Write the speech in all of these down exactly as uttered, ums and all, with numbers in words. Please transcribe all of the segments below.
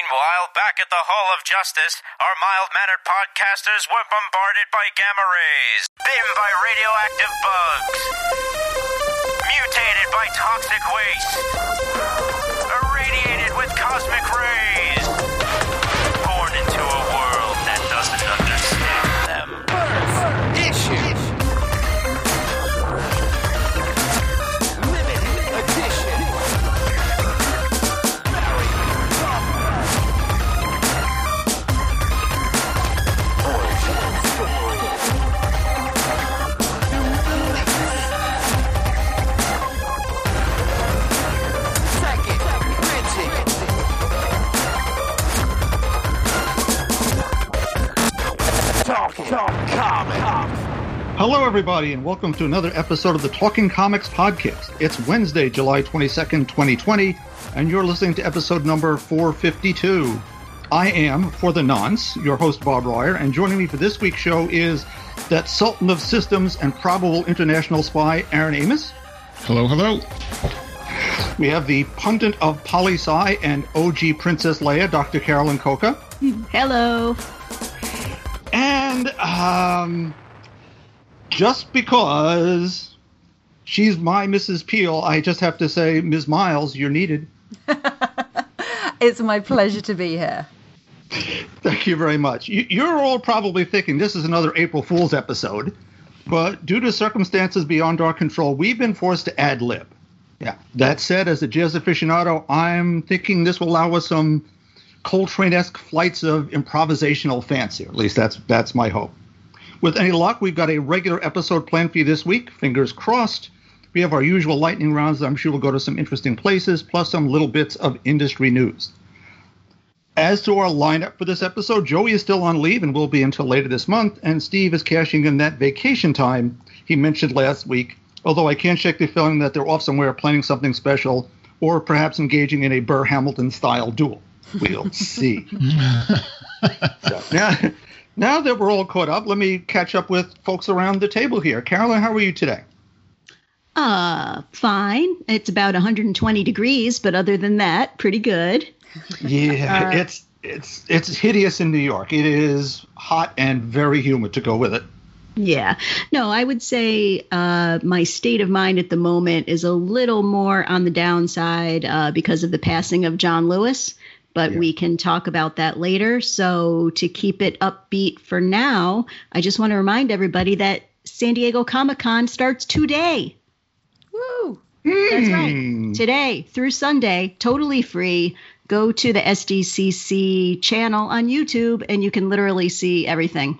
Meanwhile, back at the Hall of Justice, our mild-mannered podcasters were bombarded by gamma rays, bitten by radioactive bugs, mutated by toxic waste, irradiated with cosmic rays, born into a world that doesn't understand them. Birth issue. Limited edition. Hello, everybody, and welcome to another episode of the Talking Comics podcast. It's Wednesday, July twenty-second, twenty twenty, and you're listening to episode number four fifty-two. I am, for the nonce, your host, Bob Royer, and joining me for this week's show is that Sultan of Systems and probable international spy, Aaron Amos. Hello, hello. We have the pundit of Poli-Sci and O G Princess Leia, Doctor Carolyn Coca. Hello. And, um... just because she's my Missus Peel, I just have to say, Miz Miles, you're needed. It's my pleasure to be here. Thank you very much. You, you're all probably thinking this is another April Fool's episode, but due to circumstances beyond our control, we've been forced to ad-lib. Yeah. That said, as a jazz aficionado, I'm thinking this will allow us some Coltrane-esque flights of improvisational fancy. At least that's that's my hope. With any luck, we've got a regular episode planned for you this week. Fingers crossed. We have our usual lightning rounds that I'm sure will go to some interesting places, plus some little bits of industry news. As to our lineup for this episode, Joey is still on leave and will be until later this month, and Steve is cashing in that vacation time he mentioned last week, although I can't shake the feeling that they're off somewhere planning something special, or perhaps engaging in a Burr Hamilton-style duel. We'll see. so, now... Now that we're all caught up, let me catch up with folks around the table here. Carolyn, how are you today? Uh, fine. It's about one hundred twenty degrees, but other than that, pretty good. Yeah, uh, it's it's it's hideous in New York. It is hot and very humid to go with it. Yeah. No, I would say uh, my state of mind at the moment is a little more on the downside uh, because of the passing of John Lewis. But yeah. We can talk about that later. So to keep it upbeat for now, I just want to remind everybody that San Diego Comic-Con starts today. Woo! Mm. That's right. Today through Sunday, totally free. Go to the S D C C channel on YouTube, and you can literally see everything.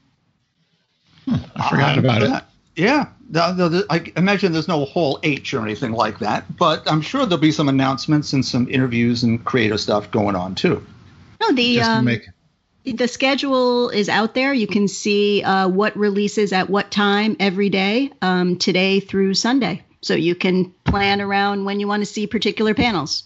Hmm, I forgot uh, about it. Yeah. The, the, the, I imagine there's no Hall H or anything like that, but I'm sure there'll be some announcements and some interviews and creative stuff going on, too. No, the um, make... the schedule is out there. You can see uh, what releases at what time every day, um, today through Sunday. So you can plan around when you want to see particular panels.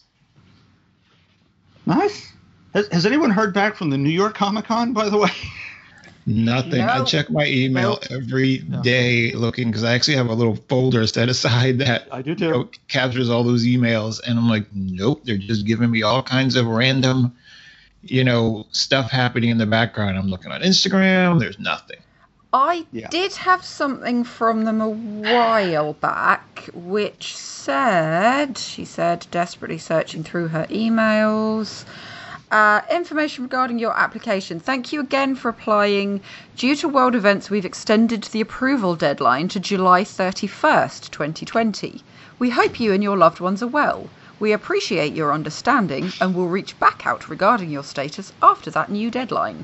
Nice. Has, has anyone heard back from the New York Comic-Con, by the way? Nothing. No. I check my email nope. every day looking because I actually have a little folder set aside that I do too. You know, captures all those emails, and I'm like, nope, they're just giving me all kinds of random, you know, stuff happening in the background. I'm looking on Instagram. There's nothing. I yeah. did have something from them a while back, which said, she said, desperately searching through her emails. Uh, information regarding your application. Thank you again for applying. Due to world events, we've extended the approval deadline to July thirty-first, twenty twenty. We hope you and your loved ones are well. We appreciate your understanding and will reach back out regarding your status after that new deadline.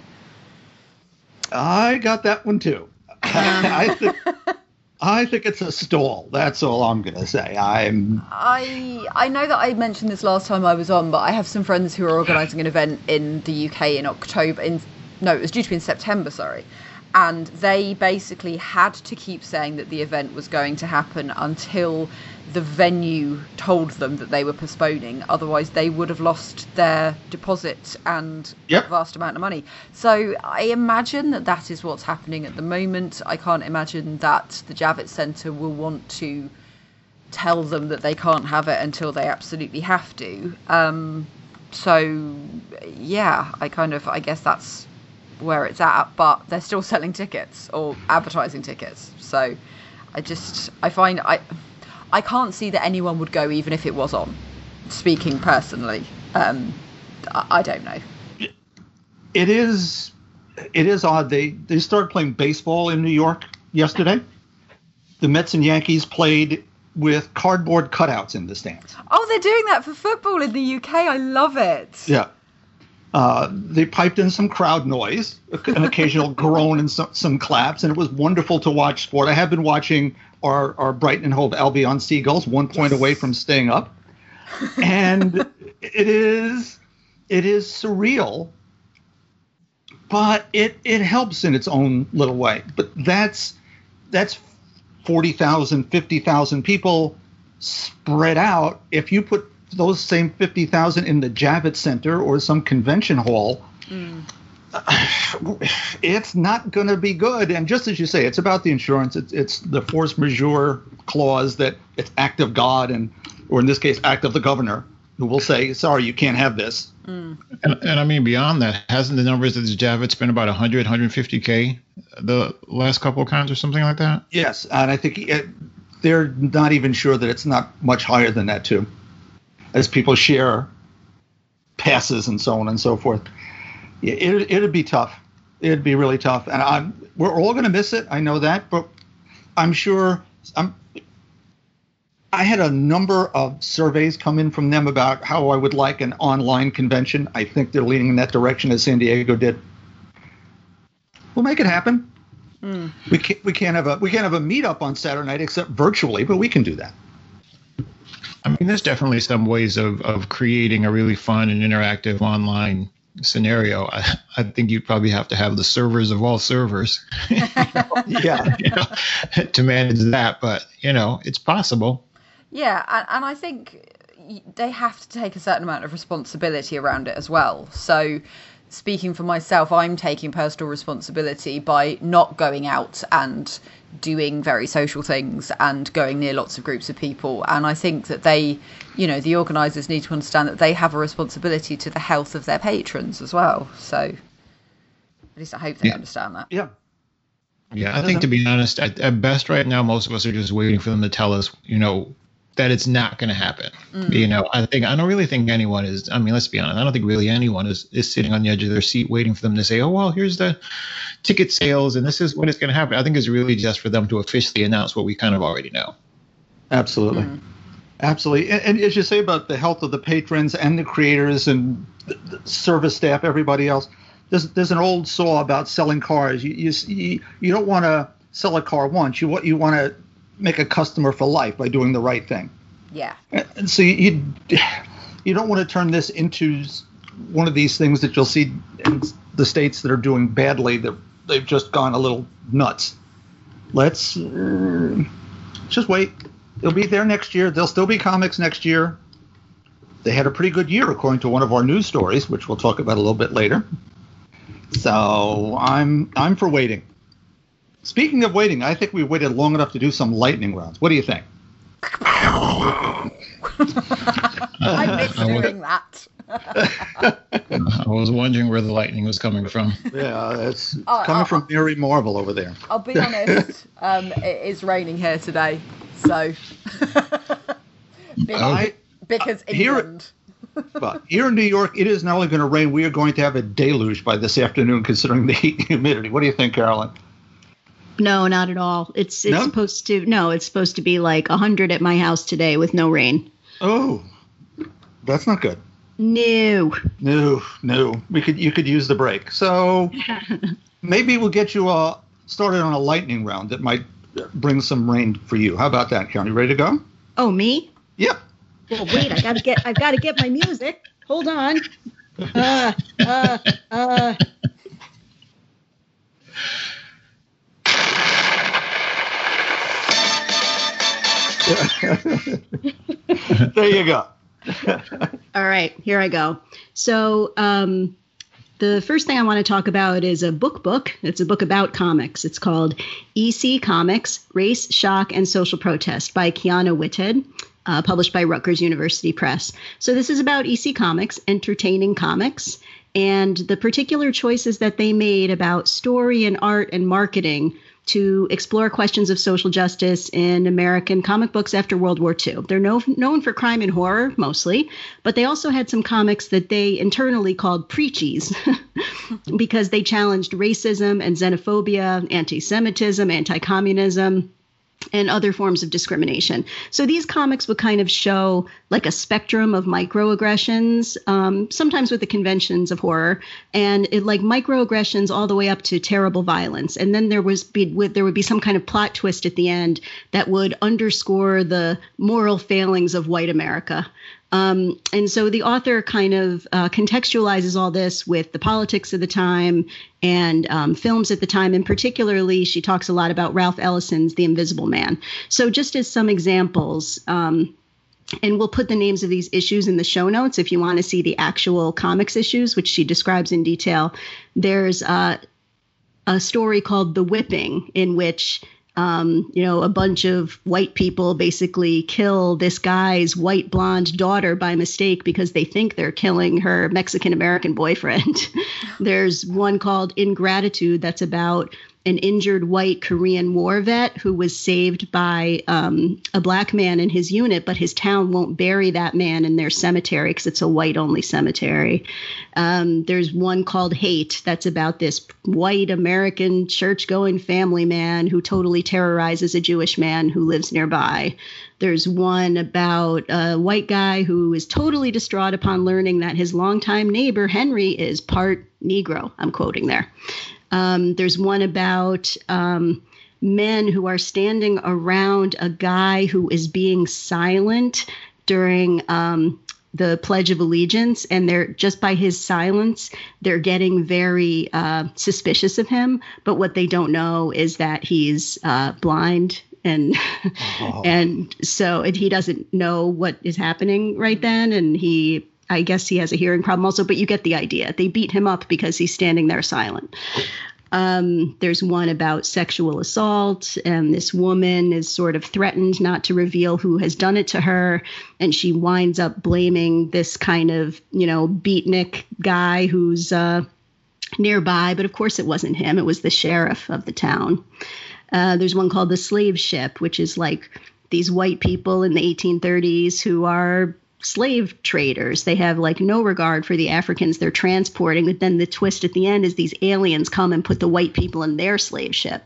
I got that one too. I think I think it's a stall. That's all I'm going to say. I'm. I I know that I mentioned this last time I was on, but I have some friends who are organising an event in the U K in October. In no, it was due to be in September. Sorry, and they basically had to keep saying that the event was going to happen until the venue told them that they were postponing. Otherwise, they would have lost their deposit and yep. a vast amount of money. So I imagine that that is what's happening at the moment. I can't imagine that the Javits Centre will want to tell them that they can't have it until they absolutely have to. Um, so yeah, I kind of, I guess that's where it's at, but they're still selling tickets or advertising tickets. So I just, I find, I, I can't see that anyone would go even if it was on, speaking personally. Um, I, I don't know. It is, it is odd. They, they started playing baseball in New York yesterday. The Mets and Yankees played with cardboard cutouts in the stands. Oh, they're doing that for football in the U K. I love it. Yeah. Uh, they piped in some crowd noise, an occasional groan and some, some claps, and it was wonderful to watch sport. I have been watching our, our Brighton and Hove Albion Seagulls, one point yes. away from staying up. And it is it is surreal, but it, it helps in its own little way. But that's that's forty thousand, fifty thousand people spread out. If you put those same fifty thousand in the Javits Center or some convention hall, mm. it's not going to be good. And just as you say, it's about the insurance. It's, it's the force majeure clause that it's act of God, and or in this case, act of the governor, who will say, sorry, you can't have this. Mm. And, and I mean, beyond that, hasn't the numbers of the Javits been about one hundred, one hundred fifty K the last couple of times or something like that? Yes. And I think it, they're not even sure that it's not much higher than that, too, as people share passes and so on and so forth. It, it'd be tough. It'd be really tough. And I'm, we're all going to miss it. I know that. But I'm sure I'm, I had a number of surveys come in from them about how I would like an online convention. I think they're leaning in that direction, as San Diego did. We'll make it happen. Mm. We can't, we can't have a we can't have a meetup on Saturday night except virtually, but we can do that. I mean, there's definitely some ways of, of creating a really fun and interactive online scenario. I, I think you'd probably have to have the servers of all servers yeah, you know, to manage that. But, you know, it's possible. Yeah, and, and I think they have to take a certain amount of responsibility around it as well. So speaking for myself, I'm taking personal responsibility by not going out and doing very social things and going near lots of groups of people. And I think that they, you know, the organisers need to understand that they have a responsibility to the health of their patrons as well. So at least I hope they yeah. understand that. Yeah. Yeah, I think to be honest, at, at best right now, most of us are just waiting for them to tell us, you know, that it's not going to happen. Mm. You know, I think I don't really think anyone is. I mean, let's be honest. I don't think really anyone is, is sitting on the edge of their seat waiting for them to say, oh, well, here's the ticket sales and this is what is going to happen. I think it's really just for them to officially announce what we kind of already know. Absolutely. Mm. Absolutely. And, and as you say about the health of the patrons and the creators and the service staff, everybody else, there's, there's an old saw about selling cars. You, you, you don't want to sell a car once. You, what you want to make a customer for life by doing the right thing. Yeah. And so you you don't want to turn this into one of these things that you'll see in the states that are doing badly, that they've just gone a little nuts. Let's uh, just wait. They'll be there next year. There'll still be comics next year. They had a pretty good year, according to one of our news stories, which we'll talk about a little bit later. So I'm I'm for waiting. Speaking of waiting, I think we waited long enough to do some lightning rounds. What do you think? I miss doing that. I was wondering where the lightning was coming from. Yeah, it's, it's uh, coming uh, from Mary Marvel over there. I'll be honest, um, it is raining here today, so because, I, because uh, here, England. But here in New York, it is not only going to rain, we are going to have a deluge by this afternoon, considering the heat and humidity. What do you think, Carolyn? No, not at all. It's it's no? supposed to no, it's supposed to be like one hundred at my house today with no rain. Oh, that's not good. No. No, no. We could you could use the break. So maybe we'll get you uh, started on a lightning round that might bring some rain for you. How about that, Karen? You ready to go? Oh, me? Yep. Well, wait, I gotta get I've got to get my music. Hold on. Uh, uh, uh. There you go. All right, here I go. So um, the first thing I want to talk about is a book book. It's a book about comics. It's called E C Comics, Race, Shock, and Social Protest by Kiana Whitted. uh, published by Rutgers University Press. So this is about E C Comics, entertaining comics, and the particular choices that they made about story and art and marketing to explore questions of social justice in American comic books after World War Two. They're no, known for crime and horror, mostly, but they also had some comics that they internally called preachies because they challenged racism and xenophobia, anti-Semitism, anti-communism, and other forms of discrimination. So these comics would kind of show like a spectrum of microaggressions, um, sometimes with the conventions of horror, and it, like microaggressions all the way up to terrible violence. And then there was be, there would be some kind of plot twist at the end that would underscore the moral failings of white America. Um, and so the author kind of uh, contextualizes all this with the politics of the time and um, films at the time. And particularly, she talks a lot about Ralph Ellison's The Invisible Man. So just as some examples, um, and we'll put the names of these issues in the show notes if you want to see the actual comics issues, which she describes in detail. There's uh, a story called The Whipping, in which Um, you know, a bunch of white people basically kill this guy's white blonde daughter by mistake because they think they're killing her Mexican-American boyfriend. There's one called Ingratitude that's about an injured white Korean War vet who was saved by um, a black man in his unit, but his town won't bury that man in their cemetery because it's a white-only cemetery. Um, there's one called Hate that's about this white American church-going family man who totally terrorizes a Jewish man who lives nearby. There's one about a white guy who is totally distraught upon learning that his longtime neighbor, Henry, is part Negro. I'm quoting there. Um, there's one about um, men who are standing around a guy who is being silent during um, the Pledge of Allegiance, and they're just by his silence, they're getting very uh, suspicious of him. But what they don't know is that he's uh, blind, and oh. and so and he doesn't know what is happening right then, and he. I guess he has a hearing problem also, but you get the idea. They beat him up because he's standing there silent. Um, there's one about sexual assault, and this woman is sort of threatened not to reveal who has done it to her, and she winds up blaming this kind of, you know, beatnik guy who's uh, nearby, but of course it wasn't him. It was the sheriff of the town. Uh, there's one called The Slave Ship, which is like these white people in the eighteen thirties who are slave traders. They have like no regard for the Africans they're transporting, but then the twist at the end is these aliens come and put the white people in their slave ship.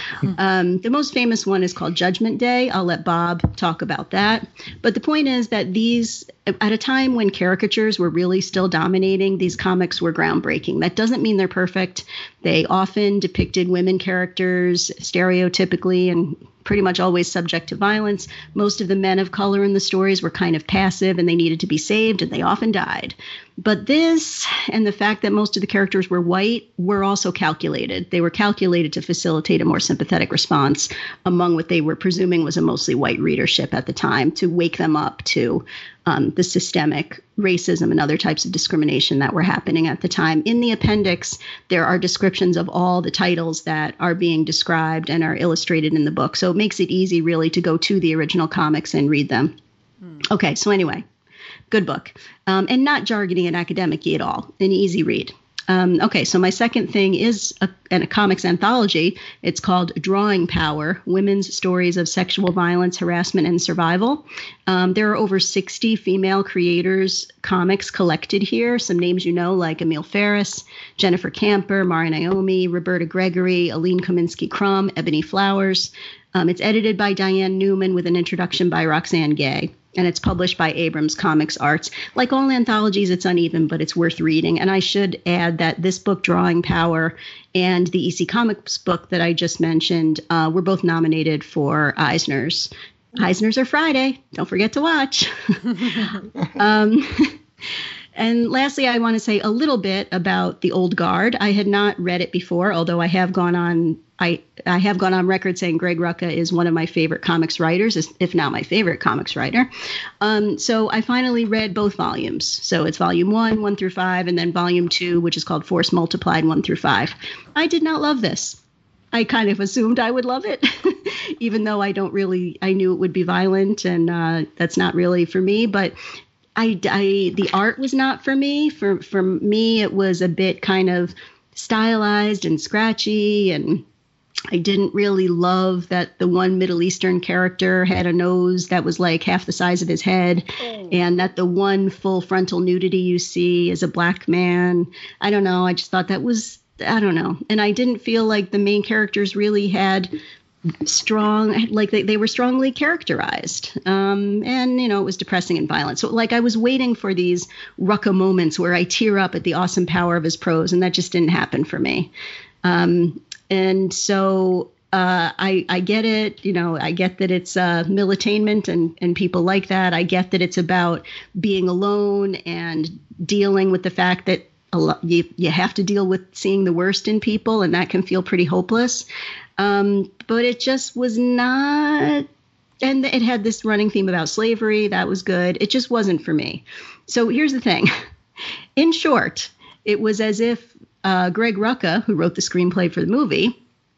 um, the most famous one is called Judgment Day. I'll let Bob talk about that. But the point is that these, at a time when caricatures were really still dominating, these comics were groundbreaking. That doesn't mean they're perfect. They often depicted women characters stereotypically and pretty much always subject to violence. Most of the men of color in the stories were kind of passive and they needed to be saved, and they often died. But this, and the fact that most of the characters were white, were also calculated. They were calculated to facilitate a more sympathetic response among what they were presuming was a mostly white readership at the time, to wake them up to um, the systemic racism and other types of discrimination that were happening at the time. In the appendix, there are descriptions of all the titles that are being described and are illustrated in the book. So it makes it easy, really, to go to the original comics and read them. Mm. Okay, so anyway. Good book, um, and not jargony and academic-y at all. An easy read. Um, okay, so my second thing is a, a comics anthology. It's called Drawing Power, Women's Stories of Sexual Violence, Harassment, and Survival. Um, there are over sixty female creators comics collected here. Some names you know, like Emile Ferris, Jennifer Camper, Mari Naomi, Roberta Gregory, Aline Kominsky-Crumb, Ebony Flowers. Um, it's edited by Diane Newman with an introduction by Roxane Gay, and it's published by Abrams Comics Arts. Like all anthologies, it's uneven, but it's worth reading. And I should add that this book, Drawing Power, and the E C Comics book that I just mentioned uh, were both nominated for Eisners. Eisners are Friday. Don't forget to watch. um, And lastly, I want to say a little bit about The Old Guard. I had not read it before, although I have gone on I, I have gone on record saying Greg Rucka is one of my favorite comics writers, if not my favorite comics writer. Um, so I finally read both volumes. So it's volume one, one through five, and then volume two, which is called Force Multiplied, one through five. I did not love this. I kind of assumed I would love it, even though I don't really, I knew it would be violent, and uh, that's not really for me. But I, I, the art was not for me. For, for me, it was a bit kind of stylized and scratchy, and I didn't really love that the one Middle Eastern character had a nose that was like half the size of his head, oh. and that the one full frontal nudity you see is a black man. I don't know. I just thought that was, I don't know. And I didn't feel like the main characters really had strong, like they, they were strongly characterized. Um, and, you know, it was depressing and violent. So like I was waiting for these Rucka moments where I tear up at the awesome power of his prose, and that just didn't happen for me. Um, and so uh, I, I get it. You know, I get that it's uh, militainment and, and people like that. I get that it's about being alone and dealing with the fact that a lot, you, you have to deal with seeing the worst in people, and that can feel pretty hopeless. Um, but it just was not, and it had this running theme about slavery. That was good. It just wasn't for me. So here's the thing. In short, it was as if uh, Greg Rucka, who wrote the screenplay for the movie,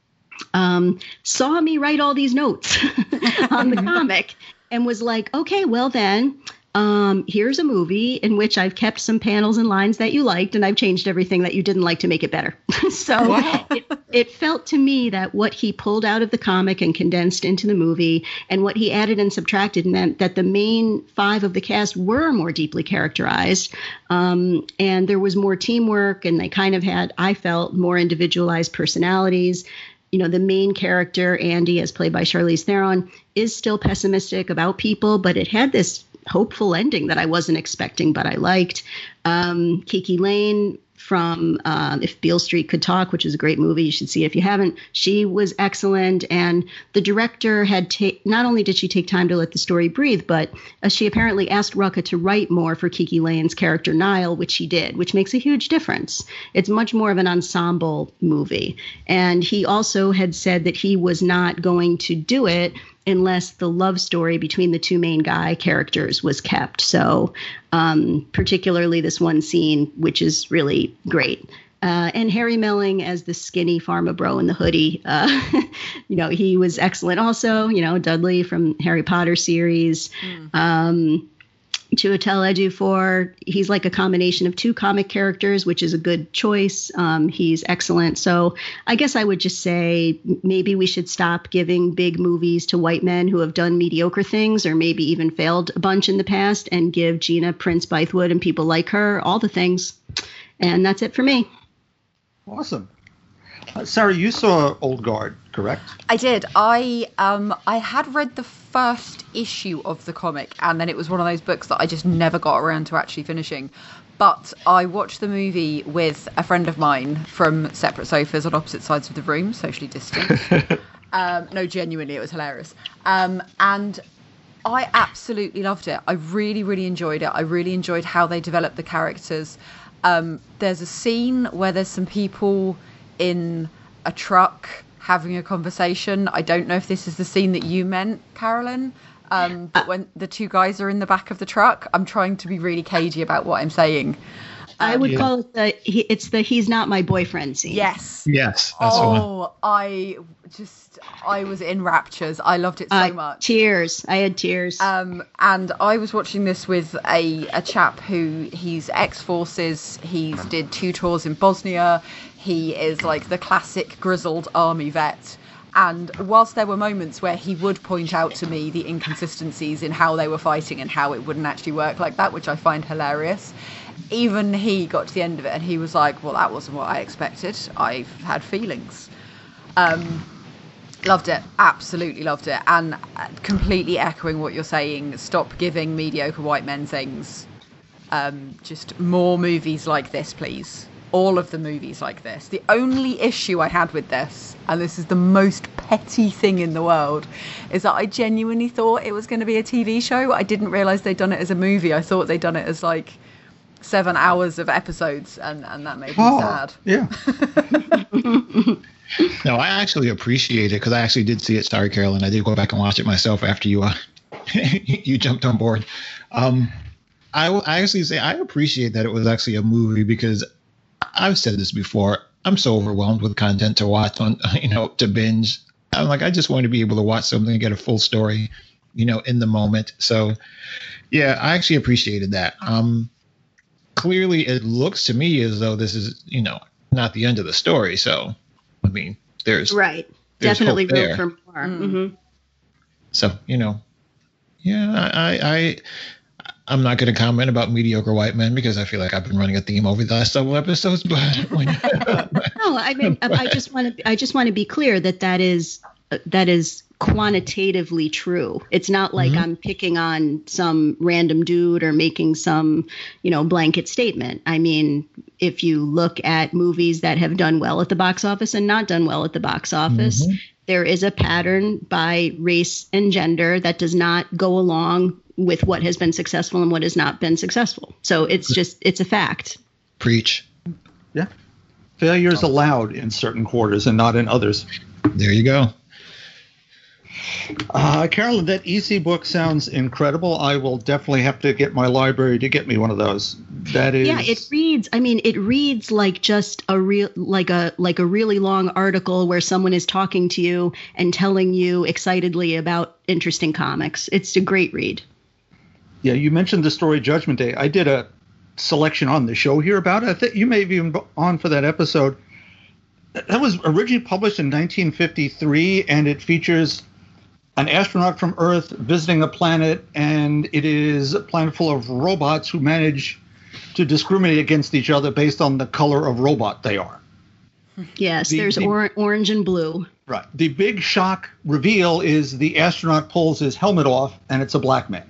um, saw me write all these notes on the comic and was like, okay, well then, Um, here's a movie in which I've kept some panels and lines that you liked, and I've changed everything that you didn't like to make it better. So wow. it, it felt to me that what he pulled out of the comic and condensed into the movie, and what he added and subtracted, meant that the main five of the cast were more deeply characterized, um, and there was more teamwork, and they kind of had, I felt, more individualized personalities. You know, the main character, Andy, as played by Charlize Theron, is still pessimistic about people, but it had this hopeful ending that I wasn't expecting, but I liked. Um, Kiki Lane from um, If Beale Street Could Talk, which is a great movie. You should see it if you haven't. She was excellent. And the director had ta- not only did she take time to let the story breathe, but uh, she apparently asked Rucka to write more for Kiki Lane's character, Niall, which he did, which makes a huge difference. It's much more of an ensemble movie. And he also had said that he was not going to do it unless the love story between the two main guy characters was kept. So um, particularly this one scene, which is really great. Uh, and Harry Melling as the skinny pharma bro in the hoodie. Uh, you know, he was excellent also. You know, Dudley from Harry Potter series. Mm. Um, Chiwetel Ejiofor, he's like a combination of two comic characters, which is a good choice. Um, he's excellent. So I guess I would just say maybe we should stop giving big movies to white men who have done mediocre things or maybe even failed a bunch in the past, and give Gina Prince Bythewood and people like her all the things. And that's it for me. Awesome. Uh, Sarah, you saw Old Guard, correct? I did. I um I had read the first issue of the comic, and then it was one of those books that I just never got around to actually finishing. But I watched the movie with a friend of mine from separate sofas on opposite sides of the room, socially distant. um, no, genuinely, it was hilarious. Um, and I absolutely loved it. I really, really enjoyed it. I really enjoyed how they developed the characters. Um, there's a scene where there's some people in a truck having a conversation. I don't know if this is the scene that you meant, Carolyn, um, but when the two guys are in the back of the truck, I'm trying to be really cagey about what I'm saying. Um, I would yeah. call it the, he, it's the he's not my boyfriend scene. Yes. Yes. That's oh, the one. I just, I was in raptures. I loved it so uh, much. Tears. I had tears. Um, and I was watching this with a, a chap who, he's ex-forces. He's did two tours in Bosnia. He is like the classic grizzled army vet. And whilst there were moments where he would point out to me the inconsistencies in how they were fighting and how it wouldn't actually work like that, which I find hilarious, even he got to the end of it and he was like, well, that wasn't what I expected. I've had feelings. Um, loved it. Absolutely loved it. And completely echoing what you're saying, stop giving mediocre white men things. Um, just more movies like this, please. All of the movies like this. The only issue I had with this, and this is the most petty thing in the world, is that I genuinely thought it was going to be a T V show. I didn't realise they'd done it as a movie. I thought they'd done it as like seven hours of episodes, and, and that made me oh, sad. Yeah. No, I actually appreciate it because I actually did see it. Sorry, Carolyn. I did go back and watch it myself after you uh, you jumped on board. Um, I, I actually say I appreciate that it was actually a movie because I've said this before. I'm so overwhelmed with content to watch on, you know, to binge. I'm like, I just want to be able to watch something and get a full story, you know, in the moment. So, yeah, I actually appreciated that. Um, clearly, it looks to me as though this is, you know, not the end of the story. So, I mean, there's right, there's definitely room there. for more. Mm. Mm-hmm. So, you know, yeah, I, I, I'm not going to comment about mediocre white men because I feel like I've been running a theme over the last several episodes. But when, no, I mean, I just want to, I just want to be clear that that is that is quantitatively true. It's not like mm-hmm. I'm picking on some random dude or making some, you know, blanket statement. I mean, if you look at movies that have done well at the box office and not done well at the box office, mm-hmm. there is a pattern by race and gender that does not go along with what has been successful and what has not been successful. So it's just, it's a fact. Preach. Yeah. Failure is allowed in certain quarters and not in others. There you go. Uh, Carolyn, that E C book sounds incredible. I will definitely have to get my library to get me one of those. That is, yeah. It reads. I mean, it reads like just a real, like a like a really long article where someone is talking to you and telling you excitedly about interesting comics. It's a great read. Yeah, you mentioned the story Judgment Day. I did a selection on the show here about it. I think you may have even been on for that episode. That was originally published in nineteen fifty-three, and it features an astronaut from Earth visiting a planet, and it is a planet full of robots who manage to discriminate against each other based on the color of robot they are. Yes, the, there's the, or, orange and blue. Right. The big shock reveal is the astronaut pulls his helmet off, and it's a black man.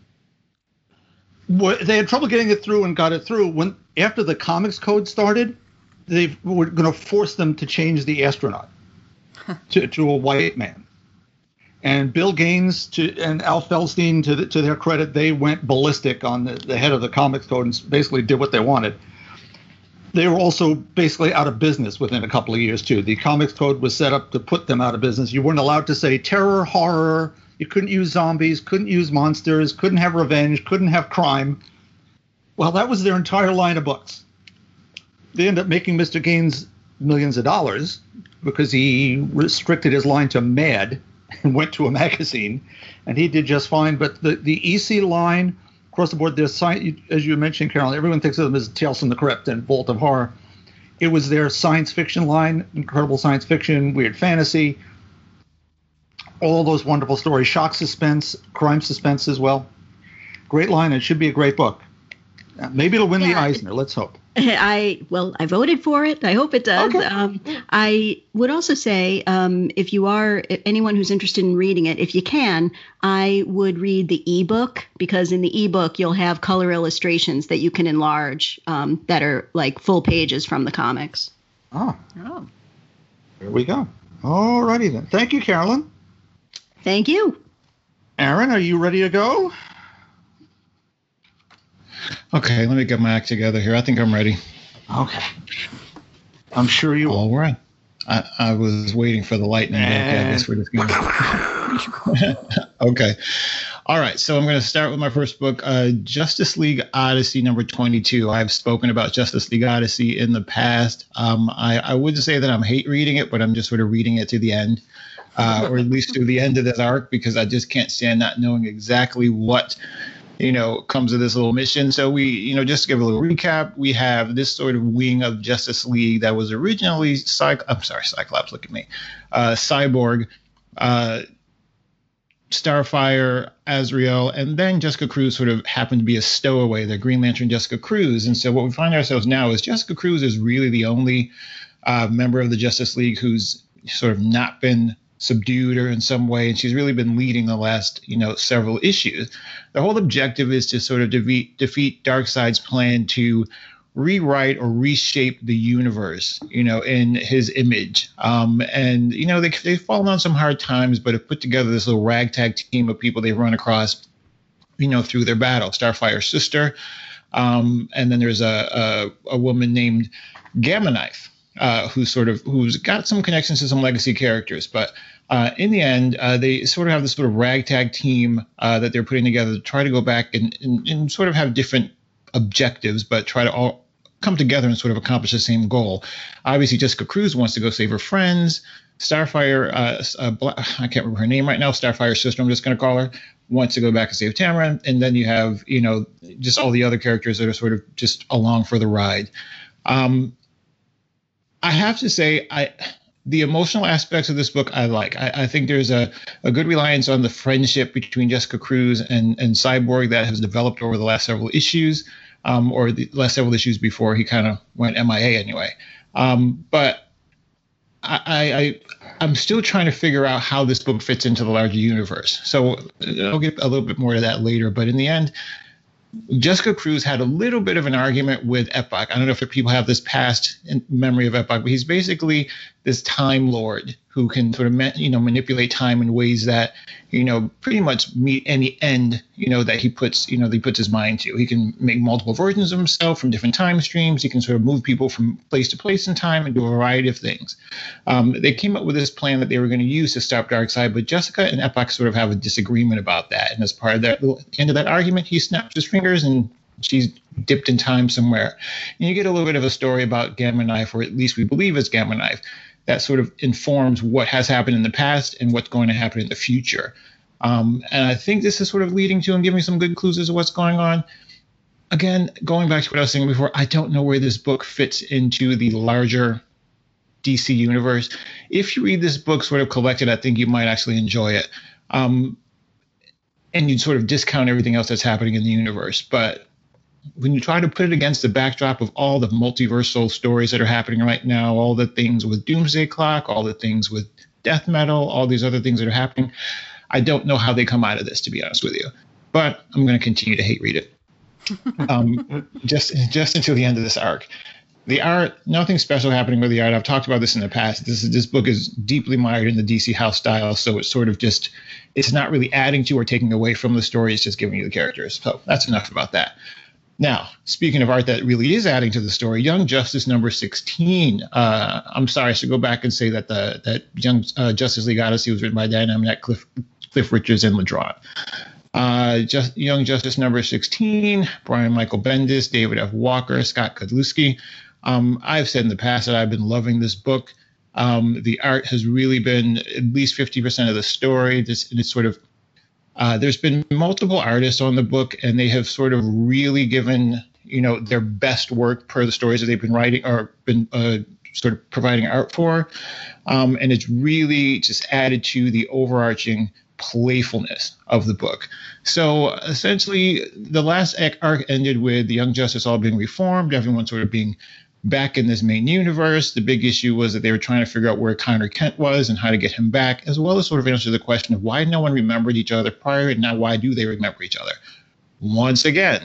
They had trouble getting it through and got it through. When after the comics code started, they were going to force them to change the astronaut to, to a white man. And Bill Gaines to, and Al Feldstein, to, the, to their credit, they went ballistic on the, the head of the comics code and basically did what they wanted. They were also basically out of business within a couple of years, too. The comics code was set up to put them out of business. You weren't allowed to say terror, horror. You couldn't use zombies, couldn't use monsters, couldn't have revenge, couldn't have crime. Well, that was their entire line of books. They ended up making Mister Gaines millions of dollars because he restricted his line to Mad and went to a magazine, and he did just fine. But the, the E C line across the board, their science, as you mentioned, Carolyn, everyone thinks of them as Tales from the Crypt and Vault of Horror. It was their science fiction line, incredible science fiction, weird fantasy, all those wonderful stories, shock suspense, crime suspense as well. Great line. It should be a great book. Maybe it'll win yeah, the Eisner. Let's hope. I well, I voted for it. I hope it does. Okay. Um, I would also say, um, if you are anyone who's interested in reading it, if you can, I would read the ebook, because in the ebook you'll have color illustrations that you can enlarge, um, that are like full pages from the comics. Oh, oh, there we go. All righty then. Thank you, Carolyn. Thank you. Aaron, are you ready to go? Okay, let me get my act together here. I think I'm ready. Okay. I'm sure you All right. I, I was waiting for the lightning. And... Okay, I guess we're just going to... Okay. All right, so I'm going to start with my first book, uh, Justice League Odyssey number twenty-two. I've spoken about Justice League Odyssey in the past. Um, I, I wouldn't say that I'm hate reading it, but I'm just sort of reading it to the end, uh, or at least to the end of this arc, because I just can't stand not knowing exactly what you know, comes of this little mission. So we, you know, just to give a little recap, we have this sort of wing of Justice League that was originally, Cyc- I'm sorry, Cyclops, look at me, uh, Cyborg, uh, Starfire, Azrael, and then Jessica Cruz sort of happened to be a stowaway, the Green Lantern Jessica Cruz. And so what we find ourselves now is Jessica Cruz is really the only uh, member of the Justice League who's sort of not been subdued or in some way, and she's really been leading the last, you know, several issues. The whole objective is to sort of defeat defeat Darkseid's plan to rewrite or reshape the universe, you know, in his image. Um, and, you know, they, they've fallen on some hard times, but have put together this little ragtag team of people they've run across, you know, through their battle. Starfire's sister, um, and then there's a, a, a woman named Gamma Knife, uh, who's sort of who's got some connections to some legacy characters, but Uh, in the end, uh, they sort of have this sort of ragtag team uh, that they're putting together to try to go back and, and, and sort of have different objectives, but try to all come together and sort of accomplish the same goal. Obviously, Jessica Cruz wants to go save her friends. Starfire, uh, uh, Bla- I can't remember her name right now. Starfire's sister, I'm just going to call her, wants to go back and save Tamara. And then you have, you know, just all the other characters that are sort of just along for the ride. Um, I have to say, I the emotional aspects of this book I like. I, I think there's a, a good reliance on the friendship between Jessica Cruz and, and Cyborg that has developed over the last several issues, um, or the last several issues before he kind of went M I A anyway. Um, but I, I, I'm still trying to figure out how this book fits into the larger universe. So I'll get a little bit more to that later. But in the end, Jessica Cruz had a little bit of an argument with Epoch. I don't know if people have this past in memory of Epoch, but he's basically this Time Lord who can sort of, you know, manipulate time in ways that, you know, pretty much meet any end, you know, that he puts, you know, that he puts his mind to. He can make multiple versions of himself from different time streams. He can sort of move people from place to place in time and do a variety of things. Um, they came up with this plan that they were going to use to stop Darkseid, but Jessica and Epoch sort of have a disagreement about that. And as part of that, at the end of that argument, he snaps his fingers and she's dipped in time somewhere. And you get a little bit of a story about Gamma Knife, or at least we believe it's Gamma Knife, that sort of informs what has happened in the past and what's going to happen in the future. Um, and I think this is sort of leading to and giving some good clues as to what's going on. Again, going back to what I was saying before, I don't know where this book fits into the larger D C universe. If you read this book sort of collected, I think you might actually enjoy it. Um, and you'd sort of discount everything else that's happening in the universe. But when you try to put it against the backdrop of all the multiversal stories that are happening right now, all the things with Doomsday Clock, all the things with Death Metal, all these other things that are happening, I don't know how they come out of this, to be honest with you. But I'm going to continue to hate read it. Um, just just until the end of this arc. The art, nothing special happening with the art. I've talked about this in the past. This this book is deeply mired in the D C house style, so it's sort of just, it's not really adding to or taking away from the story. It's just giving you the characters. So that's enough about that. Now, speaking of art that really is adding to the story, Young Justice number sixteen. Uh, I'm sorry, I should go back and say that the that Young uh, Justice League Odyssey was written by Dan Amnett, Cliff, Cliff Richards, and LeDron. Uh, just Young Justice number sixteen, Brian Michael Bendis, David F. Walker, Scott Kudlowski. Um, I've said in the past that I've been loving this book. Um, the art has really been at least fifty percent of the story. This, it's sort of Uh, there's been multiple artists on the book, and they have sort of really given, you know, their best work per the stories that they've been writing or been uh, sort of providing art for. Um, and it's really just added to the overarching playfulness of the book. So essentially, the last arc ended with the Young Justice all being reformed, everyone sort of being back in this main universe. The big issue was that they were trying to figure out where Connor Kent was and how to get him back, as well as sort of answer the question of why no one remembered each other prior, and now why do they remember each other? Once again,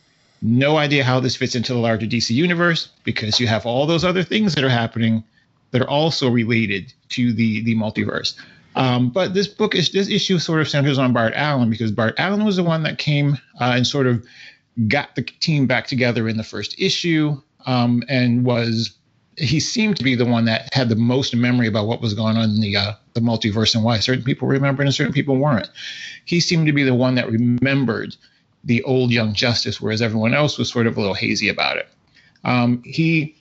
no idea how this fits into the larger D C universe, because you have all those other things that are happening that are also related to the, the multiverse. Um, but this book, is this issue sort of centers on Bart Allen, because Bart Allen was the one that came uh, and sort of got the team back together in the first issue. Um, and was he seemed to be the one that had the most memory about what was going on in the uh, the multiverse and why certain people remembered and certain people weren't. He seemed to be the one that remembered the old Young Justice, whereas everyone else was sort of a little hazy about it. Um, he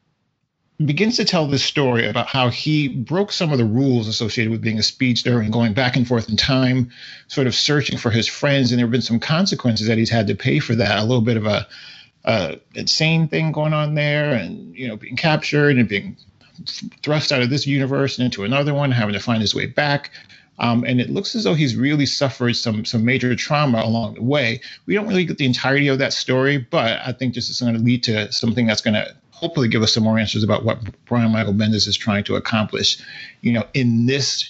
begins to tell this story about how he broke some of the rules associated with being a speedster and going back and forth in time, sort of searching for his friends, and there have been some consequences that he's had to pay for that. A little bit of a Uh, insane thing going on there, and, you know, being captured and being thrust out of this universe and into another one, having to find his way back. Um, and it looks as though he's really suffered some some major trauma along the way. We don't really get the entirety of that story, but I think this is going to lead to something that's going to hopefully give us some more answers about what Brian Michael Bendis is trying to accomplish, you know, in this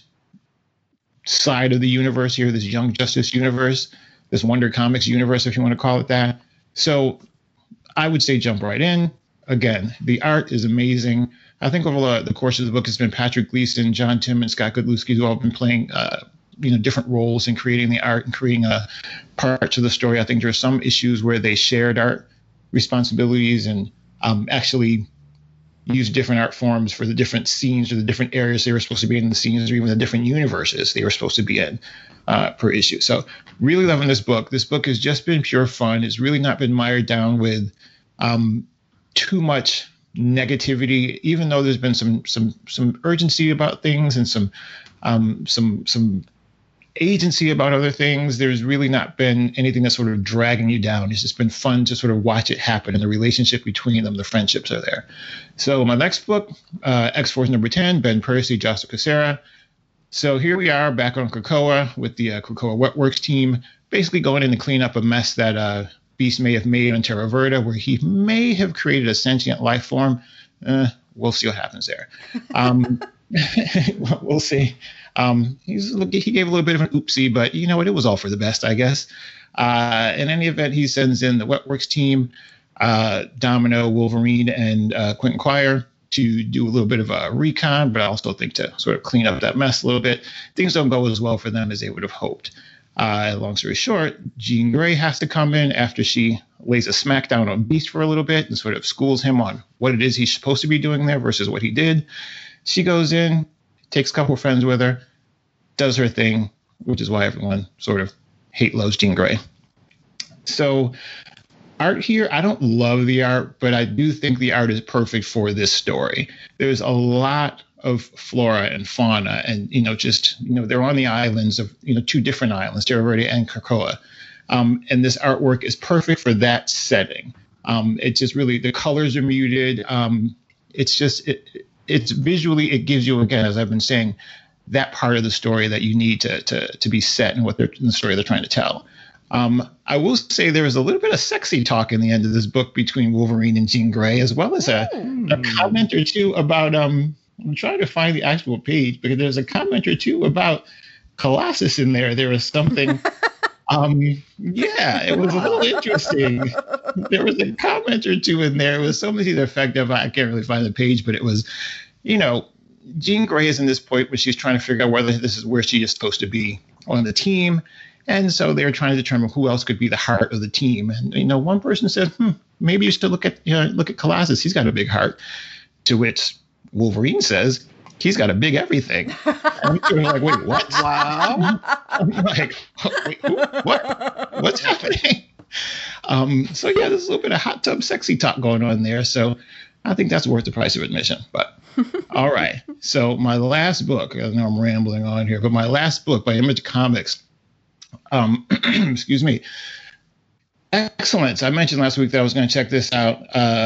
side of the universe here, this Young Justice universe, this Wonder Comics universe, if you want to call it that. So I would say jump right in. Again, the art is amazing. I think over the, the course of the book, it's been Patrick Gleason, John Tim, and Scott Kudlowski who have all been playing, uh, you know, different roles in creating the art and creating uh, parts of the story. I think there are some issues where they shared art responsibilities and um, actually used different art forms for the different scenes or the different areas they were supposed to be in, the scenes, or even the different universes they were supposed to be in uh, per issue. So really loving this book. This book has just been pure fun. It's really not been mired down with um, too much negativity, even though there's been some some some urgency about things and some um, some some agency about other things. There's really not been anything that's sort of dragging you down. It's just been fun to sort of watch it happen, and the relationship between them, the friendships are there. So my next book, uh, X-Force number ten, Ben Percy, Jocelyn Cassera. So here we are back on Krakoa with the uh, Krakoa Wetworks team, basically going in to clean up a mess that uh, Beast may have made on Terra Verda, where he may have created a sentient life form. Uh, we'll see what happens there. Um, we'll see. Um, he's, he gave a little bit of an oopsie, but you know what? It was all for the best, I guess. Uh, in any event, he sends in the Wetworks team, uh, Domino, Wolverine, and uh, Quentin Quire to do a little bit of a recon, but I also think to sort of clean up that mess a little bit. Things don't go as well for them as they would have hoped. Uh, long story short, Jean Grey has to come in after she lays a smackdown on Beast for a little bit and sort of schools him on what it is he's supposed to be doing there versus what he did. She goes in, takes a couple of friends with her, does her thing, which is why everyone sort of hate loves Jean Grey. So art here, I don't love the art, but I do think the art is perfect for this story. There's a lot of flora and fauna, and you know, just you know, they're on the islands of you know two different islands, Terra Verda and Krakoa, um, and this artwork is perfect for that setting. Um, it's just really the colors are muted. Um, it's just it, it's visually it gives you, again, as I've been saying, that part of the story that you need to to to be set in what they're in the story they're trying to tell. Um, I will say there was a little bit of sexy talk in the end of this book between Wolverine and Jean Grey, as well as a, a comment or two about um. I'm trying to find the actual page because there's a comment or two about Colossus in there. There was something. um, yeah, it was a little interesting. There was a comment or two in there. It was something to the effect of, I can't really find the page, but it was, you know, Jean Grey is in this point where she's trying to figure out whether this is where she is supposed to be on the team. And so they're trying to determine who else could be the heart of the team. And, you know, one person said, hmm, maybe you should look at, you know, look at Colossus. He's got a big heart. To which Wolverine says he's got a big everything. I'm sort of like, wait, what? Wow. I'm like, wait, who? What? What's happening? Um, so yeah, there's a little bit of hot tub sexy talk going on there. So I think that's worth the price of admission. But all right. So my last book, I know I'm rambling on here, but my last book by Image Comics, um, excuse me, Excellence. I mentioned last week that I was going to check this out.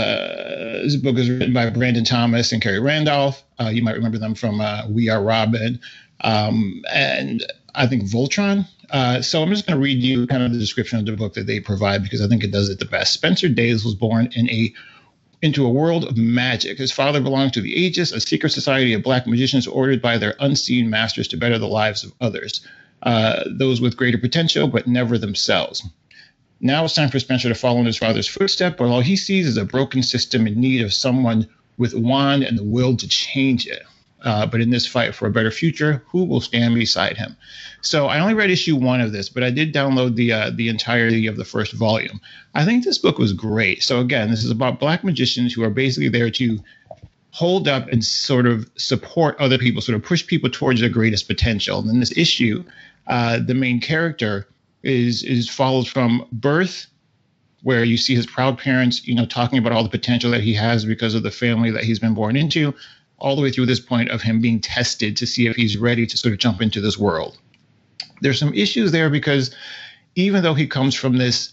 Uh, this book is written by Brandon Thomas and Kerry Randolph. Uh, you might remember them from uh, We Are Robin, um, and I think Voltron. Uh, so I'm just going to read you kind of the description of the book that they provide because I think it does it the best. Spencer Days was born in a into a world of magic. His father belonged to the Aegis, a secret society of black magicians ordered by their unseen masters to better the lives of others, uh, those with greater potential but never themselves. Now it's time for Spencer to follow in his father's footsteps, but all he sees is a broken system in need of someone with a wand and the will to change it. Uh, but in this fight for a better future, who will stand beside him? So I only read issue one of this, but I did download the uh, the entirety of the first volume. I think this book was great. So again, this is about black magicians who are basically there to hold up and sort of support other people, sort of push people towards their greatest potential. And in this issue, uh, the main character is is follows from birth, where you see his proud parents, you know, talking about all the potential that he has because of the family that he's been born into, all the way through this point of him being tested to see if he's ready to sort of jump into this world. There's some issues there because even though he comes from this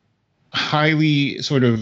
highly sort of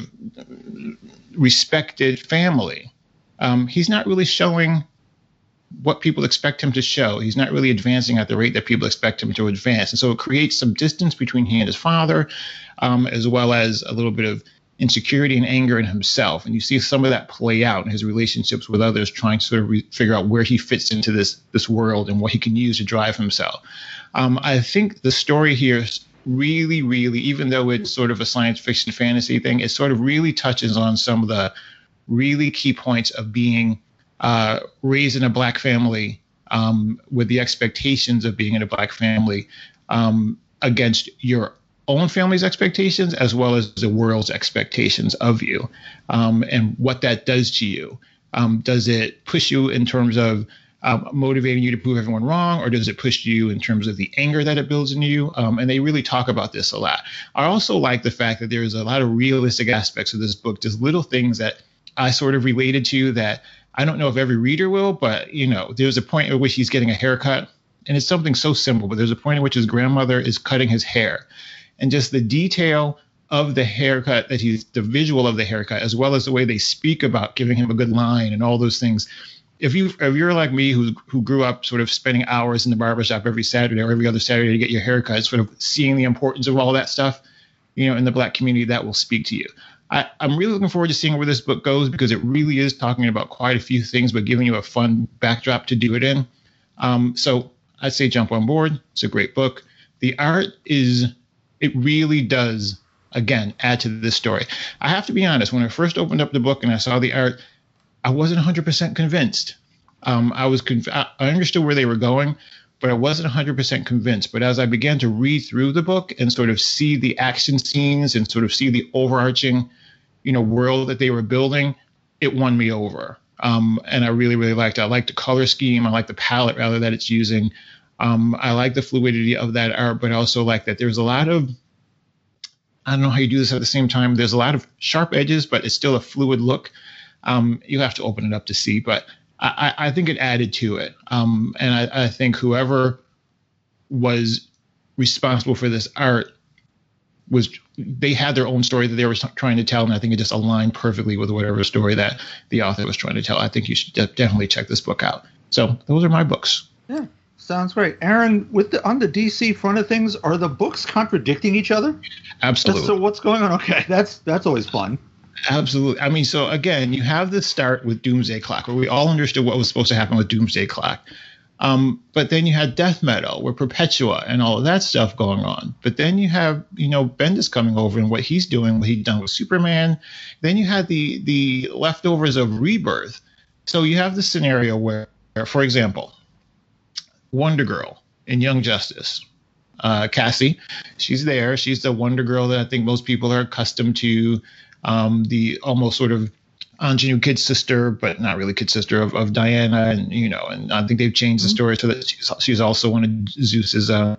respected family, um, he's not really showing what people expect him to show. He's not really advancing at the rate that people expect him to advance. And so it creates some distance between he and his father, um, as well as a little bit of insecurity and anger in himself. And you see some of that play out in his relationships with others, trying to sort of re- figure out where he fits into this, this world and what he can use to drive himself. Um, I think the story here is really, really, even though it's sort of a science fiction fantasy thing, it sort of really touches on some of the really key points of being Uh, raised in a black family, um, with the expectations of being in a black family, um, against your own family's expectations as well as the world's expectations of you, um, and what that does to you. Um, does it push you in terms of um, motivating you to prove everyone wrong, or does it push you in terms of the anger that it builds in you? Um, and they really talk about this a lot. I also like the fact that there's a lot of realistic aspects of this book, just little things that I sort of related to that I don't know if every reader will, but, you know, there's a point at which he's getting a haircut, and it's something so simple, but there's a point at which his grandmother is cutting his hair, and just the detail of the haircut, that he's the visual of the haircut, as well as the way they speak about giving him a good line and all those things. If you if you're like me, who who grew up sort of spending hours in the barbershop every Saturday or every other Saturday to get your haircut, sort of seeing the importance of all that stuff, you know, in the Black community, that will speak to you. I, I'm really looking forward to seeing where this book goes, because it really is talking about quite a few things, but giving you a fun backdrop to do it in. Um, so I'd say jump on board. It's a great book. The art is, it really does, again, add to this story. I have to be honest, when I first opened up the book and I saw the art, I wasn't one hundred percent convinced. Um, I was conv- I understood where they were going, but I wasn't one hundred percent convinced. But as I began to read through the book and sort of see the action scenes and sort of see the overarching, you know, world that they were building, it won me over. Um, and I really, really liked it. I like the color scheme. I like the palette, rather, that it's using. Um, I like the fluidity of that art, but I also like that there's a lot of, I don't know how you do this at the same time. There's a lot of sharp edges, but it's still a fluid look. Um, you have to open it up to see, but I, I think it added to it. Um, and I, I think whoever was responsible for this art was, they had their own story that they were trying to tell, and I think it just aligned perfectly with whatever story that the author was trying to tell. I think you should de- definitely check this book out. So those are my books. Yeah, sounds great. Aaron, with the on the D C front of things, are the books contradicting each other? Absolutely. So what's going on? Okay, that's that's always fun. Absolutely. I mean, so again, you have this start with Doomsday Clock, where we all understood what was supposed to happen with Doomsday Clock. Um, but then you had Death Metal with Perpetua and all of that stuff going on. But then you have, you know, Bendis coming over and what he's doing, what he'd done with Superman. Then you had the the leftovers of Rebirth. So you have the scenario where, for example, Wonder Girl in Young Justice. Uh, Cassie, she's there. She's the Wonder Girl that I think most people are accustomed to. Um, the almost sort of ingenue kid sister, but not really kid sister of, of Diana, and you know, and I think they've changed mm-hmm. the story so that she's, she's also one of Zeus's, uh,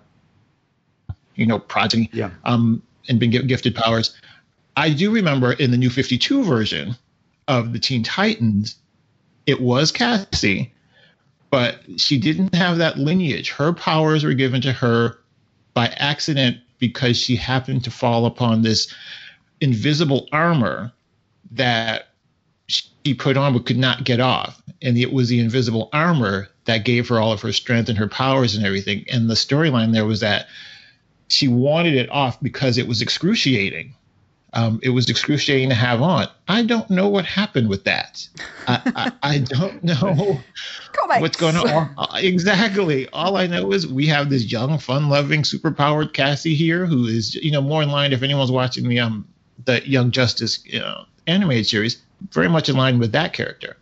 you know, progeny, yeah. um, and been gifted powers. I do remember in the New fifty-two version of the Teen Titans, it was Cassie, but she didn't have that lineage. Her powers were given to her by accident because she happened to fall upon this invisible armor that she put on but could not get off, and it was the invisible armor that gave her all of her strength and her powers and everything. And the storyline there was that she wanted it off because it was excruciating. Um, it was excruciating to have on. I don't know what happened with that. I, I, I don't know what's going on. Exactly. All I know is we have this young, fun-loving, super-powered Cassie here, who is, you know, more in line, if anyone's watching the um the Young Justice, you know, animated series, very much in line with that character.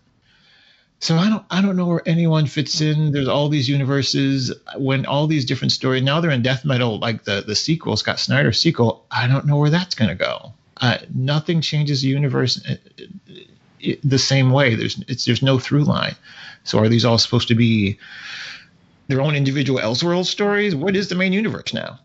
So I don't I don't know where anyone fits in. There's all these universes, when all these different stories. Now they're in Death Metal, like the the sequel, Scott Snyder's sequel. I don't know where that's going to go. Uh, nothing changes the universe the same way. There's it's there's no through line. So are these all supposed to be their own individual Elseworld stories? What is the main universe now?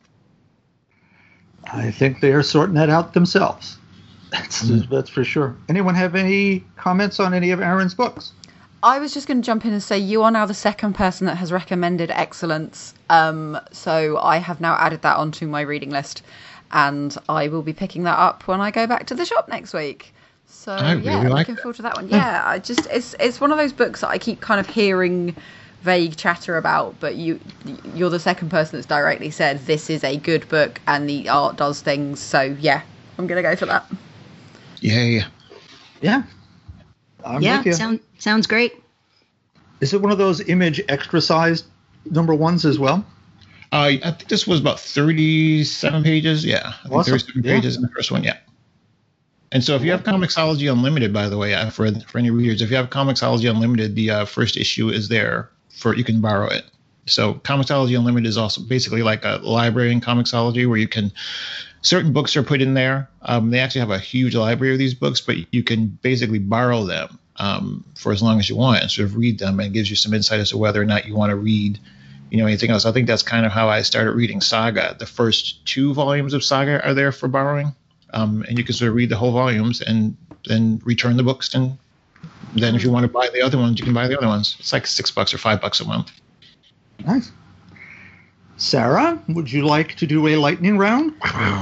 I think they are sorting that out themselves. That's mm. that's for sure. Anyone have any comments on any of Aaron's books? I was just going to jump in and say you are now the second person that has recommended Excellence. Um, so I have now added that onto my reading list, and I will be picking that up when I go back to the shop next week. So I really yeah, like looking that. forward to that one. Yeah, I just it's it's one of those books that I keep kind of hearing vague chatter about, but you you're the second person that's directly said this is a good book and the art does things. So yeah, I'm gonna go for that. Yay. Yeah. I'm yeah, with you. Sound, sounds great. Is it one of those Image extra sized number ones as well? Uh, I think this was about thirty-seven pages. Yeah, I think awesome. thirty-seven yeah. pages in the first one. Yeah. And so if you have Comixology Unlimited, by the way, uh, for for any readers, if you have Comixology Unlimited, the uh, first issue is there for you can borrow it. So Comixology Unlimited is also basically like a library in Comixology where you can certain books are put in there. Um, they actually have a huge library of these books, but you can basically borrow them um, for as long as you want and sort of read them, and it gives you some insight as to whether or not you want to read, you know, anything else. I think that's kind of how I started reading Saga. The first two volumes of Saga are there for borrowing, um, and you can sort of read the whole volumes and then return the books. And then if you want to buy the other ones, you can buy the other ones. It's like six bucks or five bucks a month. Nice. Sarah, would you like to do a lightning round?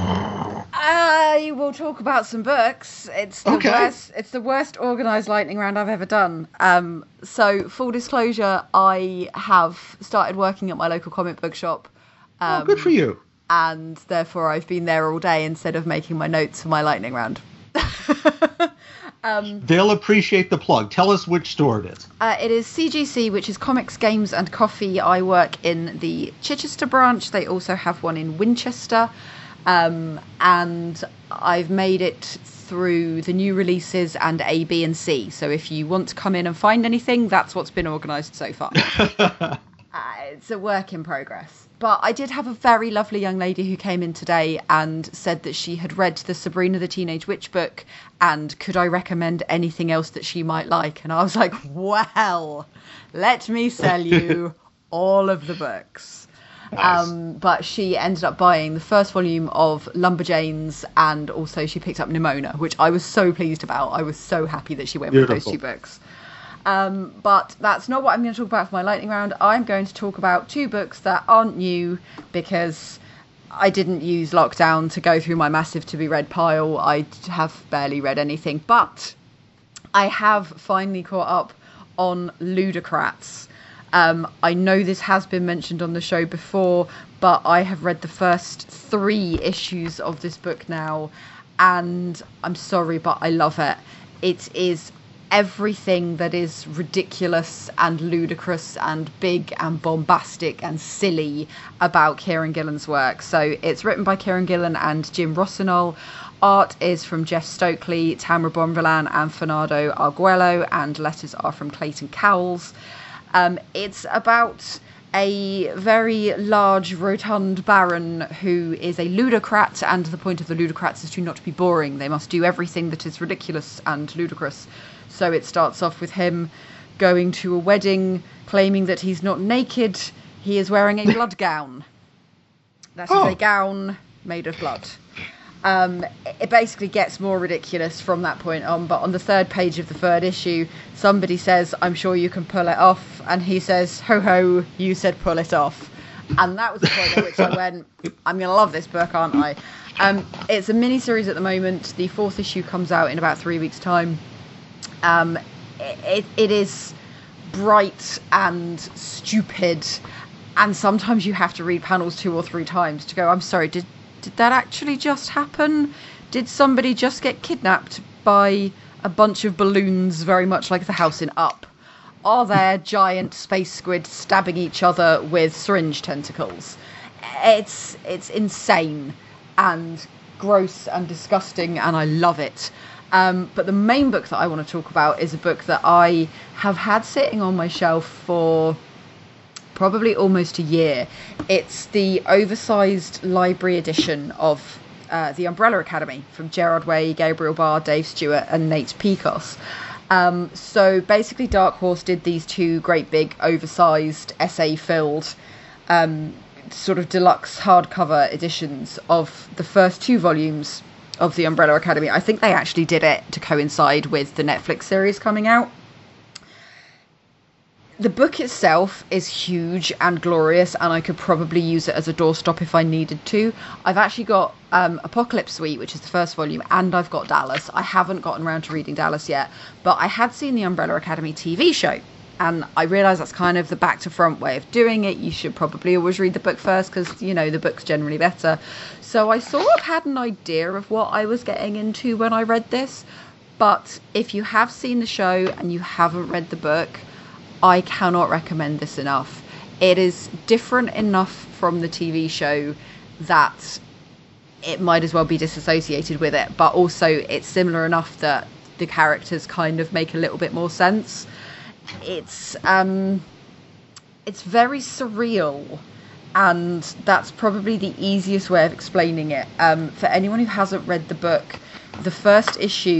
I will talk about some books. It's the Okay. worst. It's the worst organised lightning round I've ever done. Um, so, full disclosure, I have started working at my local comic book shop. Um, Oh, good for you. And therefore, I've been there all day instead of making my notes for my lightning round. um, They'll appreciate the plug. Tell us which store it is. Uh, it is C G C, which is Comics, Games and Coffee. I work in the Chichester branch. They also have one in Winchester. Um, and I've made it through the new releases and A, B and C. So if you want to come in and find anything, that's what's been organised so far. uh, it's a work in progress. But I did have a very lovely young lady who came in today and said that she had read the Sabrina the Teenage Witch book and could I recommend anything else that she might like? And I was like, well, let me sell you all of the books. Nice. Um, but she ended up buying the first volume of Lumberjanes, and also she picked up Nimona, which I was so pleased about. I was so happy that she went Beautiful. with those two books. Um, but that's not what I'm going to talk about for my lightning round. I'm going to talk about two books that aren't new because I didn't use lockdown to go through my massive to be read pile. I have barely read anything, but I have finally caught up on Ludocrats. Um, I know this has been mentioned on the show before, but I have read the first three issues of this book now, and I'm sorry, but I love it. It is everything that is ridiculous and ludicrous and big and bombastic and silly about Kieran Gillen's work. So it's written by Kieran Gillen and Jim Rossignol. Art is from Jeff Stokely, Tamara Bonvillain and Fernando Arguello, and letters are from Clayton Cowles. Um, it's about a very large, rotund baron who is a ludocrat, and the point of the ludocrats is to not be boring. They must do everything that is ridiculous and ludicrous. So it starts off with him going to a wedding, claiming that he's not naked. He is wearing a blood gown. That is Oh. a gown made of blood. Um, it basically gets more ridiculous from that point on, but on the third page of the third issue, somebody says, I'm sure you can pull it off, and he says, ho ho, you said pull it off. And that was the point at which I went, I'm going to love this book, aren't I? Um, it's a mini-series at the moment. The fourth issue comes out in about three weeks' time. Um, it, it is bright and stupid, and sometimes you have to read panels two or three times to go, I'm sorry, did Did that actually just happen? Did somebody just get kidnapped by a bunch of balloons, very much like the house in Up? Are there giant space squids stabbing each other with syringe tentacles? It's it's insane and gross and disgusting, and I love it. Um, but the main book that I want to talk about is a book that I have had sitting on my shelf for probably almost a year. It's the oversized library edition of uh, The Umbrella Academy from Gerard Way, Gabriel Barr, Dave Stewart and Nate Picos. Um, so basically Dark Horse did these two great big oversized essay-filled um, sort of deluxe hardcover editions of the first two volumes of The Umbrella Academy. I think they actually did it to coincide with the Netflix series coming out. The book itself is huge and glorious, and I could probably use it as a doorstop if I needed to. I've actually got um, Apocalypse Suite, which is the first volume, and I've got Dallas. I haven't gotten around to reading Dallas yet, but I had seen the Umbrella Academy T V show, and I realised that's kind of the back-to-front way of doing it. You should probably always read the book first, because, you know, the book's generally better. So I sort of had an idea of what I was getting into when I read this, but if you have seen the show and you haven't read the book, I cannot recommend this enough. It is different enough from the T V show that it might as well be disassociated with it, but also it's similar enough that the characters kind of make a little bit more sense. It's um, it's very surreal, and that's probably the easiest way of explaining it. Um, for anyone who hasn't read the book, the first issue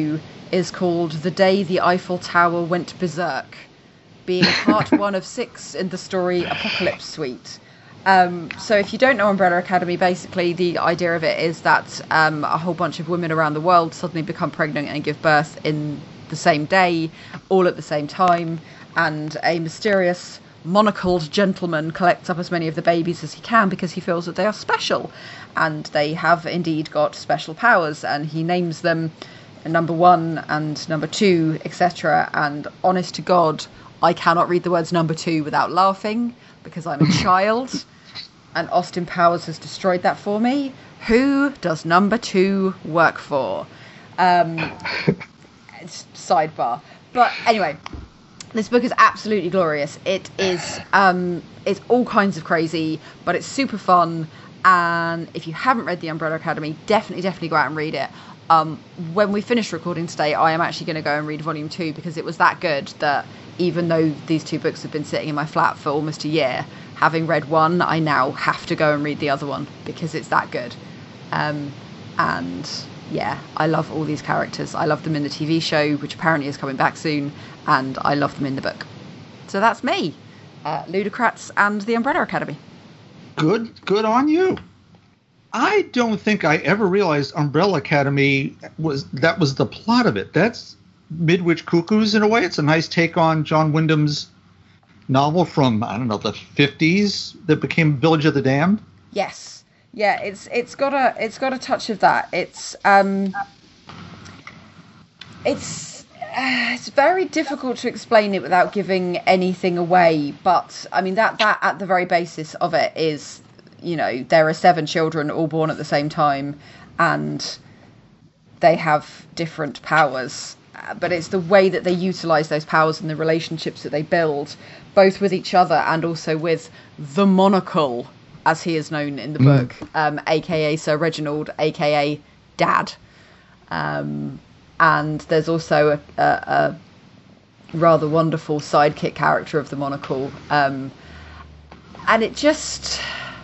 is called The Day the Eiffel Tower Went Berserk, being part one of six in the story Apocalypse Suite. Um, so if you don't know Umbrella Academy, basically the idea of it is that um, a whole bunch of women around the world suddenly become pregnant and give birth in the same day, all at the same time, and a mysterious monocled gentleman collects up as many of the babies as he can because he feels that they are special, and they have indeed got special powers, and he names them number one and number two, et cetera. And honest to God, I cannot read the words number two without laughing because I'm a child, and Austin Powers has destroyed that for me. Who does number two work for? Um, sidebar. But anyway, this book is absolutely glorious. It is, um, it's all kinds of crazy, but it's super fun. And if you haven't read The Umbrella Academy, definitely, definitely go out and read it. Um, when we finish recording today, I am actually going to go and read volume two because it was that good that even though these two books have been sitting in my flat for almost a year, having read one, I now have to go and read the other one because it's that good. Um, and yeah, I love all these characters. I love them in the T V show, which apparently is coming back soon, and I love them in the book. So that's me, uh, Ludocrats and The Umbrella Academy. Good, good on you. I don't think I ever realized Umbrella Academy was that was the plot of it. That's Midwich Cuckoos in a way. It's a nice take on John Wyndham's novel from, I don't know, the fifties that became Village of the Damned. Yes. Yeah, it's it's got a it's got a touch of that. It's um it's uh, it's very difficult to explain it without giving anything away, but I mean that that at the very basis of it is, you know, there are seven children all born at the same time and they have different powers, but it's the way that they utilize those powers and the relationships that they build both with each other and also with the Monocle, as he is known in the mm. book, um, aka Sir Reginald, aka Dad. Um, and there's also a, a, a rather wonderful sidekick character of the Monocle. Um, and it just...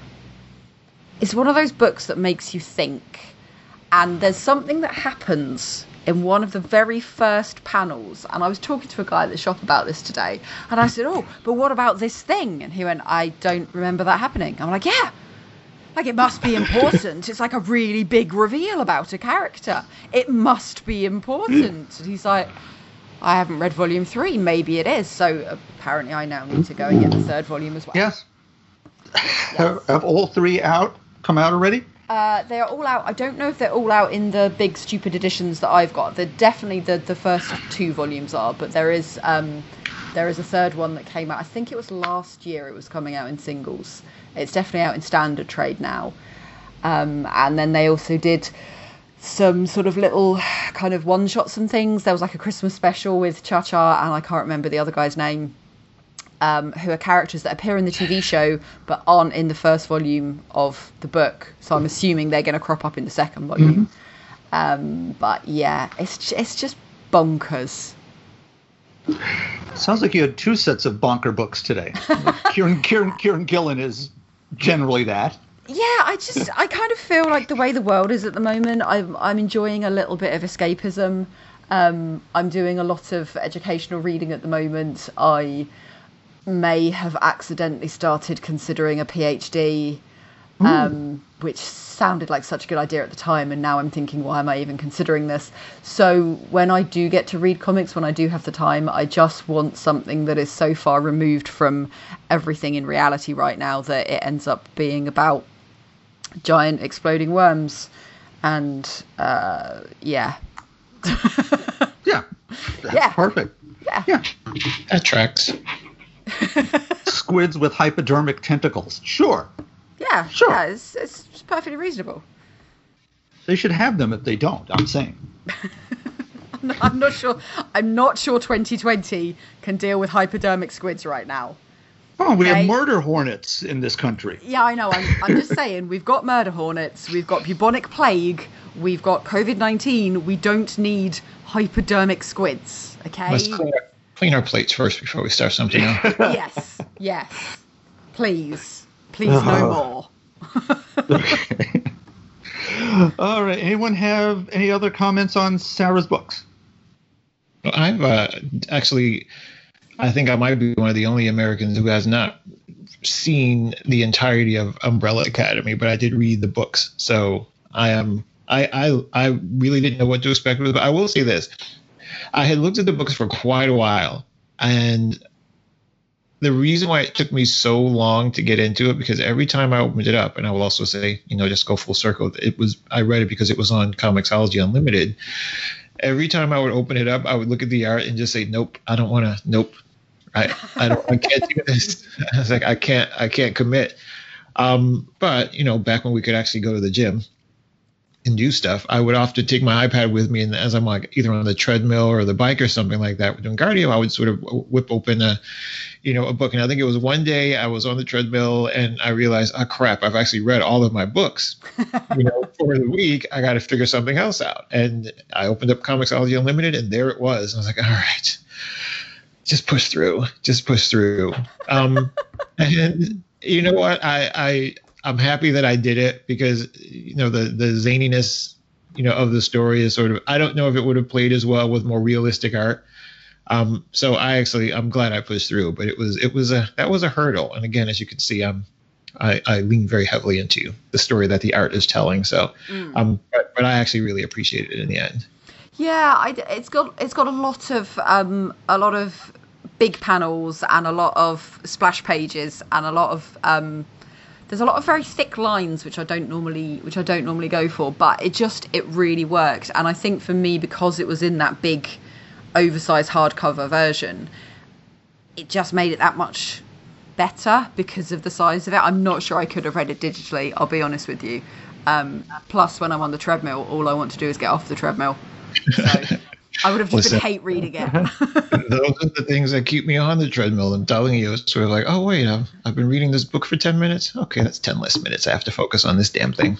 It's one of those books that makes you think. And there's something that happens in one of the very first panels. And I was talking to a guy at the shop about this today. And I said, oh, but what about this thing? And he went, I don't remember that happening. I'm like, yeah. Like, it must be important. It's like a really big reveal about a character. It must be important. And he's like, I haven't read volume three. Maybe it is. So apparently I now need to go and get the third volume as well. Yes. yes. Have, have all three out? Come out already? Uh, they are all out. I don't know if they're all out in the big stupid editions that I've got. They're definitely the, the first two volumes are, but there is um, there is a third one that came out. I think it was last year. It was coming out in singles. It's definitely out in standard trade now. Um, and then they also did some sort of little kind of one shots and things. There was like a Christmas special with Cha Cha and I can't remember the other guy's name. Um, who are characters that appear in the T V show but aren't in the first volume of the book. So I'm assuming they're going to crop up in the second volume. Mm-hmm. Um, but yeah, it's it's just bonkers. Sounds like you had two sets of bonker books today. Kieran, Kieran, Kieran Gillen is generally that. Yeah, I just I kind of feel like the way the world is at the moment, I'm I'm enjoying a little bit of escapism. Um, I'm doing a lot of educational reading at the moment. I may have accidentally started considering a PhD, um, which sounded like such a good idea at the time, and now I'm thinking, why am I even considering this? So when I do get to read comics, when I do have the time, I just want something that is so far removed from everything in reality right now that it ends up being about giant exploding worms. And uh, yeah. yeah. That's yeah. perfect. Yeah. Yeah. That tracks. Squids with hypodermic tentacles. Sure. Yeah. Sure. Yeah, it's, it's perfectly reasonable. They should have them if they don't, I'm saying. I'm, not, I'm not sure. I'm not sure twenty twenty can deal with hypodermic squids right now. Oh, we okay? have murder hornets in this country. Yeah, I know. I'm, I'm just saying, we've got murder hornets, we've got bubonic plague, we've got covid nineteen. We don't need hypodermic squids, okay? Let's clean our, clean our plates first before we start something else. Yes, yes. Please. Please no more. All right. Anyone have any other comments on Sarah's books? I've uh, actually, I think I might be one of the only Americans who has not seen the entirety of Umbrella Academy, but I did read the books. So I am, I, I, I really didn't know what to expect with it. But I will say this. I had looked at the books for quite a while, and the reason why it took me so long to get into it, because every time I opened it up, and I will also say, you know, just go full circle, it was, I read it because it was on Comixology Unlimited. Every time I would open it up, I would look at the art and just say, nope, I don't want to, nope. I, I don't, I can't do this. I was like, I can't, I can't commit. Um, but, you know, back when we could actually go to the gym and do stuff, I would often take my iPad with me, and as I'm like either on the treadmill or the bike or something like that, doing cardio, I would sort of whip open a, you know, a book. And I think it was one day I was on the treadmill and I realized, oh crap, I've actually read all of my books, you know, for the week. I got to figure something else out. And I opened up Comixology Unlimited, and there it was. I was like, all right, just push through, just push through. Um, and you know what? I, I, I'm happy that I did it, because, you know, the, the zaniness, you know, of the story is sort of, I don't know if it would have played as well with more realistic art. Um, so I actually, I'm glad I pushed through, but it was, it was a, that was a hurdle. And again, as you can see, I'm, I, I lean very heavily into the story that the art is telling. So, mm. um, but, but I actually really appreciated it in the end. Yeah, I, it's got, it's got a lot of, um, a lot of big panels and a lot of splash pages and a lot of, um, there's a lot of very thick lines, which I don't normally, which I don't normally go for, but it just, it really worked. And I think for me, because it was in that big, oversized hardcover version, it just made it that much better because of the size of it. I'm not sure I could have read it digitally, I'll be honest with you. Um, plus, when I'm on the treadmill, all I want to do is get off the treadmill. So I would have just Listen, been hate reading it. Those are the things that keep me on the treadmill. I'm telling you, it's sort of like, oh, wait, I've, I've been reading this book for ten minutes. Okay, that's ten less minutes. I have to focus on this damn thing.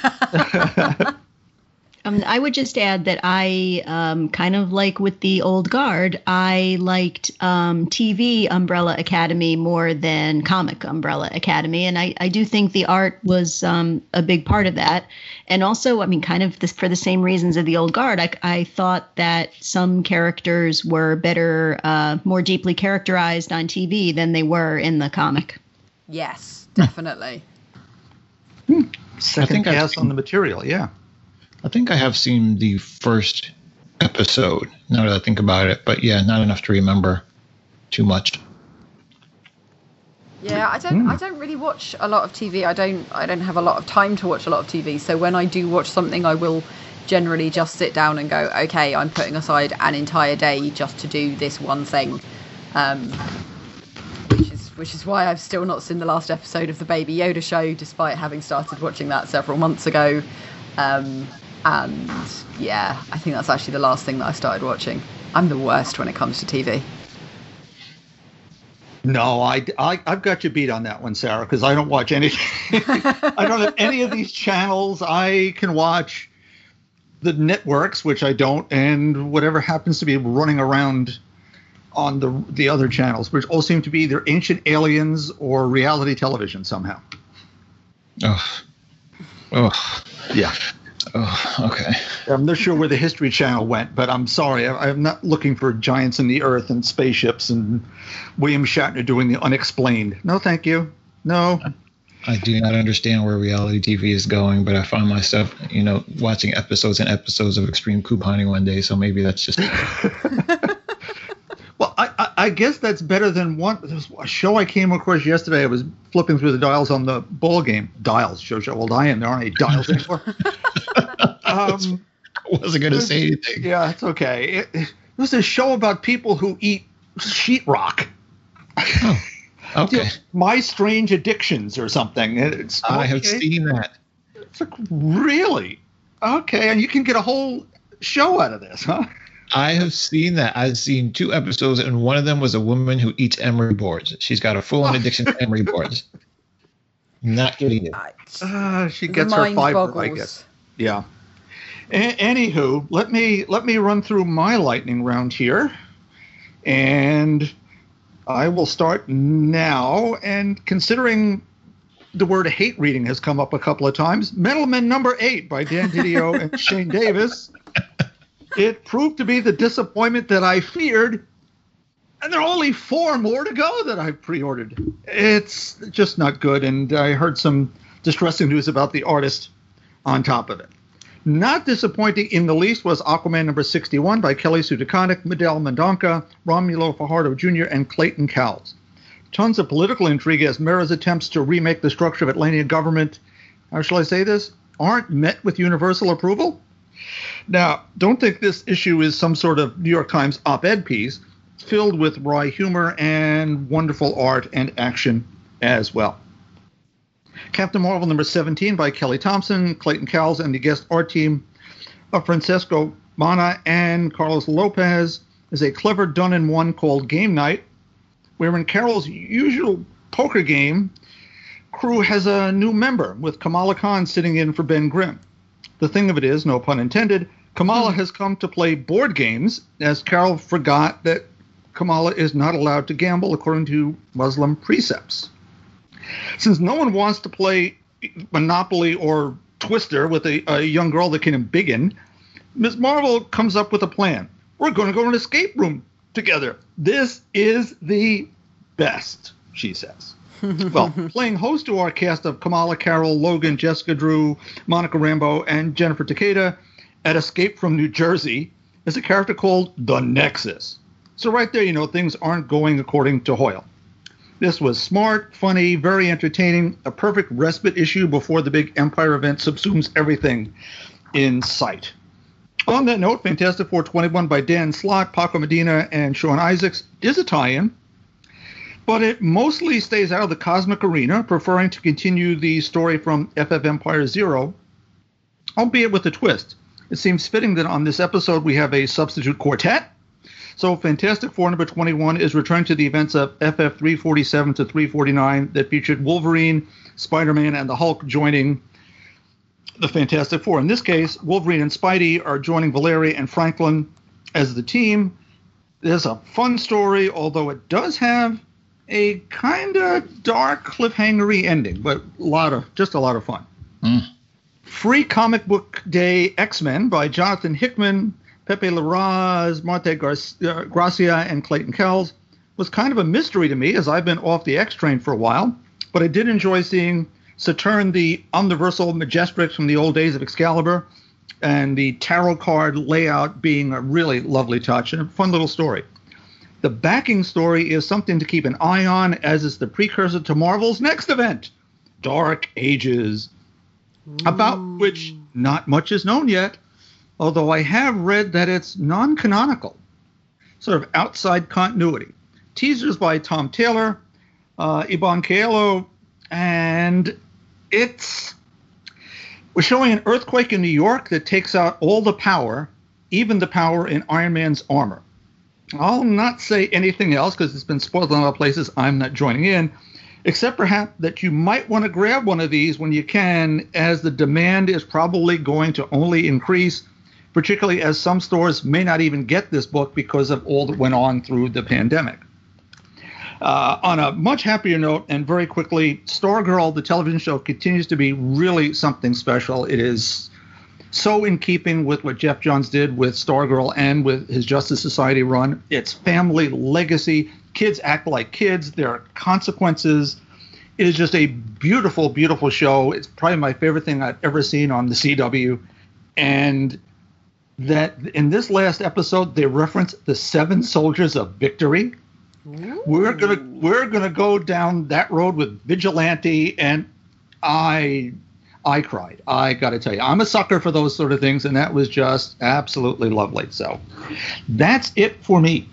Um, I would just add that I, um, kind of like with the old guard, I liked um, T V Umbrella Academy more than comic Umbrella Academy. And I, I do think the art was um, a big part of that. And also, I mean, kind of this, for the same reasons of the old guard, I, I thought that some characters were better, uh, more deeply characterized on T V than they were in the comic. Yes, definitely. Hmm. Second guess on the material, yeah. I think I have seen the first episode, now that I think about it. But yeah, not enough to remember too much. Yeah, I don't. Mm. I don't really watch a lot of T V. I don't. I don't have a lot of time to watch a lot of T V. So when I do watch something, I will generally just sit down and go, okay, I'm putting aside an entire day just to do this one thing. Um, which is which is why I've still not seen the last episode of the Baby Yoda show, despite having started watching that several months ago. Um, And yeah, I think that's actually the last thing that I started watching. I'm the worst when it comes to T V. No, I, I, I've got you beat on that one, Sarah, because I don't watch any. I don't have any of these channels. I can watch the networks, which I don't, and whatever happens to be running around on the the other channels, which all seem to be either Ancient Aliens or reality television somehow. Oh, oh, yeah. Oh, okay. I'm not sure where the History Channel went, but I'm sorry. I, I'm not looking for giants in the earth and spaceships and William Shatner doing the unexplained. No, thank you. No. I do not understand where reality T V is going, but I find myself, you know, watching episodes and episodes of Extreme Couponing one day, so maybe that's just... Well, I, I, I guess that's better than one. There was a show I came across yesterday. I was flipping through the dials on the ball game. Dials. Shows how old I am. There aren't any dials anymore. um, I wasn't going to say anything. Yeah, it's okay. It, it was a show about people who eat sheetrock. Oh, okay. You know, My Strange Addictions or something. It's, I okay. have seen that. It's like, really? Okay, and you can get a whole show out of this, huh? I have seen that. I've seen two episodes, and one of them was a woman who eats emery boards. She's got a full-on addiction to emery boards. Not kidding you. Uh, she gets her fiber, boggles. I guess. Yeah. A- anywho, let me let me run through my lightning round here, and I will start now. And considering the word hate reading has come up a couple of times, Metal Men number eight by Dan Didio and Shane Davis. It proved to be the disappointment that I feared, and there are only four more to go that I've pre-ordered. It's just not good, and I heard some distressing news about the artist on top of it. Not disappointing in the least was Aquaman number sixty-one by Kelly Sue DeConnick, Miguel Mendonca, Romulo Fajardo Junior, and Clayton Cowles. Tons of political intrigue as Mera's attempts to remake the structure of Atlantean government, how shall I say this, aren't met with universal approval. Now, don't think this issue is some sort of New York Times op-ed piece. It's filled with wry humor and wonderful art and action as well. Captain Marvel number seventeen by Kelly Thompson, Clayton Cowles, and the guest art team of Francesco Mana and Carlos Lopez is a clever done-in-one called Game Night, where in Carol's usual poker game, crew has a new member, with Kamala Khan sitting in for Ben Grimm. The thing of it is, no pun intended, Kamala has come to play board games, as Carol forgot that Kamala is not allowed to gamble according to Muslim precepts. Since no one wants to play Monopoly or Twister with a, a young girl that can embiggen, Miz Marvel comes up with a plan. We're going to go to an escape room together. This is the best, she says. Well, playing host to our cast of Kamala, Carol, Logan, Jessica Drew, Monica Rambeau, and Jennifer Takeda at Escape from New Jersey is a character called The Nexus. So right there, you know, things aren't going according to Hoyle. This was smart, funny, very entertaining, a perfect respite issue before the big Empire event subsumes everything in sight. On that note, Fantastic Four twenty-one by Dan Slott, Paco Medina, and Sean Isaacs is a tie-in, but it mostly stays out of the cosmic arena, preferring to continue the story from F F Empire Zero, albeit with a twist. It seems fitting that on this episode we have a substitute quartet. So Fantastic Four number twenty-one is returned to the events of F F three forty-seven to three forty-nine that featured Wolverine, Spider-Man, and the Hulk joining the Fantastic Four. In this case, Wolverine and Spidey are joining Valeria and Franklin as the team. There's a fun story, although it does have a kind of dark cliffhangery ending, but a lot of just a lot of fun. Mm. Free Comic Book Day X-Men by Jonathan Hickman, Pepe Larraz, Marte Gar- Gracia, and Clayton Cowles was kind of a mystery to me, as I've been off the X train for a while, but I did enjoy seeing Saturn the Omniversal Majestrix from the old days of Excalibur, and the tarot card layout being a really lovely touch and a fun little story. The backing story is something to keep an eye on, as is the precursor to Marvel's next event, Dark Ages, Ooh. About which not much is known yet, although I have read that it's non-canonical, sort of outside continuity. Teasers by Tom Taylor, uh, Iban Coelho, and it's we're showing an earthquake in New York that takes out all the power, even the power in Iron Man's armor. I'll not say anything else because it's been spoiled in other places. I'm not joining in, except perhaps that you might want to grab one of these when you can, as the demand is probably going to only increase, particularly as some stores may not even get this book because of all that went on through the pandemic. Uh, on a much happier note, and very quickly, Stargirl, the television show, continues to be really something special. It is so in keeping with what Jeff Johns did with Stargirl and with his Justice Society run. It's family legacy. Kids act like kids. There are consequences. It is just a beautiful, beautiful show. It's probably my favorite thing I've ever seen on the C W. And that in this last episode, they reference the Seven Soldiers of Victory. Ooh. We're gonna we're gonna go down that road with Vigilante, and I I cried. I got to tell you, I'm a sucker for those sort of things, and that was just absolutely lovely. So that's it for me.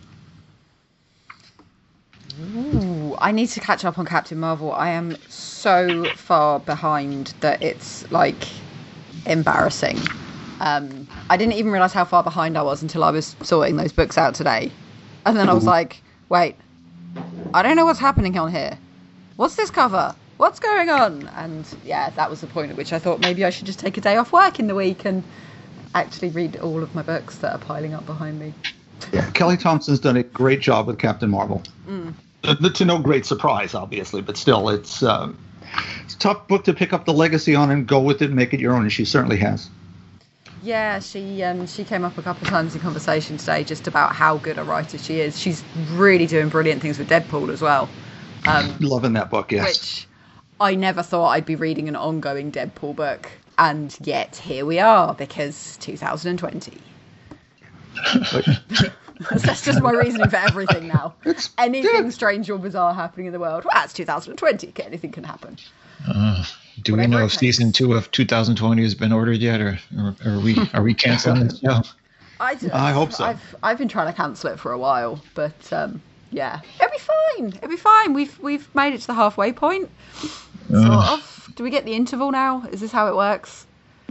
Ooh, I need to catch up on Captain Marvel. I am so far behind that it's like embarrassing. Um, I didn't even realize how far behind I was until I was sorting those books out today, and then I was like, wait, I don't know what's happening on here. What's this cover? What's going on? And yeah, that was the point at which I thought maybe I should just take a day off work in the week and actually read all of my books that are piling up behind me. Yeah, Kelly Thompson's done a great job with Captain Marvel. Mm. Uh, to no great surprise, obviously, but still, it's, uh, it's a tough book to pick up the legacy on and go with it and make it your own, and she certainly has. Yeah, she um, she came up a couple of times in conversation today just about how good a writer she is. She's really doing brilliant things with Deadpool as well. Um, Loving that book, yes. Which I never thought I'd be reading an ongoing Deadpool book. And yet here we are, because two thousand twenty. That's just my reasoning for everything now. It's, Anything yeah. strange or bizarre happening in the world, well, it's two thousand twenty. Anything can happen. Uh, do Whatever we know if season two of two thousand twenty has been ordered yet, or, or, or are we are we canceling the show? I, just, I hope so. I've I've been trying to cancel it for a while, but um, yeah, it'll be fine. It'll be fine. We've we've made it to the halfway point. Sort uh, of. Do we get the interval now? Is this how it works?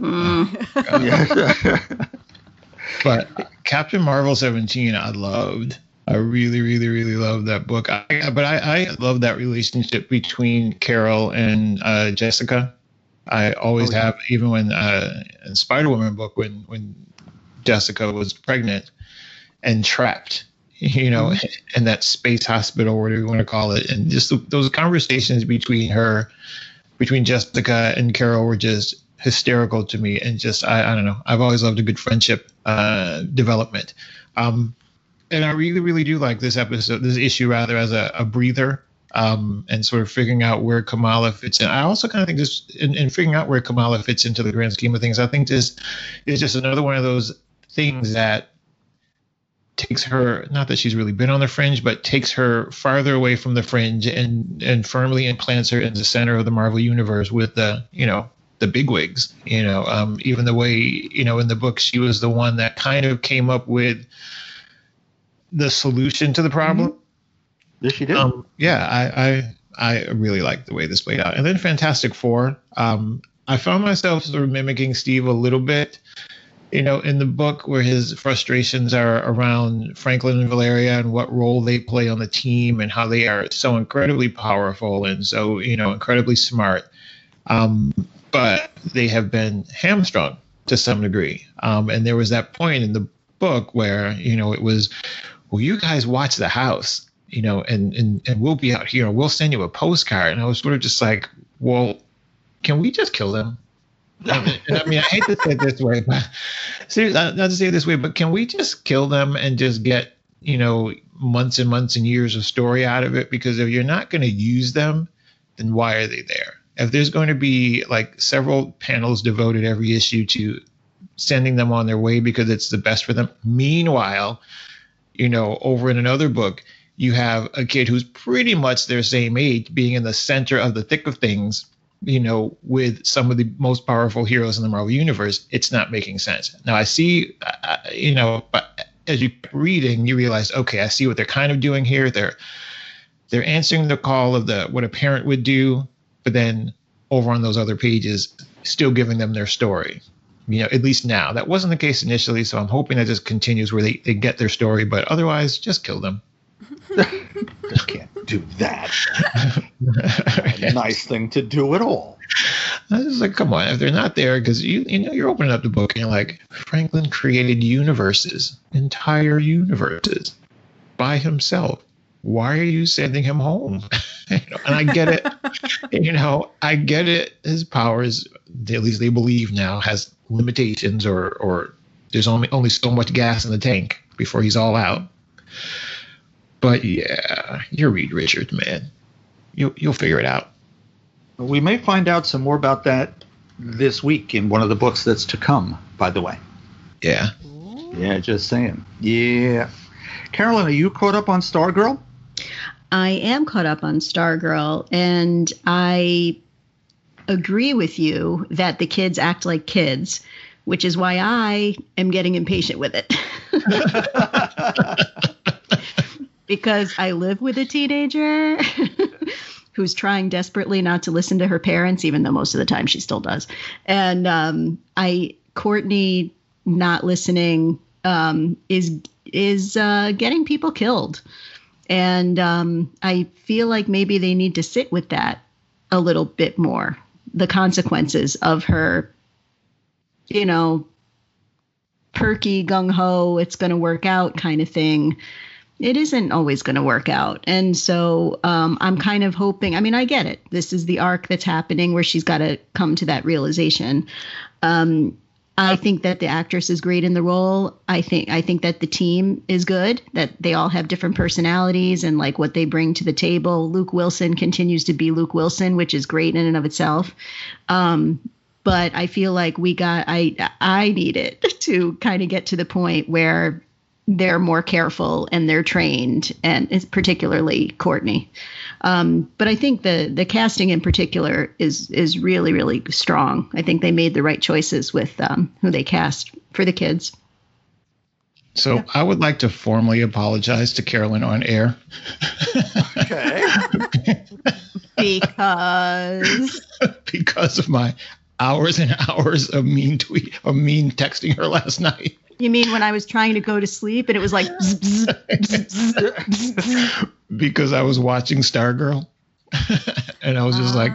Mm. But Captain Marvel seventeen, I loved. I really, really, really loved that book. I, but I, I love that relationship between Carol and uh, Jessica. I always oh, yeah. have, even when uh, in Spider-Woman book, when when Jessica was pregnant and trapped, you know, mm-hmm. in that space hospital, whatever you want to call it, and just the, those conversations between her, between Jessica and Carol were just hysterical to me. And just, I, I don't know, I've always loved a good friendship uh, development. Um, and I really, really do like this episode, this issue rather, as a, a breather, um, and sort of figuring out where Kamala fits in. I also kind of think this, in, in figuring out where Kamala fits into the grand scheme of things, I think this is just another one of those things that takes her, not that she's really been on the fringe, but takes her farther away from the fringe and, and firmly implants her in the center of the Marvel universe with the, you know, the bigwigs, you know, um, even the way, you know, in the book, she was the one that kind of came up with the solution to the problem. Mm-hmm. Yes, she did. Um, yeah, I, I, I really like the way this played out. And then Fantastic Four, um, I found myself sort of mimicking Steve a little bit, you know, in the book, where his frustrations are around Franklin and Valeria and what role they play on the team and how they are so incredibly powerful and so, you know, incredibly smart. Um, but they have been hamstrung to some degree. Um, and there was that point in the book where, you know, it was, well, you guys watch the house, you know, and, and, and we'll be out here and we'll send you a postcard. And I was sort of just like, well, can we just kill them? And I mean, I hate to say it this way, but seriously, not to say it this way, but can we just kill them and just get, you know, months and months and years of story out of it? Because if you're not going to use them, then why are they there? If there's going to be like several panels devoted every issue to sending them on their way because it's the best for them. Meanwhile, you know, over in another book, you have a kid who's pretty much their same age being in the center of the thick of things, you know, with some of the most powerful heroes in the Marvel universe. It's not making sense. Now I see, uh, you know, but as you keep reading, you realize, okay, I see what they're kind of doing here. They're, they're answering the call of the, what a parent would do, but then over on those other pages, still giving them their story, you know, at least now. That wasn't the case initially, so I'm hoping that just continues where they, they get their story, but otherwise, just kill them. Just can't do that. Not a nice thing to do at all. I was like, come on, if they're not there, because you you know, you're opening up the book and you're like, Franklin created universes, entire universes, by himself. Why are you sending him home? You know, and I get it. You know, I get it. His powers, at least they believe now, has limitations, or or there's only only so much gas in the tank before he's all out. But yeah, you're Reed Richards, man. You'll you'll figure it out. We may find out some more about that this week in one of the books that's to come, by the way. Yeah. Yeah, just saying. Yeah. Carolyn, are you caught up on Stargirl? I am caught up on Stargirl, and I agree with you that the kids act like kids, which is why I am getting impatient with it. Because I live with a teenager who's trying desperately not to listen to her parents, even though most of the time she still does. And um, I, Courtney not listening um, is is uh, getting people killed. And um, I feel like maybe they need to sit with that a little bit more. The consequences of her, you know, perky, gung-ho, it's going to work out kind of thing. It isn't always going to work out. And so um, I'm kind of hoping, I mean, I get it. This is the arc that's happening where she's got to come to that realization. Um, I think that the actress is great in the role. I think I think that the team is good, that they all have different personalities and like what they bring to the table. Luke Wilson continues to be Luke Wilson, which is great in and of itself. Um, but I feel like we got I I needed to kind of get to the point where they're more careful and they're trained, and it's particularly Courtney. Um, but I think the the casting in particular is is really, really strong. I think they made the right choices with um, who they cast for the kids. So yeah. I would like to formally apologize to Carolyn on air. Okay. because because of my hours and hours of mean tweet of mean texting her last night. You mean when I was trying to go to sleep and it was like bzz, bzz, bzz, bzz, bzz. Because I was watching Stargirl and I was just like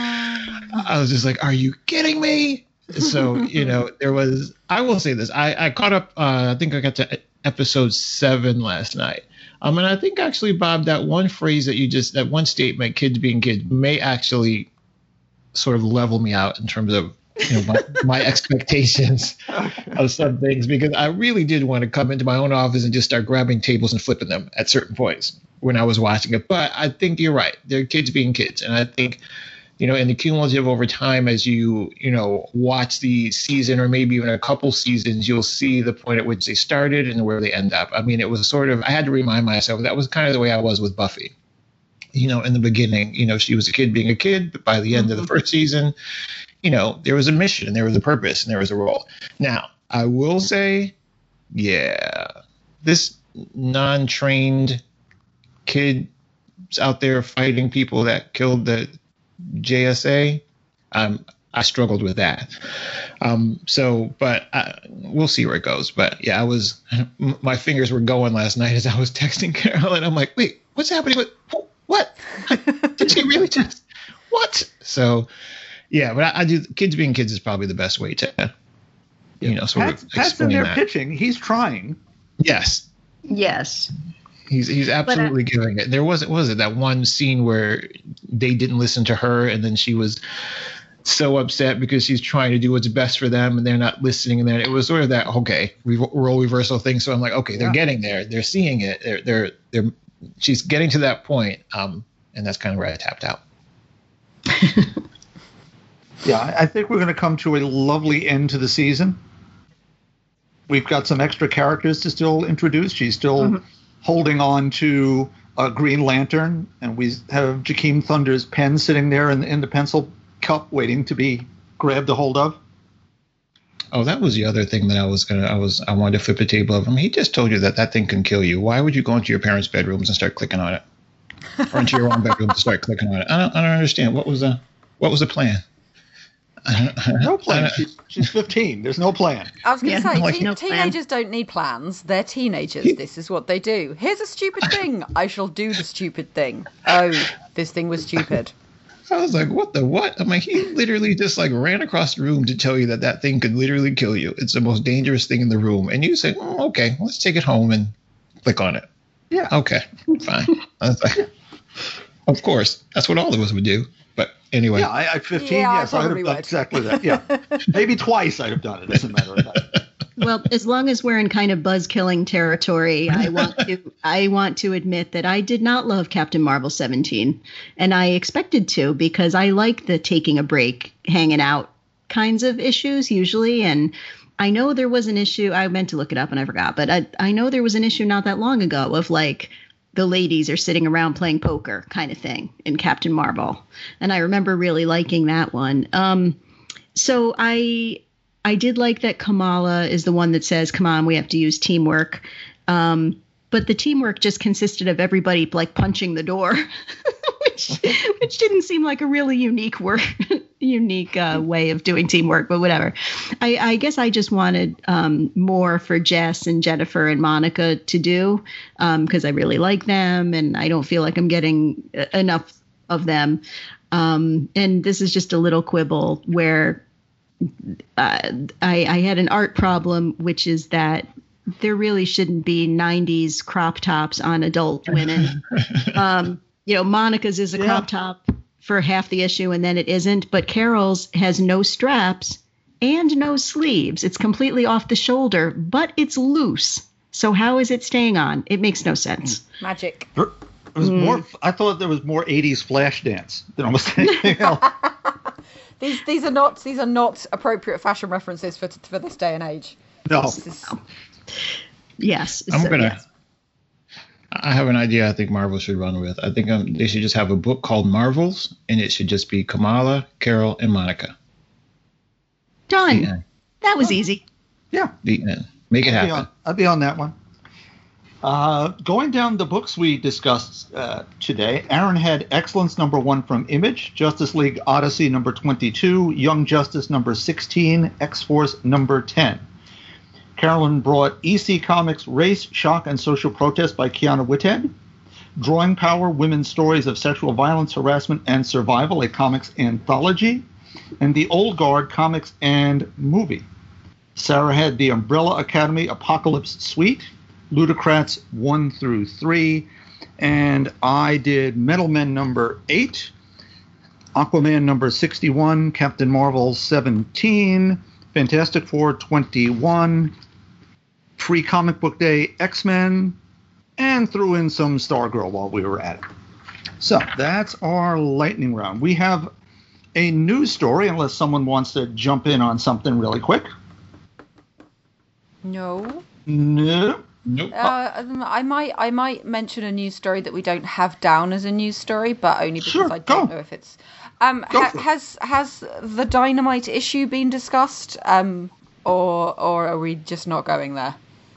I was just like, are you kidding me? So, you know, there was I will say this. I, I caught up uh, I think I got to episode seven last night. Um and I think actually, Bob, that one phrase that you just that one statement, kids being kids, may actually sort of level me out in terms of you know, my, my expectations of some things, because I really did want to come into my own office and just start grabbing tables and flipping them at certain points when I was watching it. But I think you're right. They're kids being kids. And I think, you know, in the cumulative over time, as you, you know, watch the season or maybe even a couple seasons, you'll see the point at which they started and where they end up. I mean, it was sort of, I had to remind myself that was kind of the way I was with Buffy. You know, in the beginning, you know, she was a kid being a kid, but by the end mm-hmm. of the first season, you know, there was a mission and there was a purpose and there was a role. Now, I will say, yeah, this non-trained kid out there fighting people that killed the J S A, um, I struggled with that. Um, so, but I, we'll see where it goes. But yeah, I was, my fingers were going last night as I was texting Carol, and I'm like, wait, what's happening with, what? Did she really just, what? So, yeah, but I, I do. Kids being kids is probably the best way to, you know, sort Pat's, of Pat's explain in there that. pitching. He's trying. Yes. Yes. He's he's absolutely but, uh, giving it. There was was it that one scene where they didn't listen to her, and then she was so upset because she's trying to do what's best for them, and they're not listening. And then it was sort of that okay re- role reversal thing. So I'm like, okay, they're yeah. getting there. They're seeing it. They're they're they're. She's getting to that point. Um, and that's kind of where I tapped out. Yeah, I think we're going to come to a lovely end to the season. We've got some extra characters to still introduce. She's still mm-hmm. holding on to a Green Lantern, and we have Jakeem Thunder's pen sitting there in, in the pencil cup waiting to be grabbed a hold of. Oh, that was the other thing that I was gonna. I was. I wanted to flip the table of him. He just told you that that thing can kill you. Why would you go into your parents' bedrooms and start clicking on it, or into your own bedroom and start clicking on it? I don't. I don't understand. What was the What was the plan? No plan. She's, she's fifteen. There's no plan. I was going to Yeah, say, like, teen- no teenagers plan. don't need plans. They're teenagers. This is what they do. Here's a stupid thing. I shall do the stupid thing. Oh, this thing was stupid. I was like, what the what? I'm like, he literally just like ran across the room to tell you that that thing could literally kill you. It's the most dangerous thing in the room. And you say, oh, okay, let's take it home and click on it. Yeah. Okay, fine. I was like, of course, that's what all of us would do. But anyway. Yeah, I, at fifteen, Yeah, I yes, I would have probably done would. exactly that. Yeah. Maybe twice I'd have done it, as a matter of fact. Well, as long as we're in kind of buzz killing territory, I want to I want to admit that I did not love Captain Marvel seventeen, and I expected to because I like the taking a break, hanging out kinds of issues usually. And I know there was an issue. I meant to look it up and I forgot, but I I know there was an issue not that long ago of like the ladies are sitting around playing poker kind of thing in Captain Marvel, and I remember really liking that one. Um, so I. I did like that Kamala is the one that says, come on, we have to use teamwork. Um, but the teamwork just consisted of everybody like punching the door, which which didn't seem like a really unique work, unique uh, way of doing teamwork, but whatever. I, I guess I just wanted um, more for Jess and Jennifer and Monica to do because um, I really like them and I don't feel like I'm getting enough of them. Um, and this is just a little quibble where Uh, I, I had an art problem, which is that there really shouldn't be nineties crop tops on adult women. um, you know, Monica's is a Yeah. crop top for half the issue and then it isn't, but Carol's has no straps and no sleeves. It's completely off the shoulder, but it's loose. So how is it staying on? It makes no sense. Magic. It was Mm. more. I thought there was more eighties flash dance than almost anything else. These these are not these are not appropriate fashion references for for this day and age. No. This is- Yes. I'm so, gonna. yes. I have an idea. I think Marvel should run with. I think um, they should just have a book called Marvels, and it should just be Kamala, Carol, and Monica. Done. The end. That was easy. Yeah. The end. Make it I'd be, happen. on, I'd be on that one. Uh, going down the books we discussed uh, today, Aaron had Excellence number one from Image, Justice League Odyssey number twenty-two, Young Justice number sixteen, X-Force number ten. Carolyn brought E C Comics Race, Shock, and Social Protest by Kiana Whitted, Drawing Power, Women's Stories of Sexual Violence, Harassment, and Survival, a comics anthology, and The Old Guard Comics and Movie. Sarah had the Umbrella Academy Apocalypse Suite, Ludocrats one through three, and I did Metal Men number eight, Aquaman number sixty-one, Captain Marvel seventeen, Fantastic Four twenty-one, Free Comic Book Day X-Men, and threw in some Stargirl while we were at it. So that's our lightning round. We have a news story, unless someone wants to jump in on something really quick. No. No. Nope. Uh, um, I might I might mention a news story that we don't have down as a news story, but only because Sure, I don't go. know if it's. Um, Go ha- for it. has has the Dynamite issue been discussed? Um, or or are we just not going there?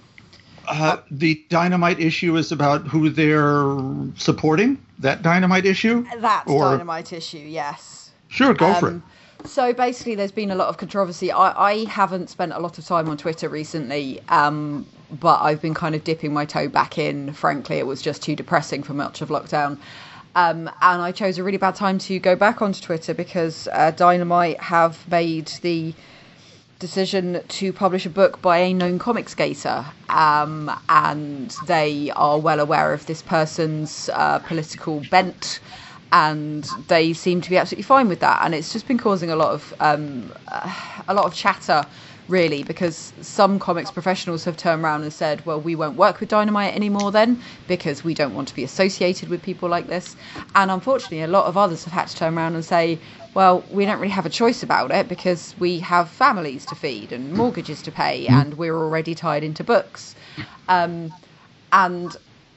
Uh, the Dynamite issue is about who they're supporting. That Dynamite issue? That's Or- Dynamite issue, yes. Sure, go for it. Um, So basically, there's been a lot of controversy. I, I haven't spent a lot of time on Twitter recently, um, but I've been kind of dipping my toe back in. Frankly, it was just too depressing for much of lockdown. Um, and I chose a really bad time to go back onto Twitter because uh, Dynamite have made the decision to publish a book by a known comic skater. Um, and they are well aware of this person's uh, political bent. And they seem to be absolutely fine with that, and it's just been causing a lot of um, uh, a lot of chatter, really, because some comics professionals have turned around and said, "Well, we won't work with Dynamite anymore then, because we don't want to be associated with people like this." And unfortunately, a lot of others have had to turn around and say, "Well, we don't really have a choice about it because we have families to feed and mortgages to pay, and we're already tied into books." Um, and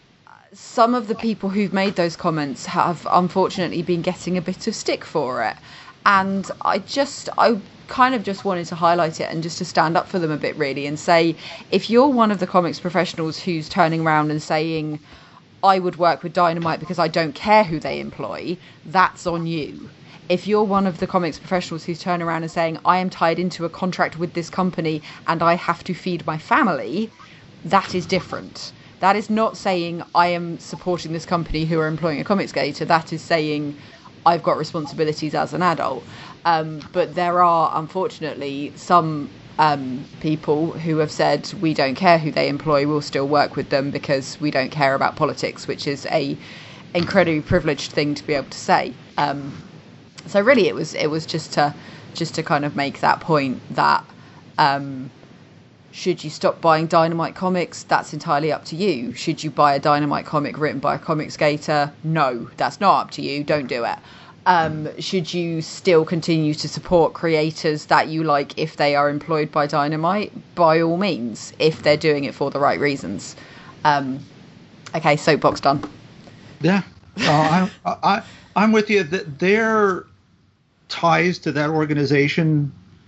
some of the people who've made those comments have unfortunately been getting a bit of stick for it. And I just, I kind of just wanted to highlight it and just to stand up for them a bit, really, and say, if you're one of the comics professionals who's turning around and saying, I would work with Dynamite because I don't care who they employ, that's on you. If you're one of the comics professionals who's turning around and saying, I am tied into a contract with this company and I have to feed my family, that is different. That is not saying I am supporting this company who are employing a comic skater. That is saying I've got responsibilities as an adult. Um, but there are, unfortunately, some um, people who have said we don't care who they employ, we'll still work with them because we don't care about politics, which is a incredibly privileged thing to be able to say. Um, so really, it was it was just to just to kind of make that point that. Um, Should you stop buying Dynamite comics? That's entirely up to you. Should you buy a Dynamite comic written by a comic skater? No, that's not up to you. Don't do it. Um, should you still continue to support creators that you like if they are employed by Dynamite? By all means, if they're doing it for the right reasons. Um, okay, soapbox done. Yeah, uh, I, I, I'm with you. That their ties to that organization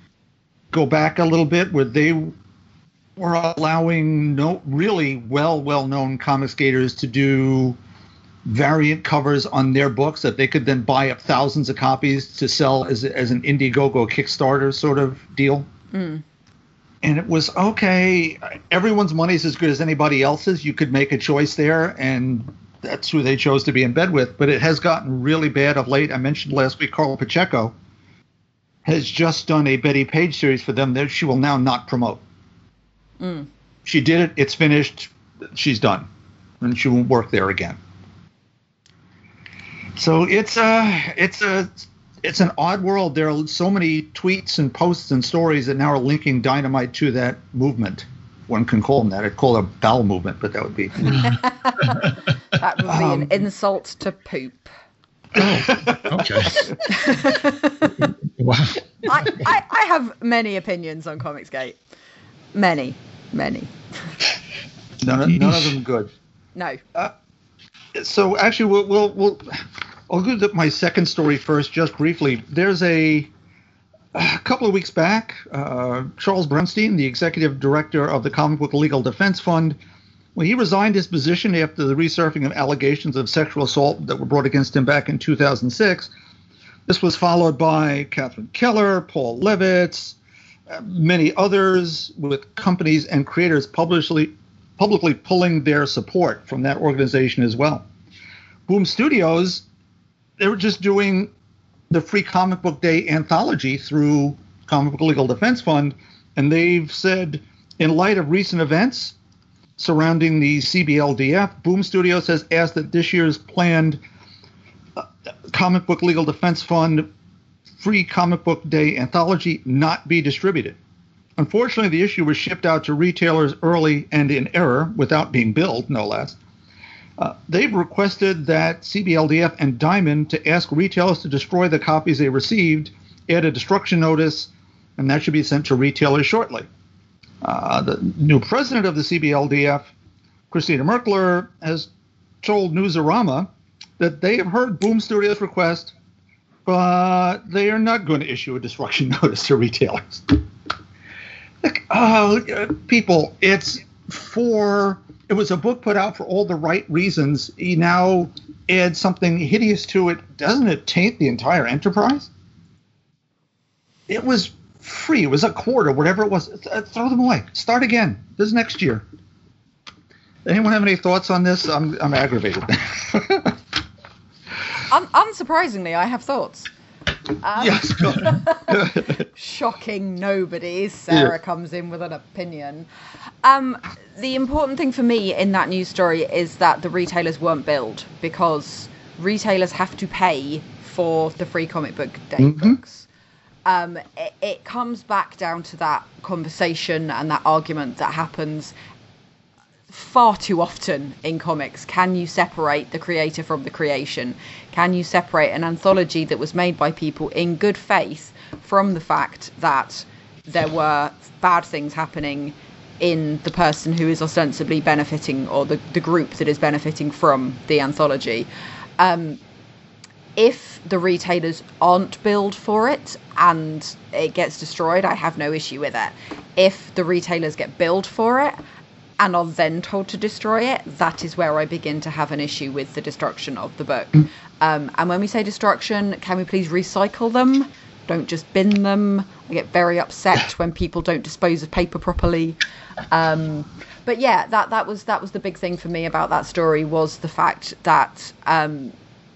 go back a little bit, where they were allowing no really well well known comic skaters to do variant covers on their books that they could then buy up thousands of copies to sell as as an Indiegogo Kickstarter sort of deal. Mm. And it was okay. Everyone's money is as good as anybody else's. You could make a choice there, and that's who they chose to be in bed with. But it has gotten really bad of late. I mentioned last week Carla Pacheco has just done a Betty Page series for them that she will now not promote. Mm. She did it. It's finished. She's done, and she won't work there again. So it's a it's a it's an odd world. There are so many tweets and posts and stories that now are linking Dynamite to that movement. One can call them that. I'd call it a bowel movement, but that would be... That would be um, an insult to poop. Oh, okay. Wow. I, I, I have many opinions on Comicsgate. Many, many. None of, none of them good. No. Uh, so actually, we'll, we'll, we'll I'll go to my second story first, just briefly. There's a, a couple of weeks back, uh, Charles Bernstein, the executive director of the Comic Book Legal Defense Fund, well, he resigned his position after the resurfacing of allegations of sexual assault that were brought against him back in two thousand six. This was followed by Catherine Keller, Paul Levitz, uh, many others, with companies and creators publicly publicly pulling their support from that organization as well. Boom Studios, they were just doing the Free Comic Book Day anthology through Comic Book Legal Defense Fund, and they've said, in light of recent events surrounding the C B L D F, Boom Studios has asked that this year's planned uh, Comic Book Legal Defense Fund Free Comic Book Day anthology not be distributed. Unfortunately, the issue was shipped out to retailers early and in error, without being billed, no less. Uh, they've requested that C B L D F and Diamond to ask retailers to destroy the copies they received, add a destruction notice, and that should be sent to retailers shortly. Uh, the new president of the C B L D F, Christina Merkler, has told Newsarama that they have heard Boom Studios' request, but they are not going to issue a destruction notice to retailers. Look, uh, people, it's for, it was a book put out for all the right reasons. You now add something hideous to it. Doesn't it taint the entire enterprise? It was free. It was a quarter, whatever it was. Throw them away. Start again. This is next year. Anyone have any thoughts on this? I'm I'm aggravated. Un- unsurprisingly, I have thoughts. Um, yes, go ahead. Shocking nobody. Sarah yeah. comes in with an opinion. Um, the important thing for me in that news story is that the retailers weren't billed, because retailers have to pay for the Free Comic Book Day mm-hmm. books. Um, it, it comes back down to that conversation and that argument that happens far too often in comics. Can you separate the creator from the creation? Can you separate an anthology that was made by people in good faith from the fact that there were bad things happening in the person who is ostensibly benefiting, or the, the group that is benefiting from the anthology? Um, if the retailers aren't billed for it and it gets destroyed, I have no issue with it. If the retailers get billed for it and are then told to destroy it, that is where I begin to have an issue with the destruction of the book. Mm. Um, and when we say destruction, can we please recycle them? Don't just bin them. I get very upset when people don't dispose of paper properly. Um, but yeah, that that was that was the big thing for me about that story, was the fact that um,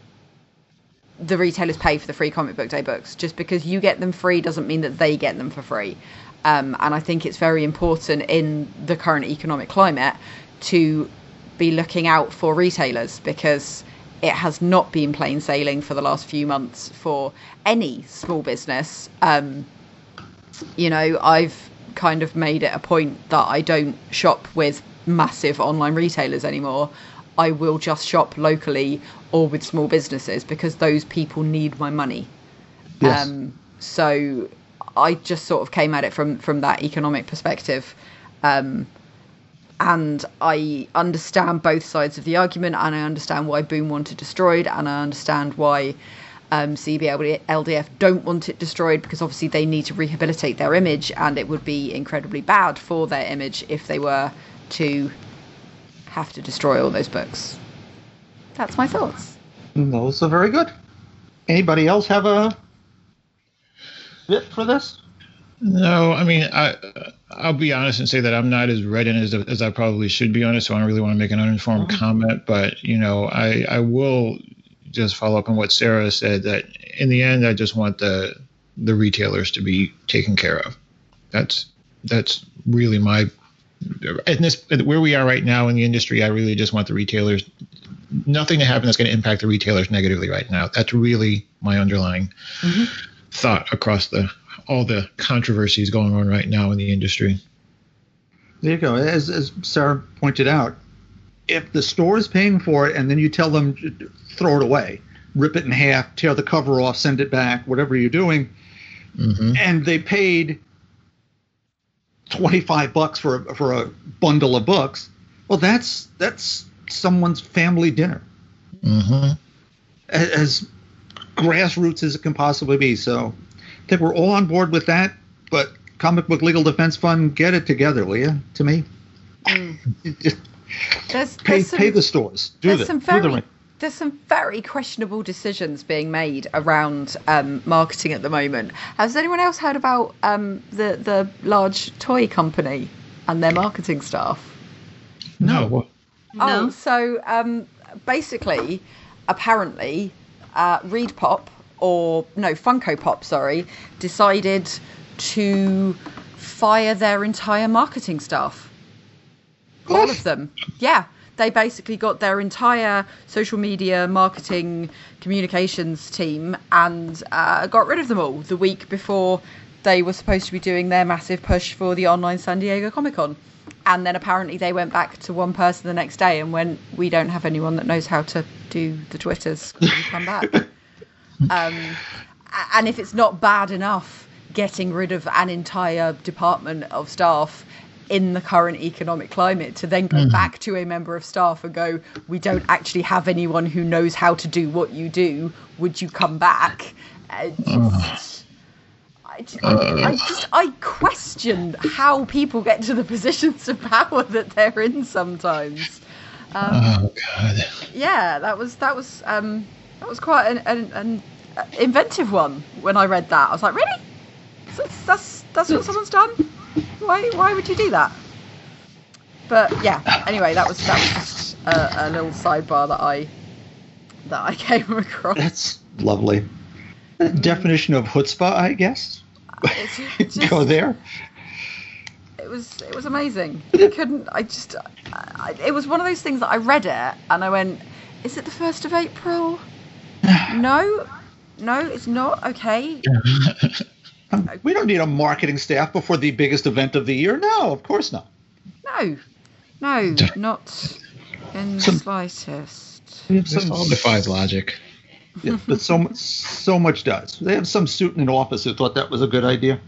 the retailers pay for the Free Comic Book Day books. Just because you get them free doesn't mean that they get them for free. Um, and I think it's very important in the current economic climate to be looking out for retailers, because it has not been plain sailing for the last few months for any small business. Um, you know, I've kind of made it a point that I don't shop with massive online retailers anymore. I will just shop locally or with small businesses, because those people need my money. Yes. Um, so I just sort of came at it from, from that economic perspective. Um, and I understand both sides of the argument, and I understand why Boom want it destroyed, and I understand why um, C B L D F don't want it destroyed, because obviously they need to rehabilitate their image, and it would be incredibly bad for their image if they were to have to destroy all those books. That's my thoughts. Those are very good. Anybody else have a bit for this? No, I mean, I, I'll be honest and say that I'm not as read in as, as I probably should be on it, so I don't really want to make an uninformed mm-hmm. comment. But, you know, I, I will just follow up on what Sarah said, that in the end, I just want the the retailers to be taken care of. That's that's really my – in this where we are right now in the industry, I really just want the retailers nothing to happen that's going to impact the retailers negatively right now. That's really my underlying mm-hmm. thought across the all the controversies going on right now in the industry. There you go. As, as Sarah pointed out, if the store is paying for it and then you tell them throw it away, rip it in half, tear the cover off, send it back, whatever you're doing, mm-hmm. and they paid twenty-five bucks for a, for a bundle of books, well, that's that's someone's family dinner. Mm-hmm. As, as grassroots as it can possibly be. So I think we're all on board with that, but Comic Book Legal Defense Fund, get it together, will you, to me? Mm. Just there's, pay, there's some, pay the stores. Do there's the, some very, do the There's some very questionable decisions being made around um, marketing at the moment. Has anyone else heard about um, the, the large toy company and their marketing staff? No. What? Oh, no. so um, basically, apparently, uh, Reed Pop, or no, Funko Pop, sorry, decided to fire their entire marketing staff. All of them. Yeah. They basically got their entire social media, marketing, communications team and uh, got rid of them all the week before they were supposed to be doing their massive push for the online San Diego Comic-Con. And then apparently they went back to one person the next day and went, we don't have anyone that knows how to do the Twitters. Can you come back? um, and if it's not bad enough getting rid of an entire department of staff in the current economic climate, to then go mm. back to a member of staff and go, we don't actually have anyone who knows how to do what you do, would you come back? Uh, just, I, just, I just I question how people get to the positions of power that they're in sometimes. Um, oh God. Yeah, that was that was um, that was quite an, an, an inventive one when I read that. I was like, really? That's that's, that's what someone's done? Why why would you do that? But yeah, anyway, that was that was just a, a little sidebar that I that I came across. That's lovely. Mm. Definition of chutzpah, I guess. Just, go there. It was it was amazing. I couldn't. I just. I, it was one of those things that I read it and I went, "Is it the first of April?" No, no, it's not. Okay. We don't need a marketing staff before the biggest event of the year. No, of course not. No, no, not in the some, slightest. This all defies logic. Yeah, but so much, so much does. They have some suit in an office who thought that was a good idea.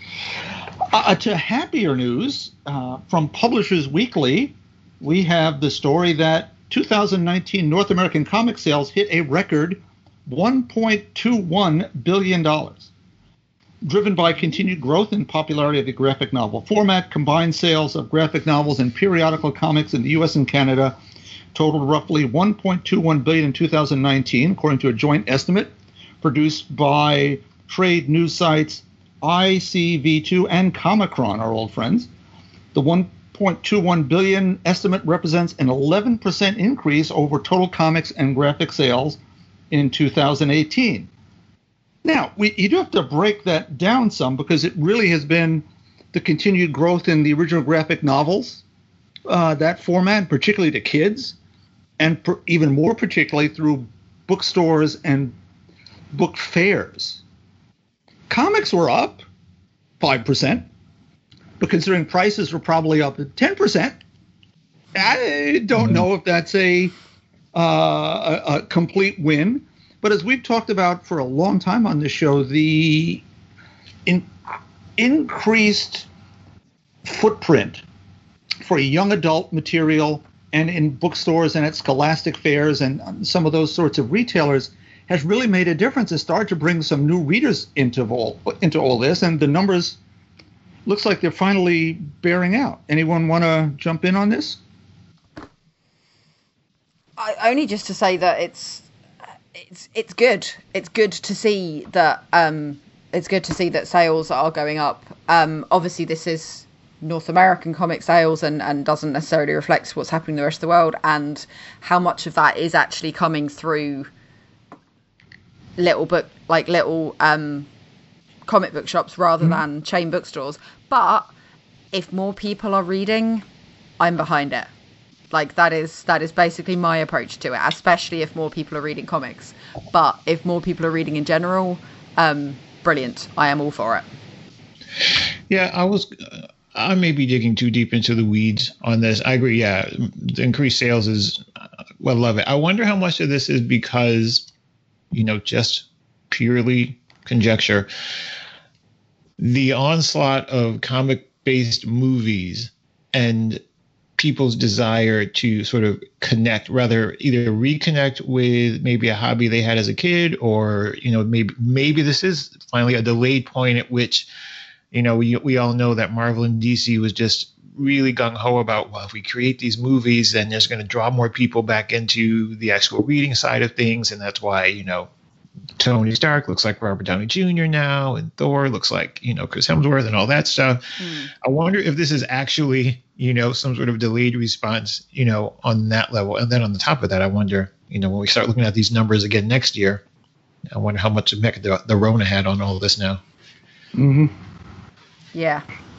Uh, to happier news, uh, from Publishers Weekly, we have the story that two thousand nineteen North American comic sales hit a record one point two one billion dollars. Driven by continued growth in popularity of the graphic novel format, combined sales of graphic novels and periodical comics in the U S and Canada totaled roughly one point two one billion dollars in two thousand nineteen, according to a joint estimate produced by trade news sites I C V two and Comicron, our old friends. The one point two one billion dollars estimate represents an eleven percent increase over total comics and graphic sales in two thousand eighteen. Now, we, you do have to break that down some because it really has been the continued growth in the original graphic novels, uh, that format, particularly to kids, and per, even more particularly through bookstores and book fairs. Comics were up five percent, but considering prices were probably up ten percent, I don't know if that's a, uh, a, a complete win. But as we've talked about for a long time on this show, the in, increased footprint for young adult material and in bookstores and at scholastic fairs and some of those sorts of retailers has really made a difference. It started to bring some new readers into all, into all this, and the numbers looks like they're finally bearing out. Anyone want to jump in on this? I, only just to say that it's It's it's good. It's good to see that um, it's good to see that sales are going up. Um, obviously, this is North American comic sales and, and doesn't necessarily reflect what's happening in the rest of the world, and how much of that is actually coming through little book like little um, comic book shops rather mm-hmm. than chain bookstores. But if more people are reading, I'm behind it. Like that is that is basically my approach to it, especially if more people are reading comics. But if more people are reading in general, um, brilliant. I am all for it. Yeah, I was. Uh, I may be digging too deep into the weeds on this. I agree. Yeah, the increased sales is. Uh, well, love it. I wonder how much of this is because, you know, just purely conjecture. The onslaught of comic-based movies and people's desire to sort of connect, rather either reconnect with maybe a hobby they had as a kid, or, you know, maybe maybe this is finally a delayed point at which, you know, we we all know that Marvel and D C was just really gung-ho about, well, if we create these movies, then there's going to draw more people back into the actual reading side of things, and that's why, you know, Tony Stark looks like Robert Downey Junior now, and Thor looks like, you know, Chris Hemsworth and all that stuff. Mm. I wonder if this is actually, you know, some sort of delayed response, you know, on that level. And then on the top of that, I wonder, you know, when we start looking at these numbers again next year, I wonder how much effect the, the Rona had on all of this now. Mm-hmm. Yeah.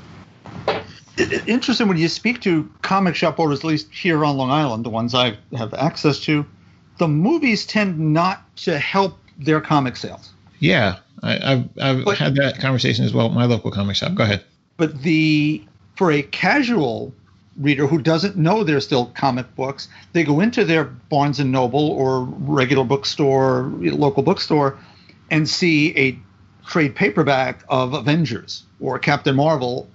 Interesting when you speak to comic shop owners, at least here on Long Island, the ones I have access to, the movies tend not to help their comic sales. Yeah, I, I've I've but, had that conversation as well at my local comic shop. Go ahead. But the for a casual reader who doesn't know there's still comic books, they go into their Barnes and Noble or regular bookstore, local bookstore, and see a trade paperback of Avengers or Captain Marvel,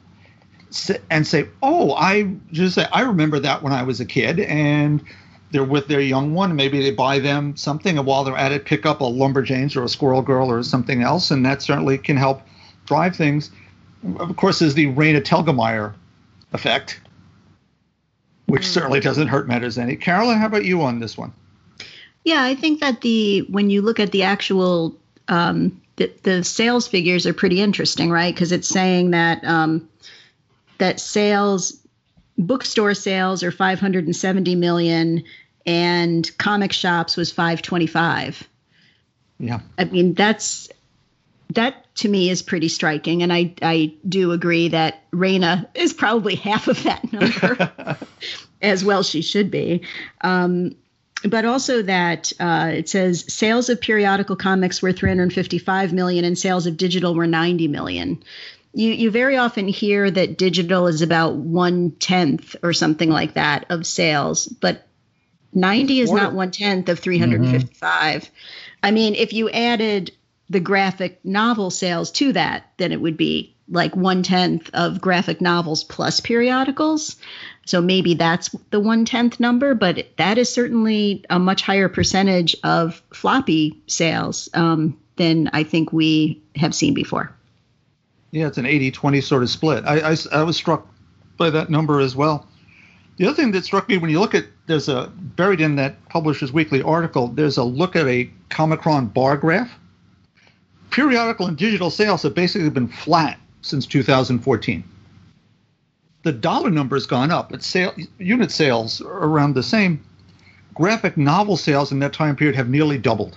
and say, "Oh, I just say I remember that when I was a kid," and they're with their young one. Maybe they buy them something, and while they're at it, pick up a Lumberjanes or a Squirrel Girl or something else, and that certainly can help drive things. Of course, there's the Raina Telgemeier effect, which mm. certainly doesn't hurt matters any. Carolyn, how about you on this one? Yeah, I think that the when you look at the actual um, the, the sales figures are pretty interesting, right? Because it's saying that um, that sales, bookstore sales are five hundred seventy million, and comic shops was five twenty-five. Yeah, I mean that's that to me is pretty striking, and I I do agree that Raina is probably half of that number, as well she should be. Um, But also that uh, it says sales of periodical comics were three hundred fifty-five million and sales of digital were ninety million. You you very often hear that digital is about one tenth or something like that of sales, but ninety is not one tenth of three hundred fifty-five. Mm-hmm. I mean, if you added the graphic novel sales to that, then it would be like one tenth of graphic novels plus periodicals. So maybe that's the one-tenth number, but that is certainly a much higher percentage of floppy sales um, than I think we have seen before. Yeah, it's an eighty twenty sort of split. I, I, I was struck by that number as well. The other thing that struck me when you look at, there's a, buried in that Publishers Weekly article, there's a look at a Comicron bar graph. Periodical and digital sales have basically been flat since two thousand fourteen. The dollar number has gone up, but sale, unit sales are around the same. Graphic novel sales in that time period have nearly doubled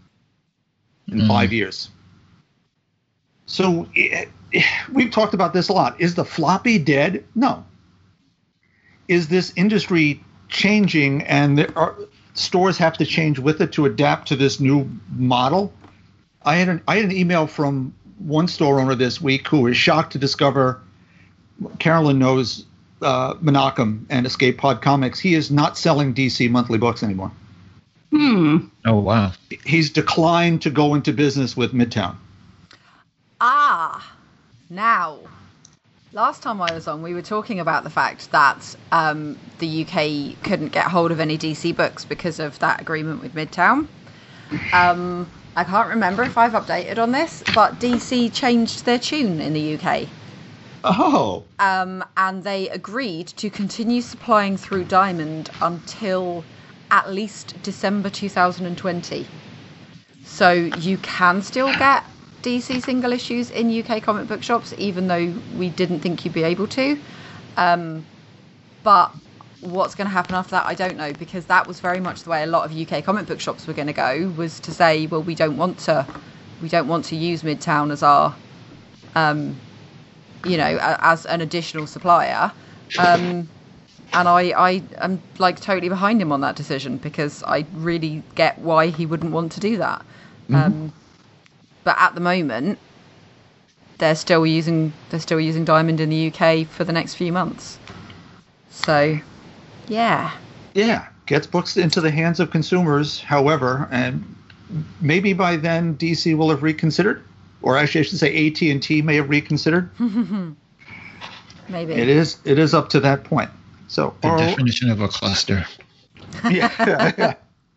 in mm. five years. So it, it, we've talked about this a lot. Is the floppy dead? No. Is this industry changing, and there are, stores have to change with it to adapt to this new model? I had an, I had an email from one store owner this week who was shocked to discover, Carolyn knows uh, Menachem and Escape Pod Comics. He is not selling D C monthly books anymore. Hmm. Oh, wow. He's declined to go into business with Midtown. Ah, now, last time I was on, we were talking about the fact that um, the U K couldn't get hold of any D C books because of that agreement with Midtown. Um, I can't remember if I've updated on this, but D C changed their tune in the U K. Oh. Um, and they agreed to continue supplying through Diamond until at least December two thousand twenty. So you can still get D C single issues in U K comic book shops, even though we didn't think you'd be able to. Um, but what's going to happen after that, I don't know, because that was very much the way a lot of U K comic book shops were going to go, was to say, well, we don't want to, we don't want to use Midtown as our, um, you know, as an additional supplier. Um, and I, I am like totally behind him on that decision, because I really get why he wouldn't want to do that. Mm-hmm. Um, but at the moment, they're still using they're still using Diamond in the U K for the next few months. So, yeah. Yeah, gets books into the hands of consumers, however, and maybe by then D C will have reconsidered, or actually I should say A T and T may have reconsidered. Maybe. It is it is up to that point. So the all, definition of a cluster. Yeah. yeah, yeah.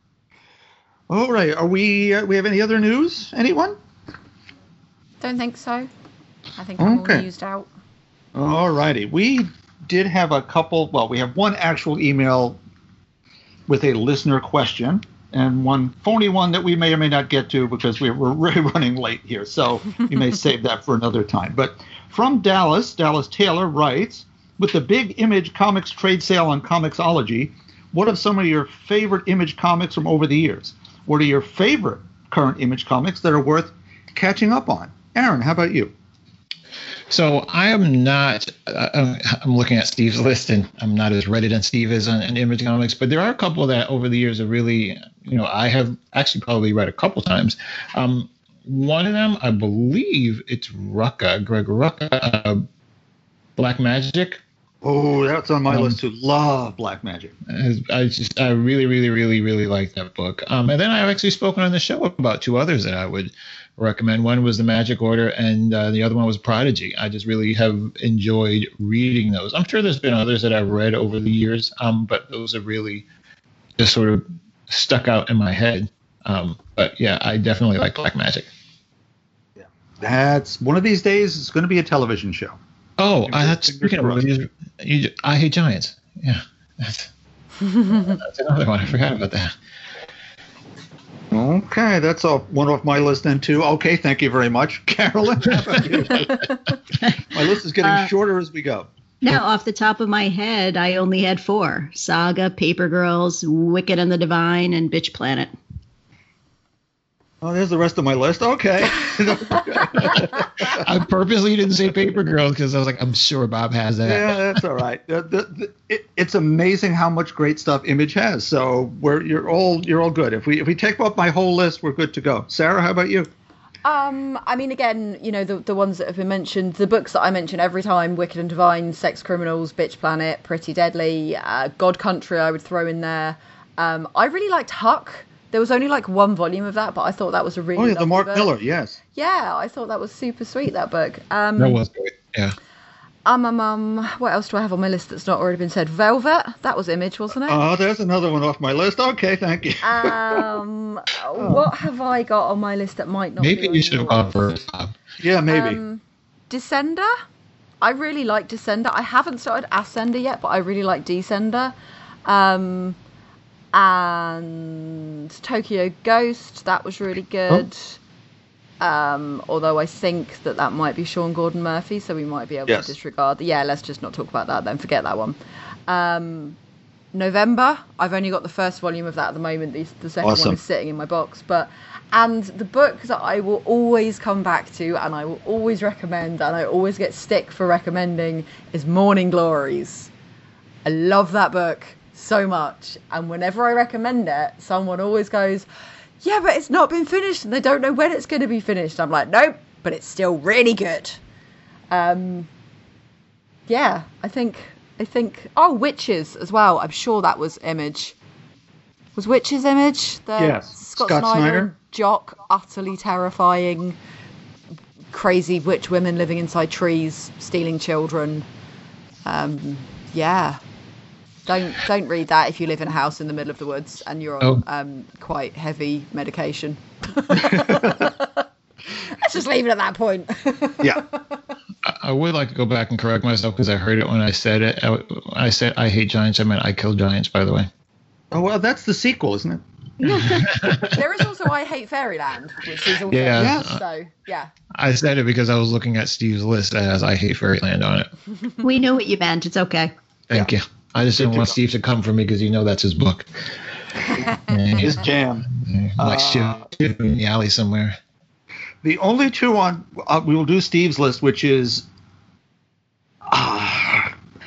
All right, are we uh, we have any other news? Anyone? Don't think so. I think I'm okay. all used out. All righty. We did have a couple, well, we have one actual email with a listener question and one phony one that we may or may not get to because we're, we're really running late here. So you may save that for another time. But from Dallas, Dallas Taylor writes, with the big Image Comics trade sale on Comixology, what are some of your favorite Image comics from over the years? What are your favorite current Image comics that are worth catching up on? Aaron, how about you? So I am not, uh, I'm looking at Steve's list, and I'm not as Reddit and Steve is on, on Image Comics, but there are a couple that over the years are really, you know, I have actually probably read a couple times. Um, one of them, I believe it's Rucka, Greg Rucka, uh, Black Magic. Oh, that's on my um, list too. Love Black Magic. I just, I really, really, really, really like that book. Um, and then I've actually spoken on the show about two others that I would recommend. One was the Magic Order, and uh, the other one was Prodigy. I just really have enjoyed reading those. I'm sure there's been others that I've read over the years, um, but those have really just sort of stuck out in my head. Um, but yeah, I definitely like Black Magic. Yeah, that's one of these days. It's going to be a television show. Oh, I, that's speaking of movies, you, I Hate Giants. Yeah, that's, that's another one. I forgot about that. Okay, that's off, one off my list then too. Okay, thank you very much, Carolyn. How about you? My list is getting uh, shorter as we go. Now, off the top of my head, I only had four: Saga, Paper Girls, Wicked and the Divine, and Bitch Planet. Oh, there's the rest of my list. Okay. I purposely didn't say Paper Girls because I was like, I'm sure Bob has that. Yeah, that's all right. The, the, the, it, it's amazing how much great stuff Image has. So we're you're all you're all good. If we if we take up my whole list, we're good to go. Sarah, how about you? Um, I mean, again, you know, the the ones that have been mentioned, the books that I mention every time: Wicked and Divine, Sex Criminals, Bitch Planet, Pretty Deadly, uh, God Country. I would throw in there. Um, I really liked Huck. There was only like one volume of that, but I thought that was a really oh yeah, the Mark book. Miller, yes. Yeah, I thought that was super sweet, that book. Um, that was great. Yeah. Um, um, um, what else do I have on my list that's not already been said? Velvet, that was Image, wasn't it? Oh, there's another one off my list. Okay, thank you. um, oh. What have I got on my list that might not? Maybe be you should have gone first. Yeah, maybe. Um, Descender. I really like Descender. I haven't started Ascender yet, but I really like Descender. Um. And Tokyo Ghost, that was really good. Oh. Um, although I think that that might be Sean Gordon Murphy, so we might be able yes. to disregard. Yeah, let's just not talk about that then. Forget that one. Um, November, I've only got the first volume of that at the moment. The, the second awesome. one is sitting in my box. But and the book that I will always come back to and I will always recommend and I always get stick for recommending is Morning Glories. I love that book so much, and whenever I recommend it, someone always goes, yeah, but it's not been finished and they don't know when it's going to be finished. I'm like, nope, but it's still really good. Um yeah, I think I think oh, Witches as well. I'm sure that was Image. Was Witches Image? The yes. Scott, Scott Snyder, Snyder. Jock, utterly terrifying, crazy witch women living inside trees, stealing children. Um yeah. Don't don't read that if you live in a house in the middle of the woods and you're on oh. um, quite heavy medication. Let's just leave it at that point. Yeah. I would like to go back and correct myself because I heard it when I said it. I, I said I hate giants. I meant I kill giants, by the way. Oh, well, that's the sequel, isn't it? There is also I Hate Fairyland, which is also yeah. yeah. So, yeah. I said it because I was looking at Steve's list that has I Hate Fairyland on it. We know what you meant. It's okay. Thank yeah. you. I just didn't want Steve to come for me because you know that's his book. His jam. Like uh, shit in the alley somewhere. The only two on, uh, we will do Steve's list, which is uh,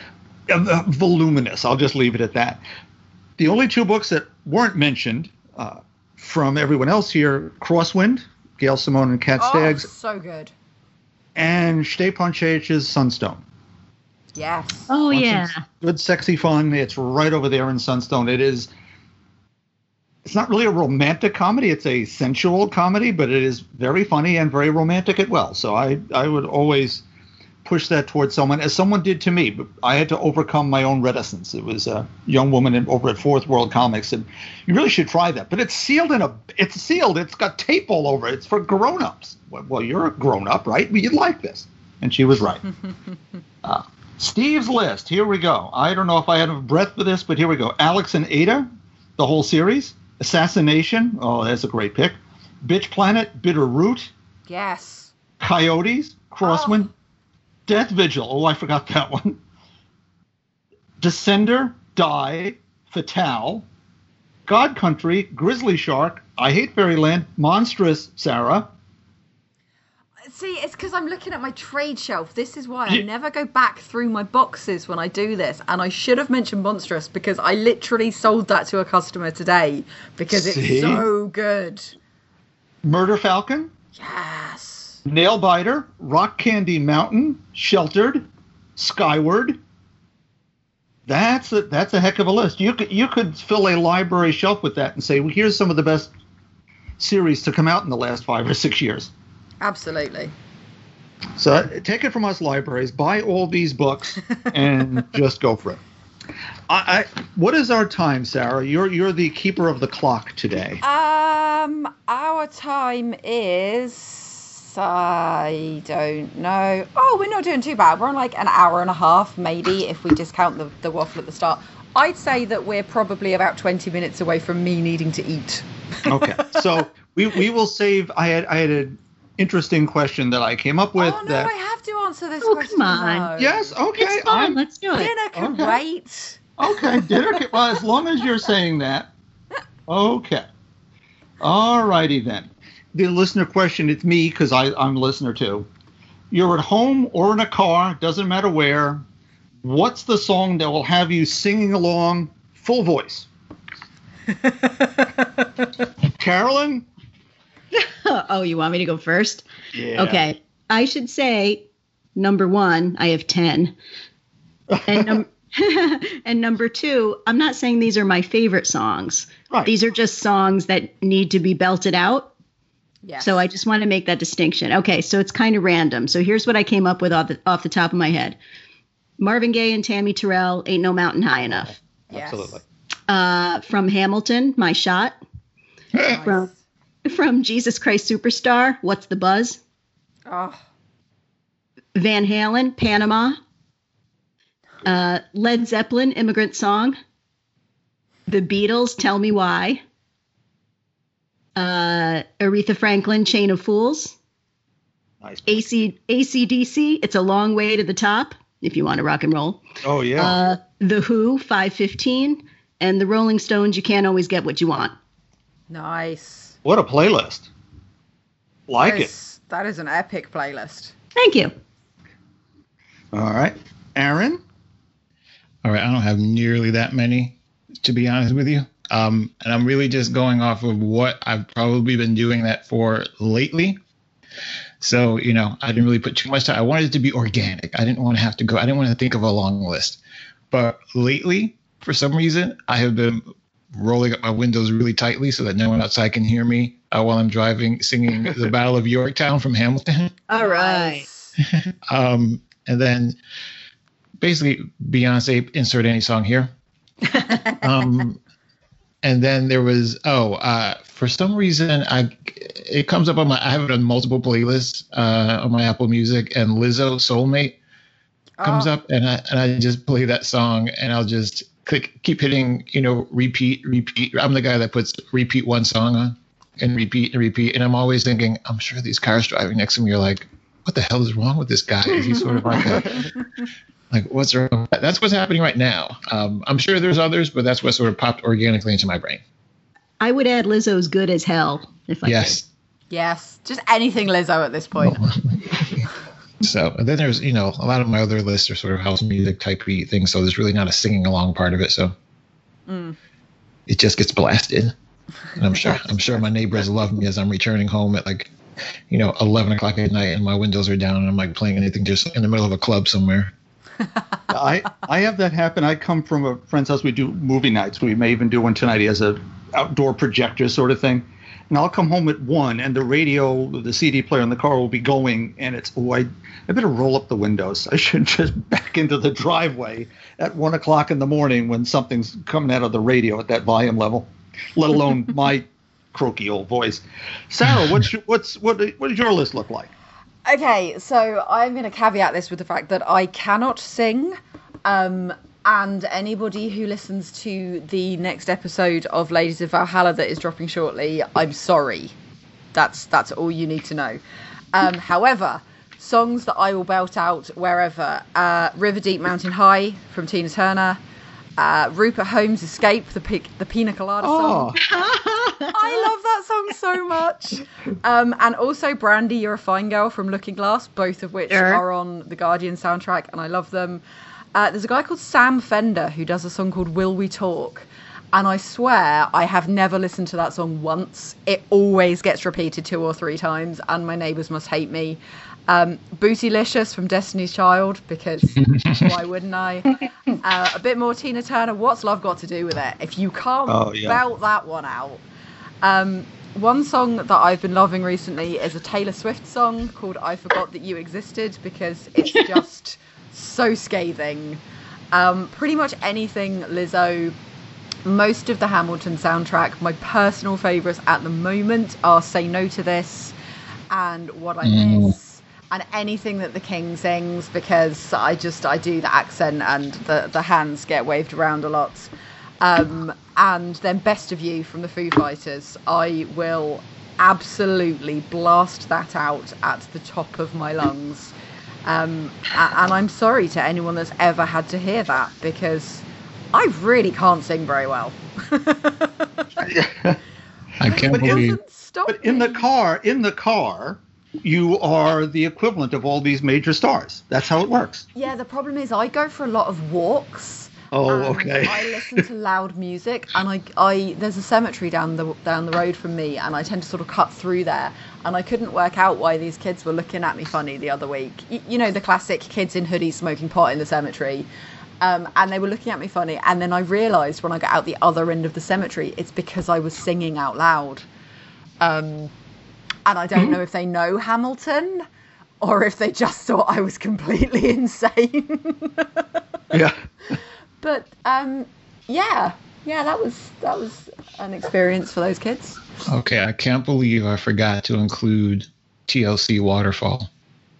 uh, voluminous. I'll just leave it at that. The only two books that weren't mentioned uh, from everyone else here, Crosswind, Gail Simone and Kat oh, Staggs. So good. And Stepan Chech's Sunstone. Yes. Oh, Once yeah. Good, sexy fun. It's right over there in Sunstone. It is. It's not really a romantic comedy. It's a sensual comedy, but it is very funny and very romantic as well. So I, I would always push that towards someone, as someone did to me. But I had to overcome my own reticence. It was a young woman in, over at Fourth World Comics, and you really should try that. But it's sealed in a. It's sealed. It's got tape all over it. It's for grown-ups. Well, well you're a grown-up, right? You'd like this. And she was right. uh, Steve's list. Here we go. I don't know if I had enough breath for this, but here we go. Alex and Ada, the whole series. Assassination. Oh, that's a great pick. Bitch Planet, Bitter Root. Yes. Coyotes, Crosswind. Oh. Death Vigil. Oh, I forgot that one. Descender, Die, Fatale. God Country, Grizzly Shark, I Hate Fairyland, Monstrous, Sarah. See, it's because I'm looking at my trade shelf. This is why I never go back through my boxes when I do this. And I should have mentioned Monstrous because I literally sold that to a customer today because it's See? so good. Murder Falcon. Yes. Nailbiter, Rock Candy Mountain, Sheltered, Skyward. That's a, that's a heck of a list. You could you could fill a library shelf with that and say, well, here's some of the best series to come out in the last five or six years. Absolutely. So take it from us libraries, buy all these books, and just go for it. I, I, what is our time, Sarah? You're you're the keeper of the clock today. Um, our time is I don't know. Oh, we're not doing too bad. We're on like an hour and a half, maybe, if we discount the the waffle at the start. I'd say that we're probably about twenty minutes away from me needing to eat. Okay, so we we will save. I had I had a. Interesting question that I came up with. Oh, no, that, I have to answer this oh, question. Come on. No. Yes, okay. It's fun. I'm, Let's do it. Dinner can okay. wait. Okay, dinner can, well, as long as you're saying that. Okay. All righty then. The listener question, it's me because I'm a listener too. You're at home or in a car, doesn't matter where. What's the song that will have you singing along full voice? Carolyn? Oh, you want me to go first? Yeah. Okay. I should say, number one, I have ten. And, num- and number two, I'm not saying these are my favorite songs. Right. These are just songs that need to be belted out. Yes. So I just want to make that distinction. Okay, so it's kind of random. So here's what I came up with off the, off the top of my head. Marvin Gaye and Tammy Terrell, Ain't No Mountain High Enough. Yes. Absolutely. Uh, from Hamilton, My Shot. Nice. From From Jesus Christ Superstar, What's the Buzz? Oh. Van Halen, Panama. Uh, Led Zeppelin, Immigrant Song. The Beatles, Tell Me Why. Uh, Aretha Franklin, Chain of Fools. Nice. A C, A C D C, It's a Long Way to the Top, if you want to rock and roll. Oh, yeah. Uh, The Who, five fifteen. And the Rolling Stones, You Can't Always Get What You Want. Nice. What a playlist. Like that it. is, that is an epic playlist. Thank you. All right. Aaron? All right. I don't have nearly that many, to be honest with you. Um, and I'm really just going off of what I've probably been doing that for lately. So, you know, I didn't really put too much time. I wanted it to be organic. I didn't want to have to go. I didn't want to think of a long list. But lately, for some reason, I have been rolling up my windows really tightly so that no one outside can hear me uh, while I'm driving, singing the Battle of Yorktown from Hamilton. All right. um, and then basically Beyonce, insert any song here. um, and then there was, oh, uh, for some reason, I it comes up on my, I have it on multiple playlists uh, on my Apple Music, and Lizzo, Soulmate comes Oh. up, and I, and I just play that song, and I'll just click, keep hitting, you know, repeat, repeat. I'm the guy that puts repeat one song on and repeat and repeat. And I'm always thinking, I'm sure these cars driving next to me are like, what the hell is wrong with this guy? Is he sort of like, a, like what's wrong? That's what's happening right now. Um, I'm sure there's others, but that's what sort of popped organically into my brain. I would add Lizzo's Good as Hell, if I Yes. Yes. Just anything Lizzo at this point. So and then there's, you know, a lot of my other lists are sort of house music type things. So there's really not a singing along part of it. So mm. it just gets blasted. And I'm sure I'm sure my neighbors love me as I'm returning home at like, you know, eleven o'clock at night and my windows are down and I'm like playing anything just in the middle of a club somewhere. I I have that happen. I come from a friend's house. We do movie nights. We may even do one tonight. He has a outdoor projector sort of thing. And I'll come home at one and the radio, the C D player in the car will be going. And it's, oh, I, I better roll up the windows. I should just back into the driveway at one o'clock in the morning when something's coming out of the radio at that volume level, let alone my croaky old voice. Sarah, what's your, what's what what does your list look like? Okay, so I'm going to caveat this with the fact that I cannot sing, um, and anybody who listens to the next episode of Ladies of Valhalla that is dropping shortly, I'm sorry. That's that's all you need to know. Um, however, songs that I will belt out wherever: uh, "River Deep, Mountain High" from Tina Turner. Uh, Rupert Holmes' Escape, the P- the Pina Colada song. Oh. I love that song so much. Um, and also Brandy, You're a Fine Girl from Looking Glass, both of which sure. are on the Guardian soundtrack, and I love them. Uh, there's a guy called Sam Fender who does a song called Will We Talk, and I swear I have never listened to that song once. It always gets repeated two or three times, and my neighbours must hate me. Um, Bootylicious from Destiny's Child, because why wouldn't I? Uh, a bit more Tina Turner. What's Love Got to Do with It? If you can't oh, yeah. belt that one out. Um, one song that I've been loving recently is a Taylor Swift song called I Forgot That You Existed, because it's just so scathing. Um, pretty much anything Lizzo, most of the Hamilton soundtrack. My personal favourites at the moment are Say No to This and What I mm. Miss. And anything that the King sings, because I just, I do the accent and the, the hands get waved around a lot. Um, and then Best of You from the Foo Fighters. I will absolutely blast that out at the top of my lungs. Um, and I'm sorry to anyone that's ever had to hear that, because I really can't sing very well. I can't but believe. In, but in the car, in the car, you are the equivalent of all these major stars. That's how it works. Yeah, the problem is I go for a lot of walks. Oh, okay. I listen to loud music, and I, I there's a cemetery down the down the road from me, and I tend to sort of cut through there. And I couldn't work out why these kids were looking at me funny the other week. You, you know, the classic kids in hoodies smoking pot in the cemetery. Um, and they were looking at me funny. And then I realised when I got out the other end of the cemetery, it's because I was singing out loud. Um, and I don't mm-hmm. know if they know Hamilton or if they just thought I was completely insane. Yeah. But um, yeah, yeah, that was that was an experience for those kids. Okay, I can't believe I forgot to include T L C Waterfall.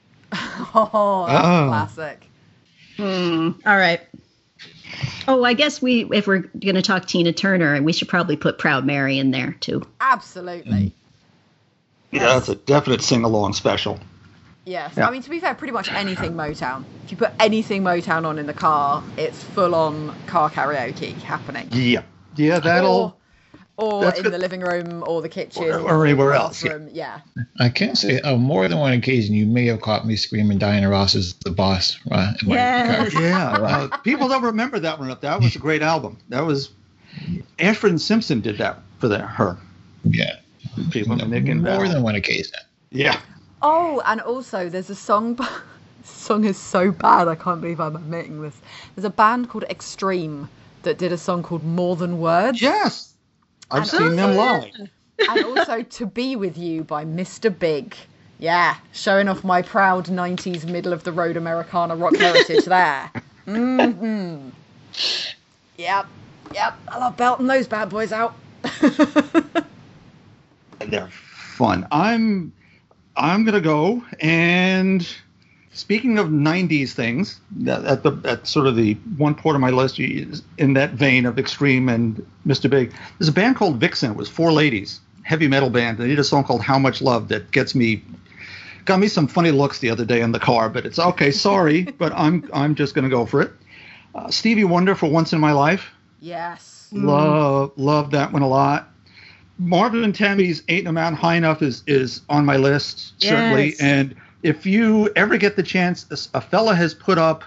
Oh, that's oh. a classic. Mm, all right. Oh, I guess we, if we're going to talk Tina Turner, we should probably put Proud Mary in there too. Absolutely. Mm. Yeah, that's a definite sing-along special. Yes. Yeah. I mean, to be fair, pretty much anything Motown. If you put anything Motown on in the car, it's full-on car karaoke happening. Yeah. Yeah, that'll... Or, or in good. the living room or the kitchen. Or, or anywhere else. Yeah. yeah. I can't say, oh, more than one occasion, you may have caught me screaming Diana Ross is the boss. Right? Yes. Yeah. Right. People don't remember that one. That was a great album. That was... Ashford and Simpson did that for the, her. Yeah. People no, more than one occasion. Yeah. Oh, and also there's a song. This song is so bad. I can't believe I'm admitting this. There's a band called Extreme that did a song called More Than Words. Yes, I've and seen also, them live. And also To Be With You by Mister Big. Yeah, showing off my proud nineties middle of the road Americana rock heritage there. Mm-hmm. Yep, yep. I love belting those bad boys out. They're fun. I'm I'm gonna go, and speaking of nineties things, that, at the at sort of the one part of my list in that vein of Extreme and Mister Big, there's a band called Vixen. It was four ladies, heavy metal band. They did a song called How Much Love that gets me got me some funny looks the other day in the car. But it's okay, sorry, but I'm I'm just gonna go for it. Uh, Stevie Wonder for Once in My Life. Yes. Love love that one a lot. Marvin and Tammy's Ain't No Mountain High Enough is, is on my list, certainly. Yes. And if you ever get the chance, a fella has put up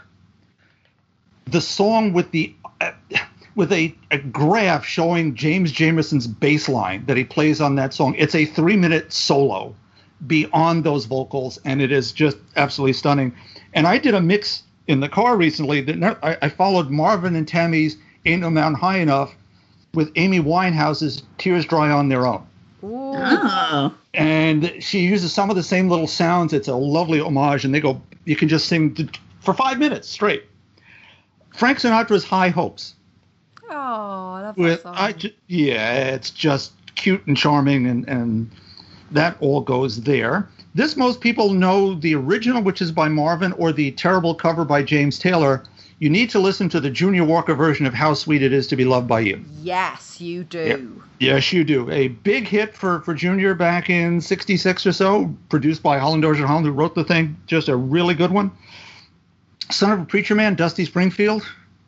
the song with the uh, with a, a graph showing James Jameson's bass line that he plays on that song. It's a three-minute solo beyond those vocals, and it is just absolutely stunning. And I did a mix in the car recently that I, I followed Marvin and Tammy's Ain't No Mountain High Enough with Amy Winehouse's Tears Dry on Their Own. Ooh. Oh. And she uses some of the same little sounds. It's a lovely homage, and they go, you can just sing for five minutes straight. Frank Sinatra's High Hopes. Oh, I love with, that song. I, yeah, it's just cute and charming, and, and that all goes there. This, most people know the original, which is by Marvin, or the terrible cover by James Taylor. You need to listen to the Junior Walker version of How Sweet It Is to Be Loved by You. Yes, you do. Yeah. Yes, you do. A big hit for, for Junior back in sixty-six or so, produced by Holland Dozier Holland, who wrote the thing. Just a really good one. Son of a Preacher Man, Dusty Springfield.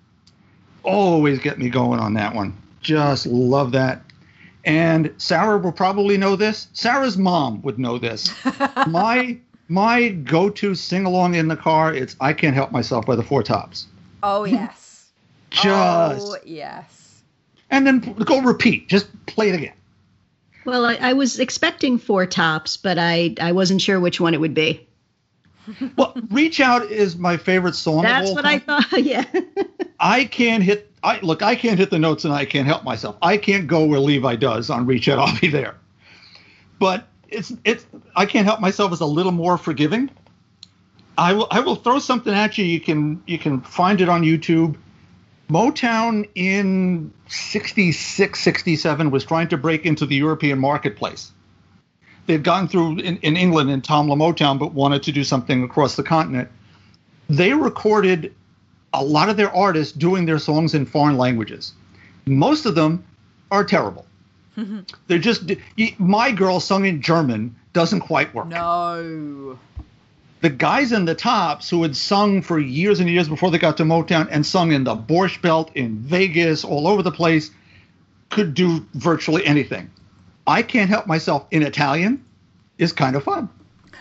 Always get me going on that one. Just love that. And Sarah will probably know this. Sarah's mom would know this. my my go-to sing-along in the car, it's I Can't Help Myself by the Four Tops. Oh, yes. Just. Oh, yes. And then go repeat. Just play it again. Well, I, I was expecting Four Tops, but I, I wasn't sure which one it would be. Well, Reach Out is my favorite song. That's of all what time. I thought, yeah. I can't hit, I look, I can't hit the notes and I can't help myself. I can't go where Levi does on Reach Out, I'll be there. But it's, it's, I Can't Help Myself is a little more forgiving. I will, I will throw something at you. You can, you can find it on YouTube. Motown in sixty-six, sixty-seven was trying to break into the European marketplace. They'd gone through in, in England in Tom La Motown, but wanted to do something across the continent. They recorded a lot of their artists doing their songs in foreign languages. Most of them are terrible. They're just, My Girl sung in German doesn't quite work. No. The guys in the Tops who had sung for years and years before they got to Motown and sung in the Borscht Belt, in Vegas, all over the place, could do virtually anything. I Can't Help Myself in Italian is kind of fun.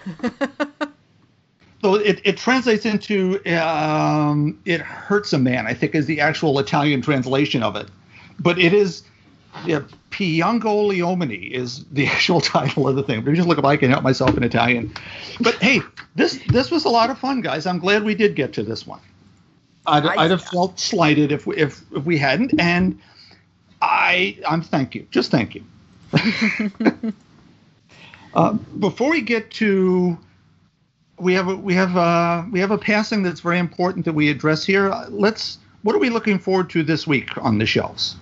So it, it translates into um, It Hurts a Man, I think is the actual Italian translation of it. But it is, yeah, Piango Leomini is the actual title of the thing. But if you just look up I Can't Help Myself in Italian. But hey, this this was a lot of fun, guys. I'm glad we did get to this one. I'd, I, I'd have felt slighted if, if, if we hadn't. And I, I'm thank you. Just thank you. uh, before we get to, we have a, we have a, we have a passing that's very important that we address here. Uh, let's. What are we looking forward to this week on the shelves?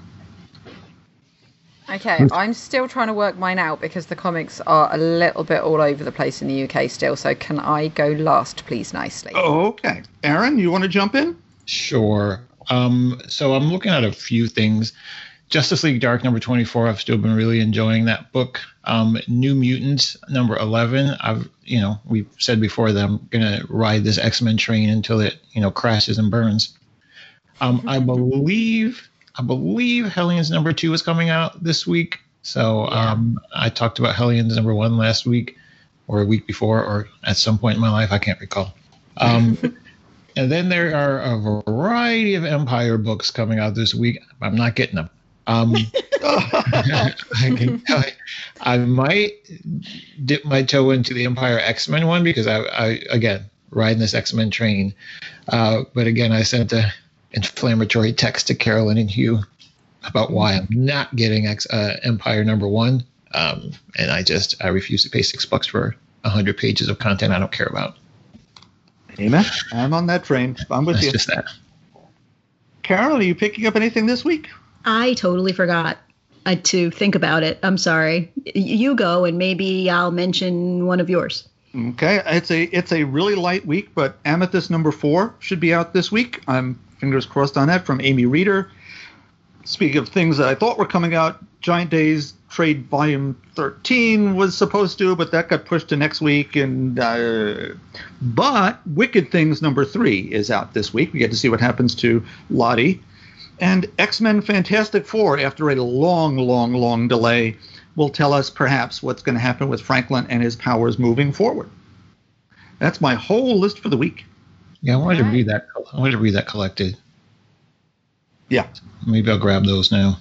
Okay, I'm still trying to work mine out because the comics are a little bit all over the place in the U K still. So can I go last, please, nicely? Oh, okay. Aaron, you want to jump in? Sure. Um, so I'm looking at a few things. Justice League Dark number twenty-four, I've still been really enjoying that book. Um, New Mutants number eleven, I've, you know, we've said before that I'm going to ride this X-Men train until it, you know, crashes and burns. Um, I believe, I believe Hellions number two is coming out this week. So um, I talked about Hellions number one last week or a week before or at some point in my life. I can't recall. Um, and then there are a variety of Empire books coming out this week. I'm not getting them. Um, I can tell you, I might dip my toe into the Empire X-Men one because I, I again, riding this X-Men train. Uh, but again, I sent a inflammatory text to Carolyn and Hugh about why I'm not getting X, uh, Empire number one. Um, and I just, I refuse to pay six bucks for a hundred pages of content I don't care about. Amen. I'm on that train. I'm with That's you. just that. Carolyn, are you picking up anything this week? I totally forgot uh, to think about it. I'm sorry. Y- you go, and maybe I'll mention one of yours. Okay, it's a it's a really light week, but Amethyst number four should be out this week. I'm fingers crossed on that from Amy Reeder. Speaking of things that I thought were coming out, Giant Days Trade Volume thirteen was supposed to, but that got pushed to next week. And uh, but Wicked Things number three is out this week. We get to see what happens to Lottie. And X-Men Fantastic Four, after a long, long, long delay, will tell us perhaps what's going to happen with Franklin and his powers moving forward. That's my whole list for the week. Yeah, I wanted Right. to read that. I wanted to read that collected. Yeah. Maybe I'll grab those now.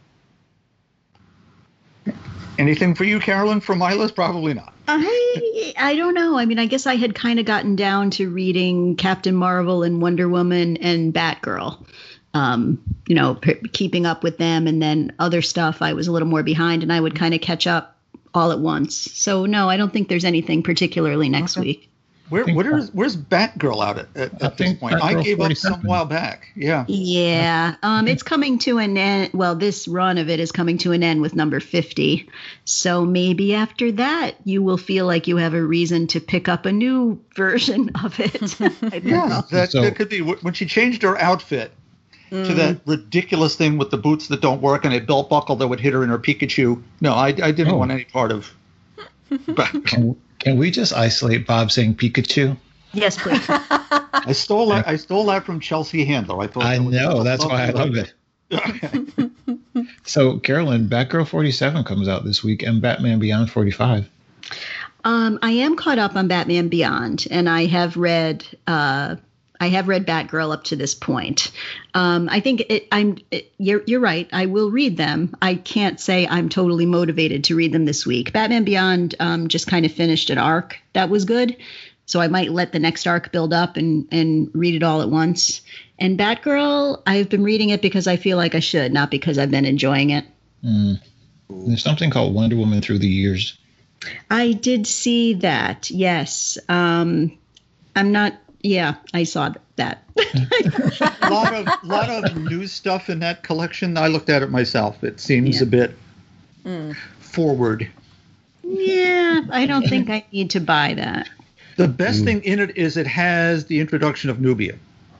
Anything for you, Carolyn, from my list? Probably not. I I don't know. I mean, I guess I had kind of gotten down to reading Captain Marvel and Wonder Woman and Batgirl. Um, you know, p- keeping up with them, and then other stuff I was a little more behind, and I would kind of catch up all at once. So no, I don't think there's anything particularly next Okay. week. Where, think where's where's Batgirl out at, at, I at this think point? I Batgirl gave up forty-seven. some while back. Yeah. Yeah, um, it's coming to an end. Well, this run of it is coming to an end with number fifty. So maybe after that, you will feel like you have a reason to pick up a new version of it. I don't Yeah, know. that, So- that could be wh- when she changed her outfit to that ridiculous thing with the boots that don't work and a belt buckle that would hit her in her Pikachu. No, I, I didn't Oh. want any part of Batgirl. Can, can we just isolate Bob saying Pikachu? Yes, please. I stole that. I stole that from Chelsea Handler. I thought. I that was know. a That's why I lovely- love it. Okay. So, Carolyn, Batgirl forty-seven comes out this week, and Batman Beyond forty-five. Um, I am caught up on Batman Beyond, and I have read. Uh, I have read Batgirl up to this point. Um, I think it, I'm. It, you're you're right. I will read them. I can't say I'm totally motivated to read them this week. Batman Beyond um, just kind of finished an arc that was good, so I might let the next arc build up and and read it all at once. And Batgirl, I've been reading it because I feel like I should, not because I've been enjoying it. Mm. There's something called Wonder Woman Through the Years. I did see that. Yes. Um, I'm not. Yeah, I saw that. a lot of lot of new stuff in that collection. I looked at it myself. It seems Yeah. a bit Mm. forward. Yeah, I don't think I need to buy that. The best thing in it is it has the introduction of Nubia.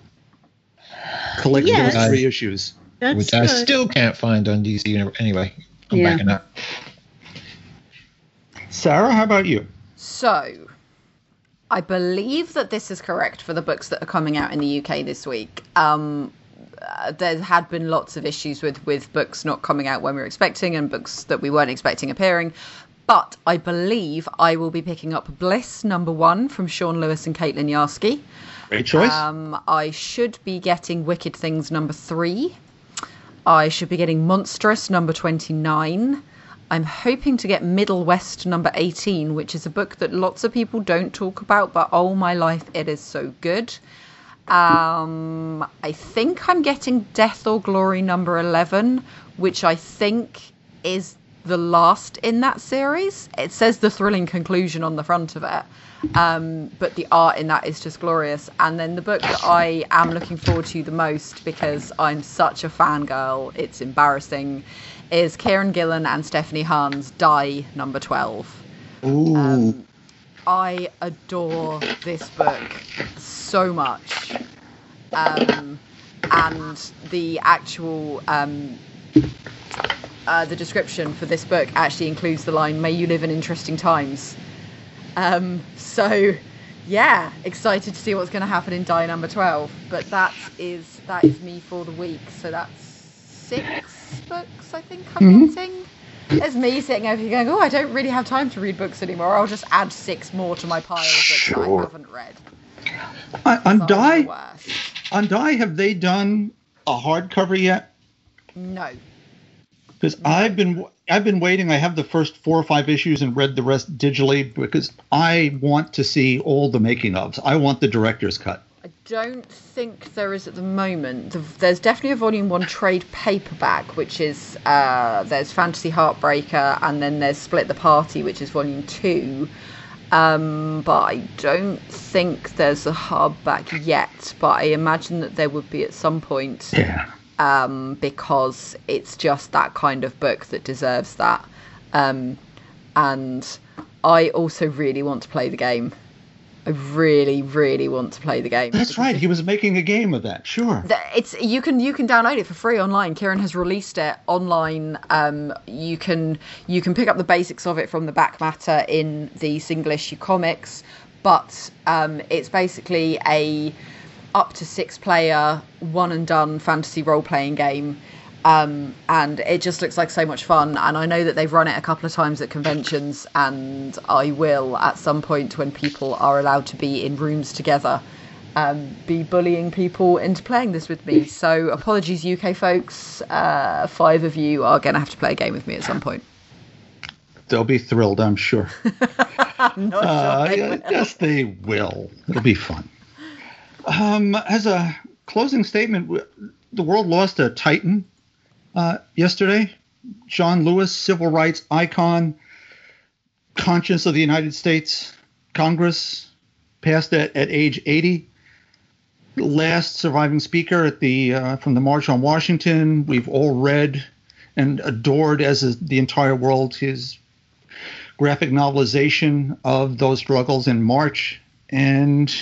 Collected Yes. those three issues. That's Which I good. still can't find on D C. Universe. Anyway, I'm Yeah. backing up. Sarah, how about you? So, I believe that this is correct for the books that are coming out in the U K this week. Um, uh, there had been lots of issues with, with books not coming out when we were expecting and books that we weren't expecting appearing. But I believe I will be picking up Bliss number one from Sean Lewis and Caitlin Yarsky. Great choice. Um, I should be getting Wicked Things number three. I should be getting Monstrous number twenty-nine. I'm hoping to get Middle West number eighteen, which is a book that lots of people don't talk about, but oh my life, it is so good. Um, I think I'm getting Death or Glory number eleven, which I think is the last in that series. It says the thrilling conclusion on the front of it. Um, but the art in that is just glorious. And then the book that I am looking forward to the most, because I'm such a fangirl, it's embarrassing, is Kieran Gillen and Stephanie Hahn's Die number twelve. Ooh. Um, I adore this book so much. Um, and the actual um, uh, the description for this book actually includes the line, "May you live in interesting times." Um, so, yeah, excited to see what's going to happen in Die number twelve. But that is that is me for the week. So that's six books, I think I'm Mhm. getting. There's me sitting over here going, oh, I don't really have time to read books anymore. I'll just add six more to my pile of books that I Sure. haven't read. On, on So I'm Die, the worst. on Die, have they done a hardcover yet? No. Because I've been I've been waiting. I have the first four or five issues and read the rest digitally because I want to see all the making ofs. I want the director's cut. I don't think there is at the moment. The- There's definitely a volume one trade paperback, which is uh, there's Fantasy Heartbreaker, and then there's Split the Party, which is volume two. Um, but I don't think there's a hardback yet. But I imagine that there would be at some point. Yeah. Um, because it's just that kind of book that deserves that. Um, and I also really want to play the game. I really, really want to play the game. That's right. He was making a game of that. Sure. Th- It's you can you can download it for free online. Kieran has released it online. Um, you can you can pick up the basics of it from the back matter in the single issue comics, but um, it's basically a up to six player one and done fantasy role playing game. Um, and it just looks like so much fun. And I know that they've run it a couple of times at conventions, and I will at some point when people are allowed to be in rooms together um, be bullying people into playing this with me. So apologies, U K folks. Uh, five of you are going to have to play a game with me at some point. They'll be thrilled, I'm sure. I'm not uh, sure they will. Yes, they will. It'll be fun. Um, as a closing statement, the world lost a titan uh, yesterday. John Lewis, civil rights icon, conscience of the United States Congress, passed at, at age eighty. Last surviving speaker at the uh, from the March on Washington. We've all read and adored, as is the entire world, his graphic novelization of those struggles in March. And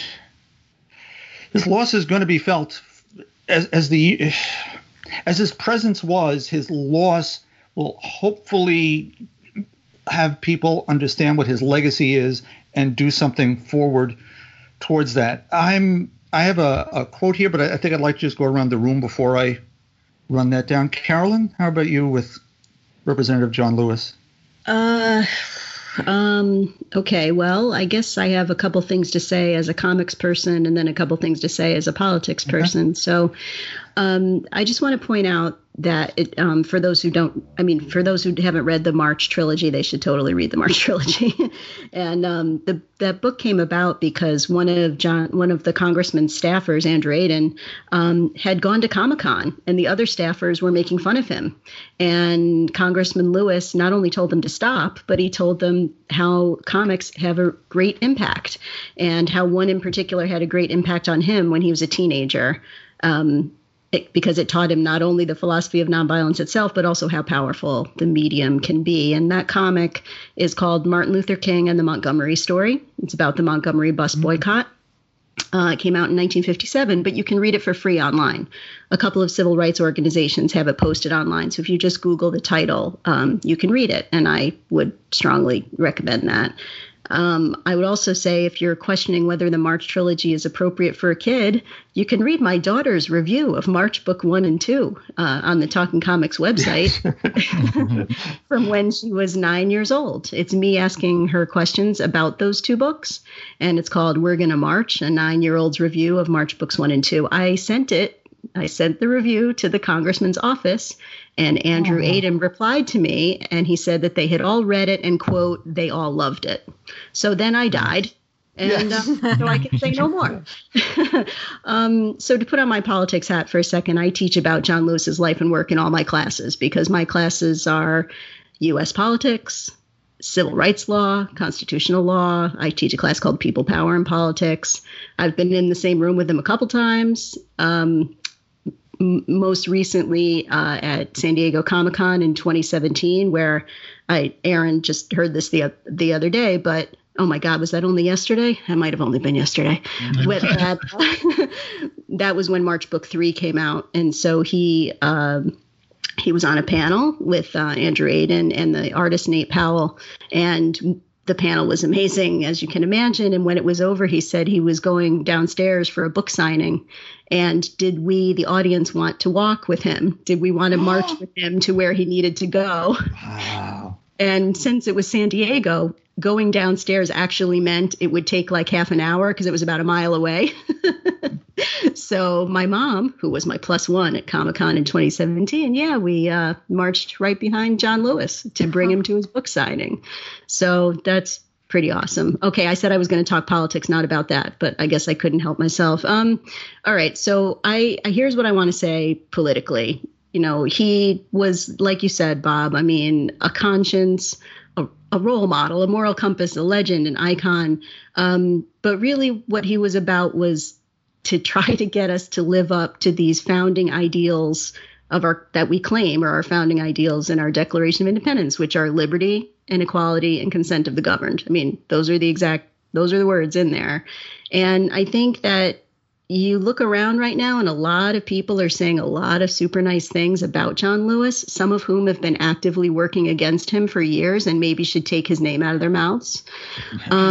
his loss is going to be felt as, as the as his presence was. His loss will hopefully have people understand what his legacy is and do something forward towards that. I'm I have a, a quote here, but I, I think I'd like to just go around the room before I run that down. Carolyn, how about you with Representative John Lewis? Uh, um, okay, well, I guess I have a couple things to say as a comics person and then a couple things to say as a politics person. Okay. So um, I just want to point out that it, um, for those who don't, I mean, for those who haven't read the March trilogy, they should totally read the March trilogy. And um, the that book came about because one of John, one of the congressman's staffers, Andrew Aden, um, had gone to Comic-Con, and the other staffers were making fun of him. And Congressman Lewis not only told them to stop, but he told them how comics have a great impact, and how one in particular had a great impact on him when he was a teenager. Um, It, because it taught him not only the philosophy of nonviolence itself, but also how powerful the medium can be. And that comic is called Martin Luther King and the Montgomery Story. It's about the Montgomery bus boycott. Uh, it came out in nineteen fifty-seven, but you can read it for free online. A couple of civil rights organizations have it posted online. So if you just Google the title, um, you can read it. And I would strongly recommend that. Um, I would also say, if you're questioning whether the March trilogy is appropriate for a kid, you can read my daughter's review of March book one and two uh, on the Talking Comics website from when she was nine years old. It's me asking her questions about those two books, and it's called We're Gonna March, a nine-year-old's review of March books one and two. I sent it. I sent the review to the congressman's office, and Andrew oh. Aden replied to me, and he said that they had all read it and, quote, they all loved it. So then I died, and yes. uh, so I can say no more. um, so to put on my politics hat for a second, I teach about John Lewis's life and work in all my classes, because my classes are U S politics, civil rights law, constitutional law. I teach a class called People, Power, and Politics. I've been in the same room with him a couple times. Um, most recently uh, at San Diego Comic-Con in twenty seventeen, where I, Aaron just heard this the the other day, but oh my God, was that only yesterday? It might have only been yesterday. With that, that was when March Book Three came out, and so he um, he was on a panel with uh, Andrew Aden and the artist Nate Powell, and the panel was amazing, as you can imagine. And when it was over, he said he was going downstairs for a book signing. And did we, the audience, want to walk with him? Did we want to march with him to where he needed to go? Wow. And since it was San Diego, going downstairs actually meant it would take like half an hour because it was about a mile away. So my mom, who was my plus one at Comic-Con in twenty seventeen, yeah, we uh, marched right behind John Lewis to bring him to his book signing. So that's pretty awesome. Okay, I said I was going to talk politics, not about that, but I guess I couldn't help myself. Um, all right, so I, I here's what I want to say politically. You know, he was, like you said, Bob, I mean, a conscience, a, a role model, a moral compass, a legend, an icon. Um, but really what he was about was to try to get us to live up to these founding ideals of our that we claim are our founding ideals in our Declaration of Independence, which are liberty and equality and consent of the governed. I mean, those are the exact, those are the words in there. And I think that you look around right now and a lot of people are saying a lot of super nice things about John Lewis, some of whom have been actively working against him for years and maybe should take his name out of their mouths. Mm-hmm. Um,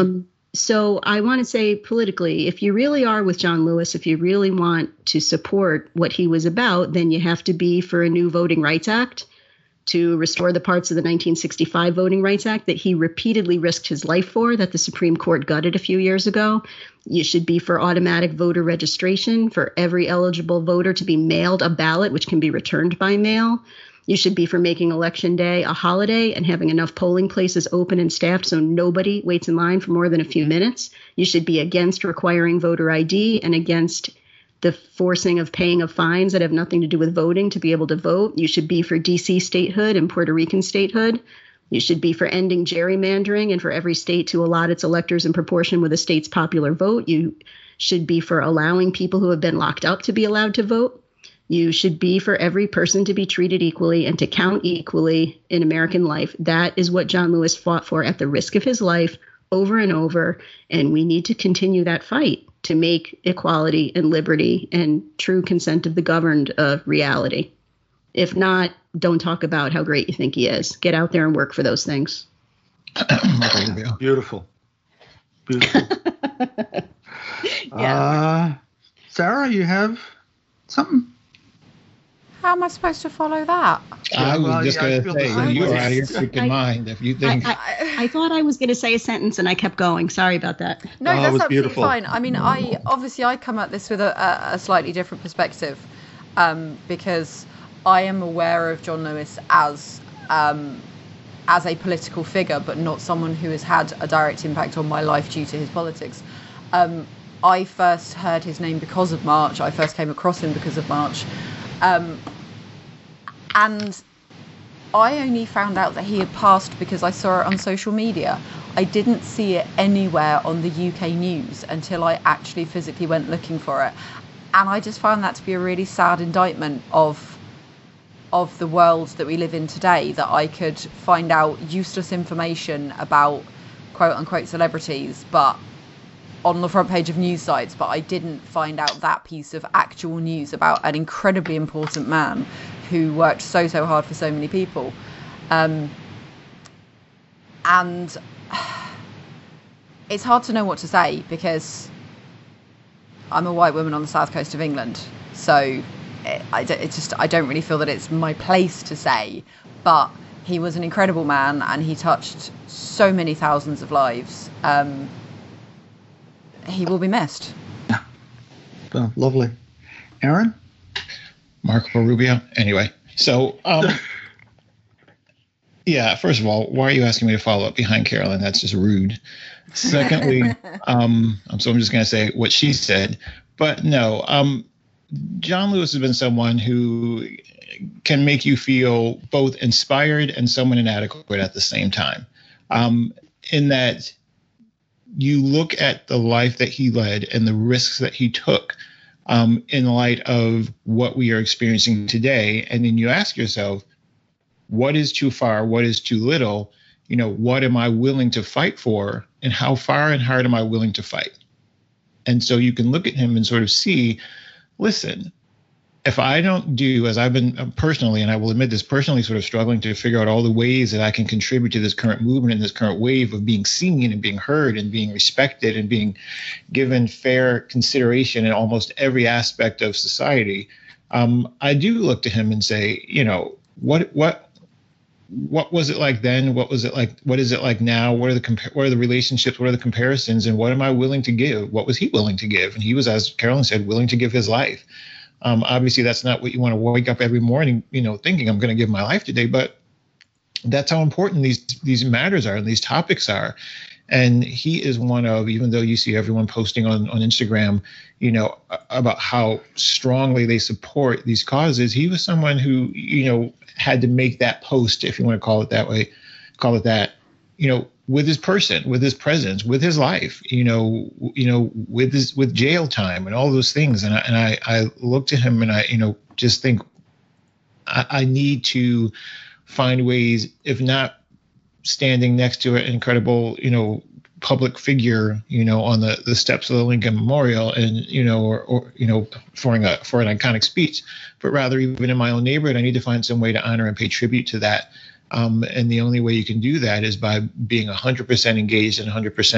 So I want to say politically, if you really are with John Lewis, if you really want to support what he was about, then you have to be for a new Voting Rights Act to restore the parts of the nineteen sixty-five Voting Rights Act that he repeatedly risked his life for, that the Supreme Court gutted a few years ago. You should be for automatic voter registration, for every eligible voter to be mailed a ballot, which can be returned by mail. You should be for making Election Day a holiday and having enough polling places open and staffed so nobody waits in line for more than a few minutes. You should be against requiring voter I D and against the forcing of paying of fines that have nothing to do with voting to be able to vote. You should be for D C statehood and Puerto Rican statehood. You should be for ending gerrymandering and for every state to allot its electors in proportion with a state's popular vote. You should be for allowing people who have been locked up to be allowed to vote. You should be for every person to be treated equally and to count equally in American life. That is what John Lewis fought for at the risk of his life over and over. And we need to continue that fight to make equality and liberty and true consent of the governed a reality. If not, don't talk about how great you think he is. Get out there and work for those things. Beautiful. Beautiful. yeah. Uh, Sarah, you have something? How am I supposed to follow that? I was well, just yeah, going to say, you are out of your freaking mind if you think. I, I, I thought I was going to say a sentence and I kept going. Sorry about that. No, Oh, it that's was absolutely beautiful. fine. I mean, I obviously I come at this with a, a, a slightly different perspective um, because I am aware of John Lewis as um, as a political figure, but not someone who has had a direct impact on my life due to his politics. Um, I first heard his name because of March. I first came across him because of March. Um, and I only found out that he had passed because I saw it on social media. I didn't see it anywhere on the U K news until I actually physically went looking for it. And I just found that to be a really sad indictment of of the world that we live in today, that I could find out useless information about quote unquote celebrities, but on the front page of news sites, but I didn't find out that piece of actual news about an incredibly important man who worked so, so hard for so many people. Um, and it's hard to know what to say because I'm a white woman on the south coast of England. So it, I, it's just, I don't really feel that it's my place to say, but he was an incredible man and he touched so many thousands of lives. Um, He will be missed. Oh, lovely. Aaron? Marco Rubio. Anyway, so, um, yeah, first of all, why are you asking me to follow up behind Carolyn? That's just rude. Secondly, um, so I'm just going to say what she said. But no, um, John Lewis has been someone who can make you feel both inspired and somewhat inadequate at the same time. Um, in that you look at the life that he led and the risks that he took um, in light of what we are experiencing today. And then you ask yourself, what is too far? What is too little? You know, what am I willing to fight for? And how far and hard am I willing to fight? And so you can look at him and sort of see, listen, if I don't do, as I've been personally, and I will admit this personally, sort of struggling to figure out all the ways that I can contribute to this current movement and this current wave of being seen and being heard and being respected and being given fair consideration in almost every aspect of society, um, I do look to him and say, you know, what what what was it like then? What was it like? What is it like now? What are the compa- what are the relationships? What are the comparisons? And what am I willing to give? What was he willing to give? And he was, as Carolyn said, willing to give his life. Um, obviously, that's not what you want to wake up every morning, you know, thinking I'm going to give my life today. But that's how important these these matters are and these topics are. And he is one of, even though you see everyone posting on, on Instagram, you know, about how strongly they support these causes, he was someone who, you know, had to make that post, if you want to call it that way, call it that, you know, with his person, with his presence, with his life, you know, you know, with his, with jail time and all those things. And I, and I, I looked at him and I, you know, just think I, I need to find ways, if not standing next to an incredible, you know, public figure, you know, on the, the steps of the Lincoln Memorial and, you know, or, or, you know, for an, for an iconic speech, but rather even in my own neighborhood, I need to find some way to honor and pay tribute to that. Um, and the only way you can do that is by being one hundred percent engaged and one hundred percent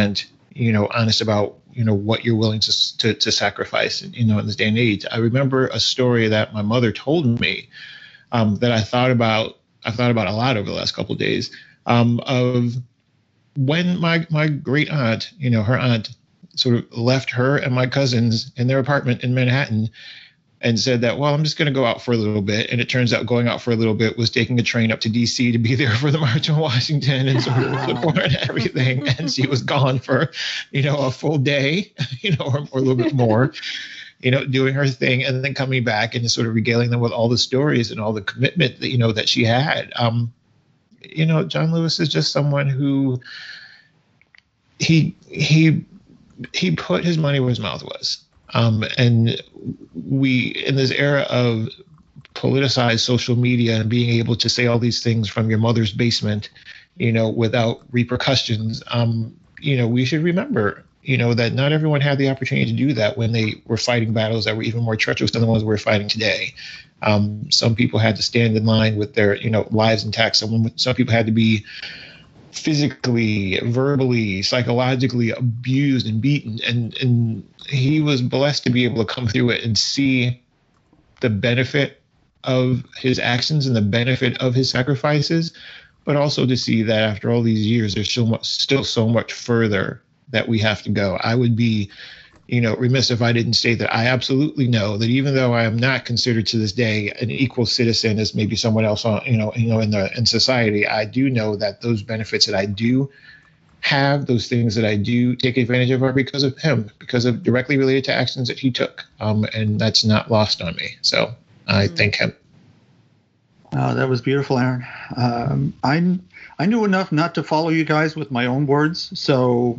you know, honest about, you know, what you're willing to, to, to sacrifice, you know, in this day and age. I remember a story that my mother told me um, that I thought about, I thought about a lot over the last couple of days um, of when my, my great aunt, you know, her aunt sort of left her and my cousins in their apartment in Manhattan and said that, well, I'm just going to go out for a little bit. And it turns out going out for a little bit was taking a train up to D C to be there for the March on Washington and sort of support and everything. And she was gone for, you know, a full day, you know, or, or a little bit more, you know, doing her thing and then coming back and just sort of regaling them with all the stories and all the commitment that, you know, that she had. Um, you know, John Lewis is just someone who he, he, he put his money where his mouth was. Um, and we, in this era of politicized social media and being able to say all these things from your mother's basement, you know, without repercussions, um, you know, we should remember, you know, that not everyone had the opportunity to do that when they were fighting battles that were even more treacherous than the ones we're fighting today. Um, some people had to stand in line with their, you know, lives intact. Some, some people had to be physically, verbally, psychologically abused and beaten. And, and he was blessed to be able to come through it and see the benefit of his actions and the benefit of his sacrifices, but also to see that after all these years, there's so much, still so much further that we have to go. I would be, you know, remiss if I didn't state that I absolutely know that even though I am not considered to this day an equal citizen as maybe someone else on, you know, you know, in the in society, I do know that those benefits that I do have, those things that I do take advantage of, are because of him, because of directly related to actions that he took, um, and that's not lost on me. So I mm-hmm. thank him. Oh, that was beautiful, Aaron. Um, I I knew enough not to follow you guys with my own words, so.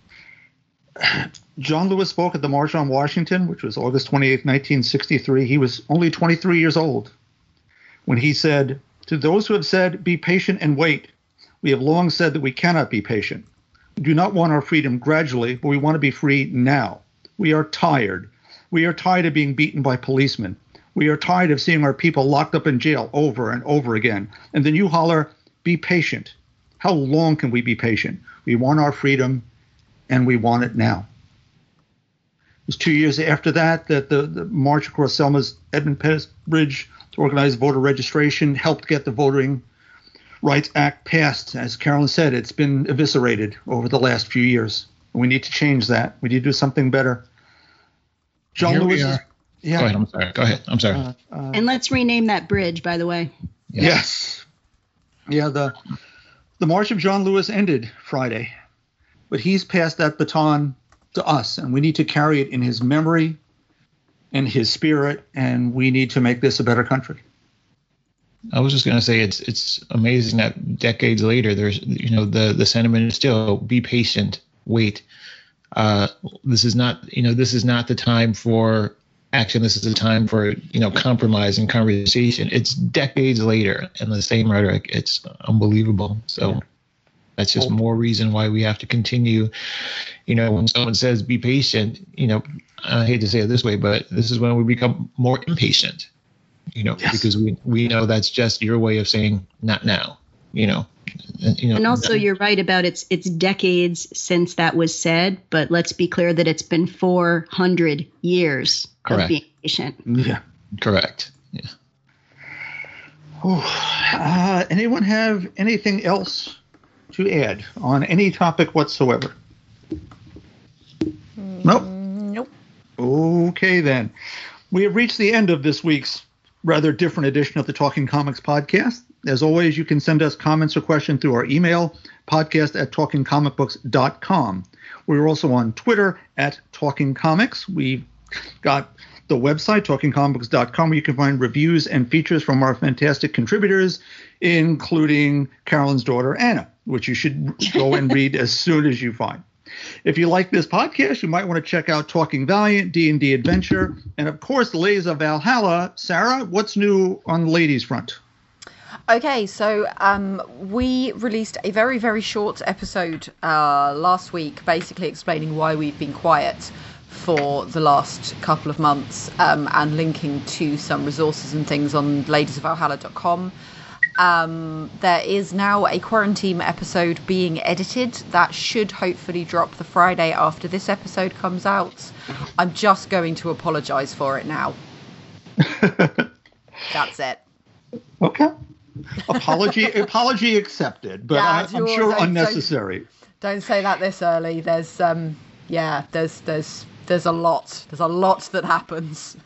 John Lewis spoke at the March on Washington, which was August twenty-eighth, nineteen sixty-three. He was only twenty-three years old when he said, "To those who have said, be patient and wait, we have long said that we cannot be patient. We do not want our freedom gradually, but we want to be free now. We are tired. We are tired of being beaten by policemen. We are tired of seeing our people locked up in jail over and over again. And then you holler, be patient. How long can we be patient? We want our freedom, and we want it now." It was two years after that that the, the march across Selma's Edmund Pettus Bridge to organize voter registration helped get the Voting Rights Act passed. As Carolyn said, it's been eviscerated over the last few years. We need to change that. We need to do something better. John Here Lewis. We are. Yeah. Go ahead. I'm sorry. Go ahead. I'm sorry. Uh, uh, and let's rename that bridge, by the way. Yes. yes. Yeah. The the March of John Lewis ended Friday, but he's passed that baton to us, and we need to carry it in his memory and his spirit, and we need to make this a better country. I was just going to say it's it's amazing that decades later, there's, you know, the the sentiment is still be patient, wait. Uh, this is not, you know, this is not the time for action. This is the time for, you know, compromise and conversation. It's decades later, and the same rhetoric. It's unbelievable. So. Yeah. That's just more reason why we have to continue. You know, when someone says be patient, you know, I hate to say it this way, but this is when we become more impatient, you know, yes. because we, we know that's just your way of saying not now, you know. And, you know, and also that, you're right about it's it's decades since that was said, but let's be clear that it's been four hundred years correct. Of being patient. Yeah. Correct. Yeah. Oh, uh, anyone have anything else to add on any topic whatsoever? Nope. Nope. Okay, then. We have reached the end of this week's rather different edition of the Talking Comics podcast. As always, you can send us comments or questions through our email, podcast at talking comic books dot com. We're also on Twitter at Talking Comics. We've got the website, talking comic books dot com, where you can find reviews and features from our fantastic contributors, including Carolyn's daughter, Anna, which you should go and read as soon as you find. If you like this podcast, you might want to check out Talking Valiant, D and D Adventure, and, of course, Ladies of Valhalla. Sarah, what's new on the ladies' front? Okay, so um, we released a very, very short episode uh, last week, basically explaining why we've been quiet for the last couple of months, um, and linking to some resources and things on ladies of valhalla dot com. Um, there is now a Quarantine episode being edited that should hopefully drop the Friday after this episode comes out. I'm just going to apologise for it now. That's it. Okay. Apology apology accepted, but yeah, I, I'm sure don't, unnecessary. Don't, don't say that this early. There's um yeah, there's there's there's a lot. There's a lot that happens.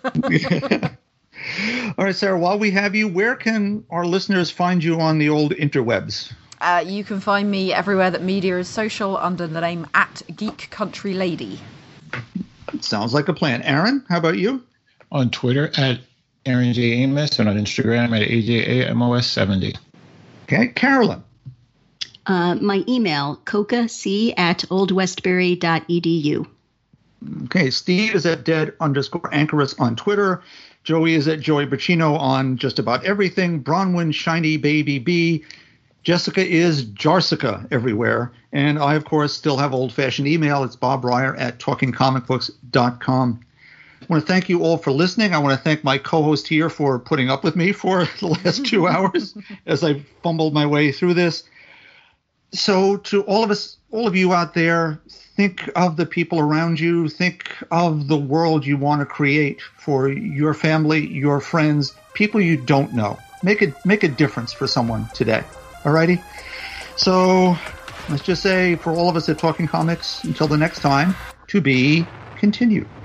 All right, Sarah, while we have you, where can our listeners find you on the old interwebs? Uh, you can find me everywhere that media is social under the name at Geek Country Lady. Sounds like a plan. Aaron, how about you? On Twitter at Aaron J. Amos and on Instagram at A J A M O S seventy. Okay, Carolyn. Uh, my email, coca.c at oldwestbury dot e d u. Okay, Steve is at dead underscore anchorus on Twitter. Joey is at Joey Bacino on just about everything. Bronwyn Shiny Baby B. Jessica is Jarsica everywhere. And I, of course, still have old-fashioned email. It's Bob Breyer at talking comic books dot com. I want to thank you all for listening. I want to thank my co-host here for putting up with me for the last two hours as I fumbled my way through this. So to all of us, all of you out there, think of the people around you. Think of the world you want to create for your family, your friends, people you don't know. Make it make a difference for someone today. Alrighty? So let's just say for all of us at Talking Comics, until the next time, to be continued.